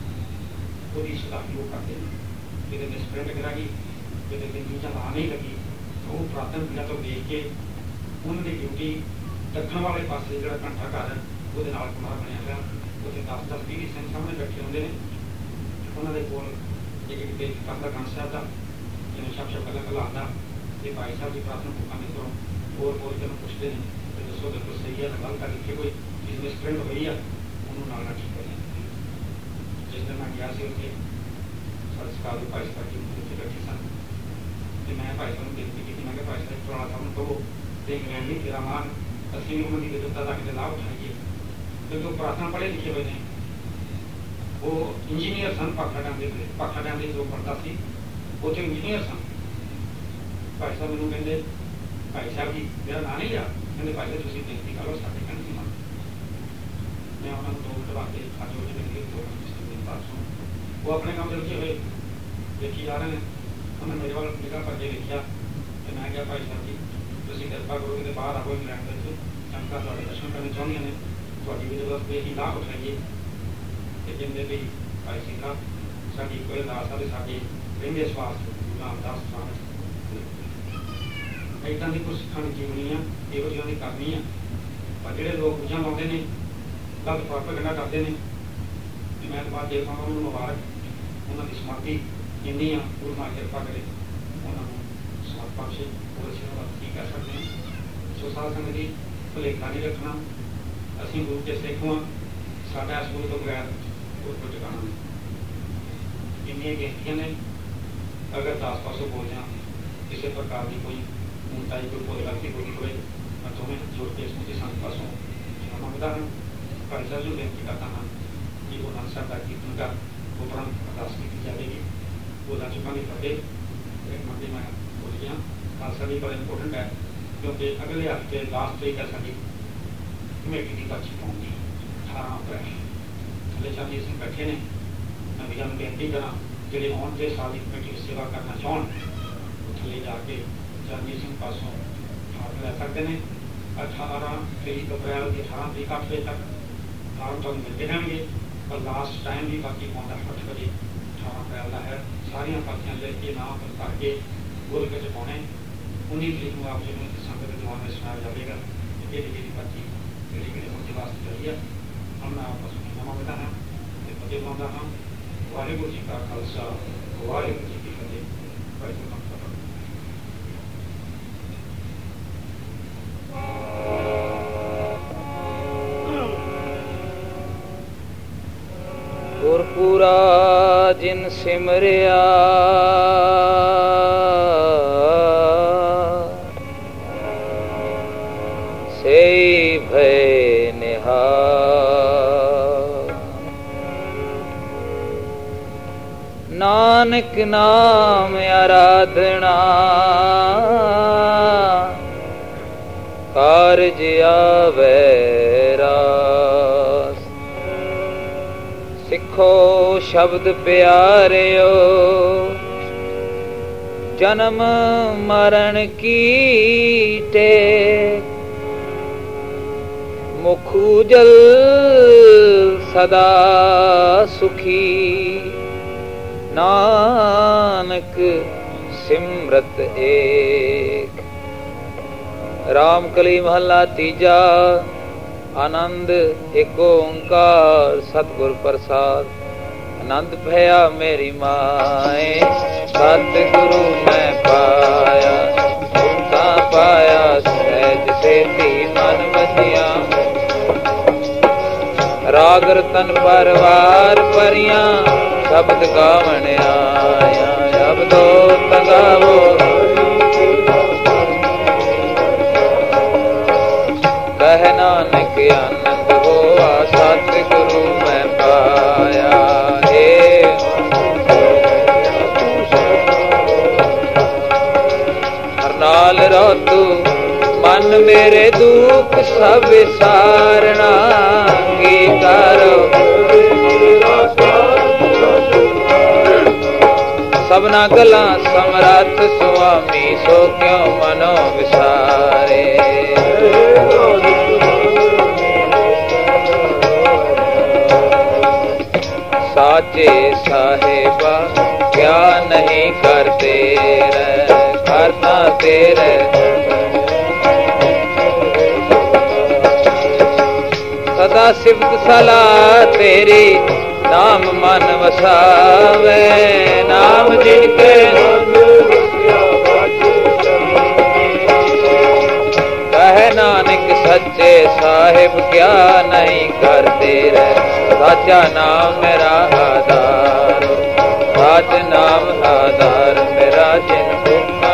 वो सुधारी वो करते हैं। कि स्प्रिंट कराई कि चीज़ा ला नहीं लगी, तो वो पुरातन पीढ़ा तो देख के उन्होंने ड्यूटी दक्षिण वाले पास जो घंटा घर है वो कमरा बनया हुआ, उत्थे दस दस भी सिंह सामने बैठे होंगे ने, उन्होंने कोल एक करता गंज साहब का जिन्हें शब शब गल्लां गल्लां आंदा ते भाई साहब की प्रार्थना भुखा ने करो बोल बोल के पुछते हैं तो दसो बिल्कुल सही है, गल कर लिखे कोई चीज़ मिसप्रिंट हुई है उन्होंने नाल ठीक कर जिस दिन मैं गया से उत्थे सरकार के भाई साहब जी उत्थे बैठे सन ते मैं भाई साहब नूं बेनती की, मैं कहा भाई साहब पुराना साहब नूं कहो ते इंग्लैंड नहीं तेरा मान असीं उन्हां दी विद्वता दा किते लाभ उठाईए, क्योंकि वो प्रार्थना पढ़े लिखे हुए ने। वो इंजीनियर सन, पाखा डैम के पाखा डैम के जो पढ़ता सी उत्थे इंजीनियर सन। भाई साहब मैनूं कहंदे भाई साहब जी मेरा नाम नहीं लिया, कहते भाई साहब तुसीं बेनती करो साडे कहण दी मान। मैं उन्होंने दो मिनट वास्ते अज वो जो दो मिनट पासों वो अपने काम से रुके हुए देखी जा रहे हैं। उन्होंने मेरे वाल निगाह करके देखा तो मैं क्या भाई साहब जी तुसीं कृपा करो कि बाहर आओ इंग्लैंड के जनता तुहाडे दर्शन करने चाहुंदियां ने, तुहाडी भी जरूरत पे ही लाभ उठाइए। तो कहते भी भाई सिंघा साडी कोई अरदास है साडी रहिंदे सवास गुरु रामदास स्वामी इदां दी कुछ सिखानी जीवनी आ, इहो जिहां दी करनी आ। पर जिहड़े लोग बुझां लाउंदे ने गलत प्रोपेगेंडा करते हैं कि मैं तो बात देख पाऊँ उन्होंने मुबारक उन्होंने समाप्ति इन्नी आ गुरु मां कृपा करे उन्होंने समाप्त बख्शे और अच्छी बात की कर सकते हैं। सो साध संगत जी भुलेखा नहीं रखना, असीं गुरु के सिख हाँ, साडा इस गुरु तो बगैर गुरु को टिकाना नहीं। इन्नियां गिनतियां ने, अगर दस पासों बोल जां किसी प्रकार की कोई ऊंचाई कोई कोई गलती होती हुए मैं दोवें जोड़ के इसमें संत पासों क्षमा मंगता हूँ। भाई साहब जो बेनती करता हाँ कि वो नाथ साहब का कीर्तन का उपरांत अरदास की जाएगी। वो ला चुका नहीं फतेह एक मंडी में बोल गया खालसा भी बड़ा इंपोर्टेंट है, क्योंकि अगले हफ्ते लास्ट तरीक है साड़ी कमेटी की पर्ची पाऊँगी अठारह अप्रैल थले चाली सिंह बैठे ने। मैं भैया बेनती करा जो आने साल की कमेटी की सेवा करना चाहन थले जाके चरणजीत सिंह पासों फार्म लै सकते हैं। अठारह तरीक अप्रैल की अठारह तरीक अठ बजे तक फार्म तुम मिलते रहेंगे, पर लास्ट टाइम भी बाकी पौंदा अठ बजे अठारह अप्रैल का है। सारिया पर्चियां लेके नाम करके गुरु के पाने उन्नी तरीक में आप जी संगत के जवान में सुनाया जाएगा कि जी पर्ची जी कि मुझे वास्ते चली है। हम मैं आपस में क्षमा मंगता हाँ फतेह पाँदा हाँ। वाहिगुरू जी का खालसा वाहिगुरू जी की फतेह। वाहिगुरू गुरपुरा जिन सिमरिया से भय निहार, नानक नाम आराधना कारज आवे रास। सिखो शब्द प्यारियो जन्म मरण की टेक, मुख उजल सदा सुखी नानक सिमरत एक। रामकली महला तीजा। आनंद एक ओंकार सतगुर प्रसाद। आनंद भया मेरी माए सतगुरु मैं पाया, सुनता पाया सहज सेती मन बसिया। राग रतन परवार परियां शब्द गावण आया, अब तो तगावो कह नानक आनंद होआ सतगुरु मैं पाया। हे हरनाल रहो तू मन मेरे दुख सब विसारना की करो। सबना गला समरथ स्वामी सो क्यों मनो विसारे। साचे साहेबा क्या नहीं करते रह करना तेरे। सदा सिफत सलाह तेरी नाम मन वसावे, नाम जिनके कह नानक सच्चे ਸਾਹਿਬ ਕਿਆ ਨਹੀਂ ਕਰਦੇ ਰਹਿ, ਸਾਚਾ ਨਾਮ ਮੇਰਾ ਆਧਾਰ, ਸਾਚ ਨਾਮ ਆਧਾਰ ਮੇਰਾ ਜਿਨ ਭੁਖਾ।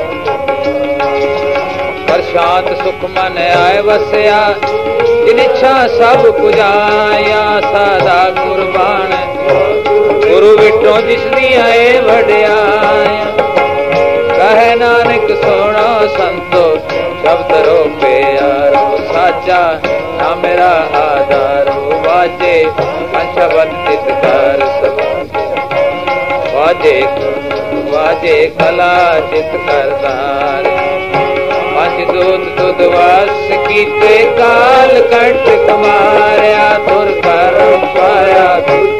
ਪਰ ਸ਼ਾਂਤ ਸੁਖ ਮਨ ਆਏ ਵਸਿਆ, ਜਿਨ ਇੱਛਾ ਸਭ ਪੁਜਾਇਆ, ਸਦਾ ਕੁਰਬਾਨ ਗੁਰੂ ਵਿਟੋ ਜਿਸ ਦੀਆਂ ਏ ਵਡਿਆਇਆ। ਕਹੇ ਨਾਨਕ ਸੋਹਣਾ ਸੰਤੋ ਸ਼ਬਦ ਰੋ ਪਿਆਰੋ, ਸਾਚਾ ਨਾ ਮੇਰਾ ਆਧਾਰੋ। ਵਾਜੇ ਸ਼ਬਦ ਚਿਤ ਕਰ ਸਭ, ਵਾਜੇ ਵਾਜੇ ਕਲਾ ਚਿਤ ਕਰਤਾਰ। ਪੰਜ ਦੂਤ ਤੁਧ ਵਾਸ ਕੀਤੇ, ਕਾਲ ਕੰਠ ਕਮਾਰਿਆ, ਤੁਰ ਕਰਮ ਪਾਇਆ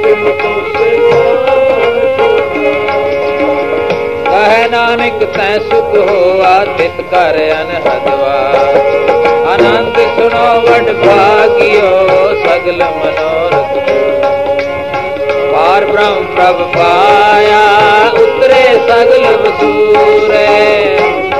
ਕਹੇ ਨਾਨਕ ਤੈ ਸੁਖ ਹੋਆ, ਤਿਤ ਕਰ ਅਨਹਦਵਾ। ਆਨੰਦ ਸੁਣੋ ਵਡ ਭਾਗਿਓ, ਸਗਲ ਮਨੋਰਥ ਪਾਰ ਬ੍ਰਹਮ ਪ੍ਰਭ ਪਾਇਆ, ਉਤਰੇ ਸਗਲ ਵਸੂਰੇ।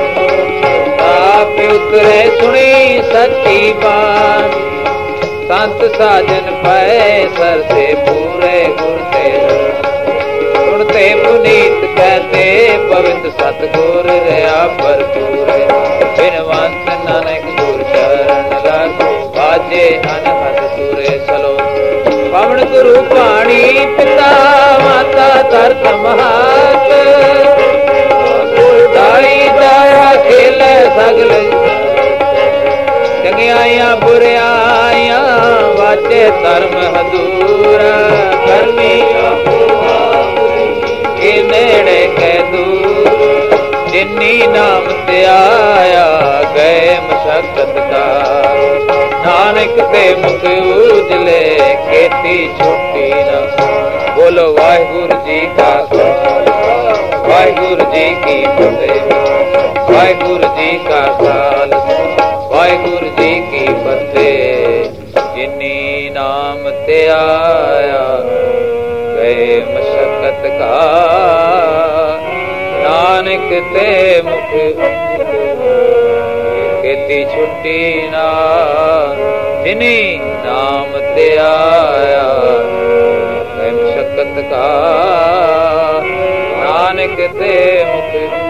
ਆਪੇ ਉਤਰੇ ਸੁਣੀ ਸੱਚੀ ਬਾਤ, ਸੰਤ ਸਾਜਨ ਪਏ ਸਰਸੇ ਪੂਰੇ। ਗੁਰ ਤੇ ਸੁਣਤੇ ਪੁਨੀਤ ਕਹਤੇ, ਪਵਿੱਤ ਸਤਿਗੁਰ ਰਿਹਾ ਭਰਪੂਰ। ਬਿਨਵੰਤ ਨਾਨਕ ਗੁਰ ਚਰਨ ਲਾਗੋ, ਬਾਜੇ ਅਨਹਦ ਸੂਰੇ ਸਲੋ। ਪਵਨ ਗੁਰੂ ਪਾਣੀ ਪਿਤਾ, ਮਾਤਾ ਧਰਤ ਮਹਾਤ। ਦਾਈ ਦਾਇਆ ਖੇਲੇ ਸਗਲ, ਚੰਗਿਆਈਆਂ ਬੁਰਿਆਈਆਂ ਵਾਚੇ ਧਰਮ ਹਦੂਰਾ। ਕਰਮੀ ਆਪੋ ਇਹ ਨੇੜੇ ਕਹਿ ਦੂਰ, ਜਿਨੀ ਨਾਮ ਤੇ ਆਇਆ ਗਏ ਮਸ਼ਕਤ ਦਾ। ਨਾਨਕ ਤੇ ਮੁਖ ਉਜਲੇ, ਕੀਤੀ ਛੁੱਟੀ ਨਾ। ਬੋਲੋ ਵਾਹਿਗੁਰੂ ਜੀ ਕਾ ਖਾਲਸਾ, ਵਾਹਿਗੁਰੂ ਜੀ ਕੀ ਫਤਿਹ। ਵਾਹਿਗੁਰੂ ਜੀ ਕਾ ਖਾਲਸਾ, ਵਾਹਿਗੁਰੂ ਜੀ ਕੀ ਫਤਿਹ। ਜਿਨੀ ਨਾਮ ਤੇ ਆਇਆ ਗਏ ਮਸ਼ਕਤ ਕਾ, ਨਾਨਕ ਤੇ ਮੁਖ ਕੀਤੀ ਛੁੱਟੀ ਨਾ। ਜਿਨੀ ਨਾਮ ਤੇ ਆਇਆ ਗਏ ਮਸ਼ਕਤ ਕਾ, ਨਾਨਕ ਤੇ ਮੁਖ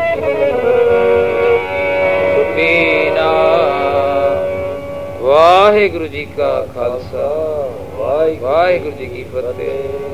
ਛੁੱਟੀ ਨਾ। ਵਾਹਿਗੁਰੂ ਜੀ ਕਾ ਖਾਲਸਾ, ਵਾਹਿਗੁਰੂ ਜੀ ਕੀ ਫਤਿਹ।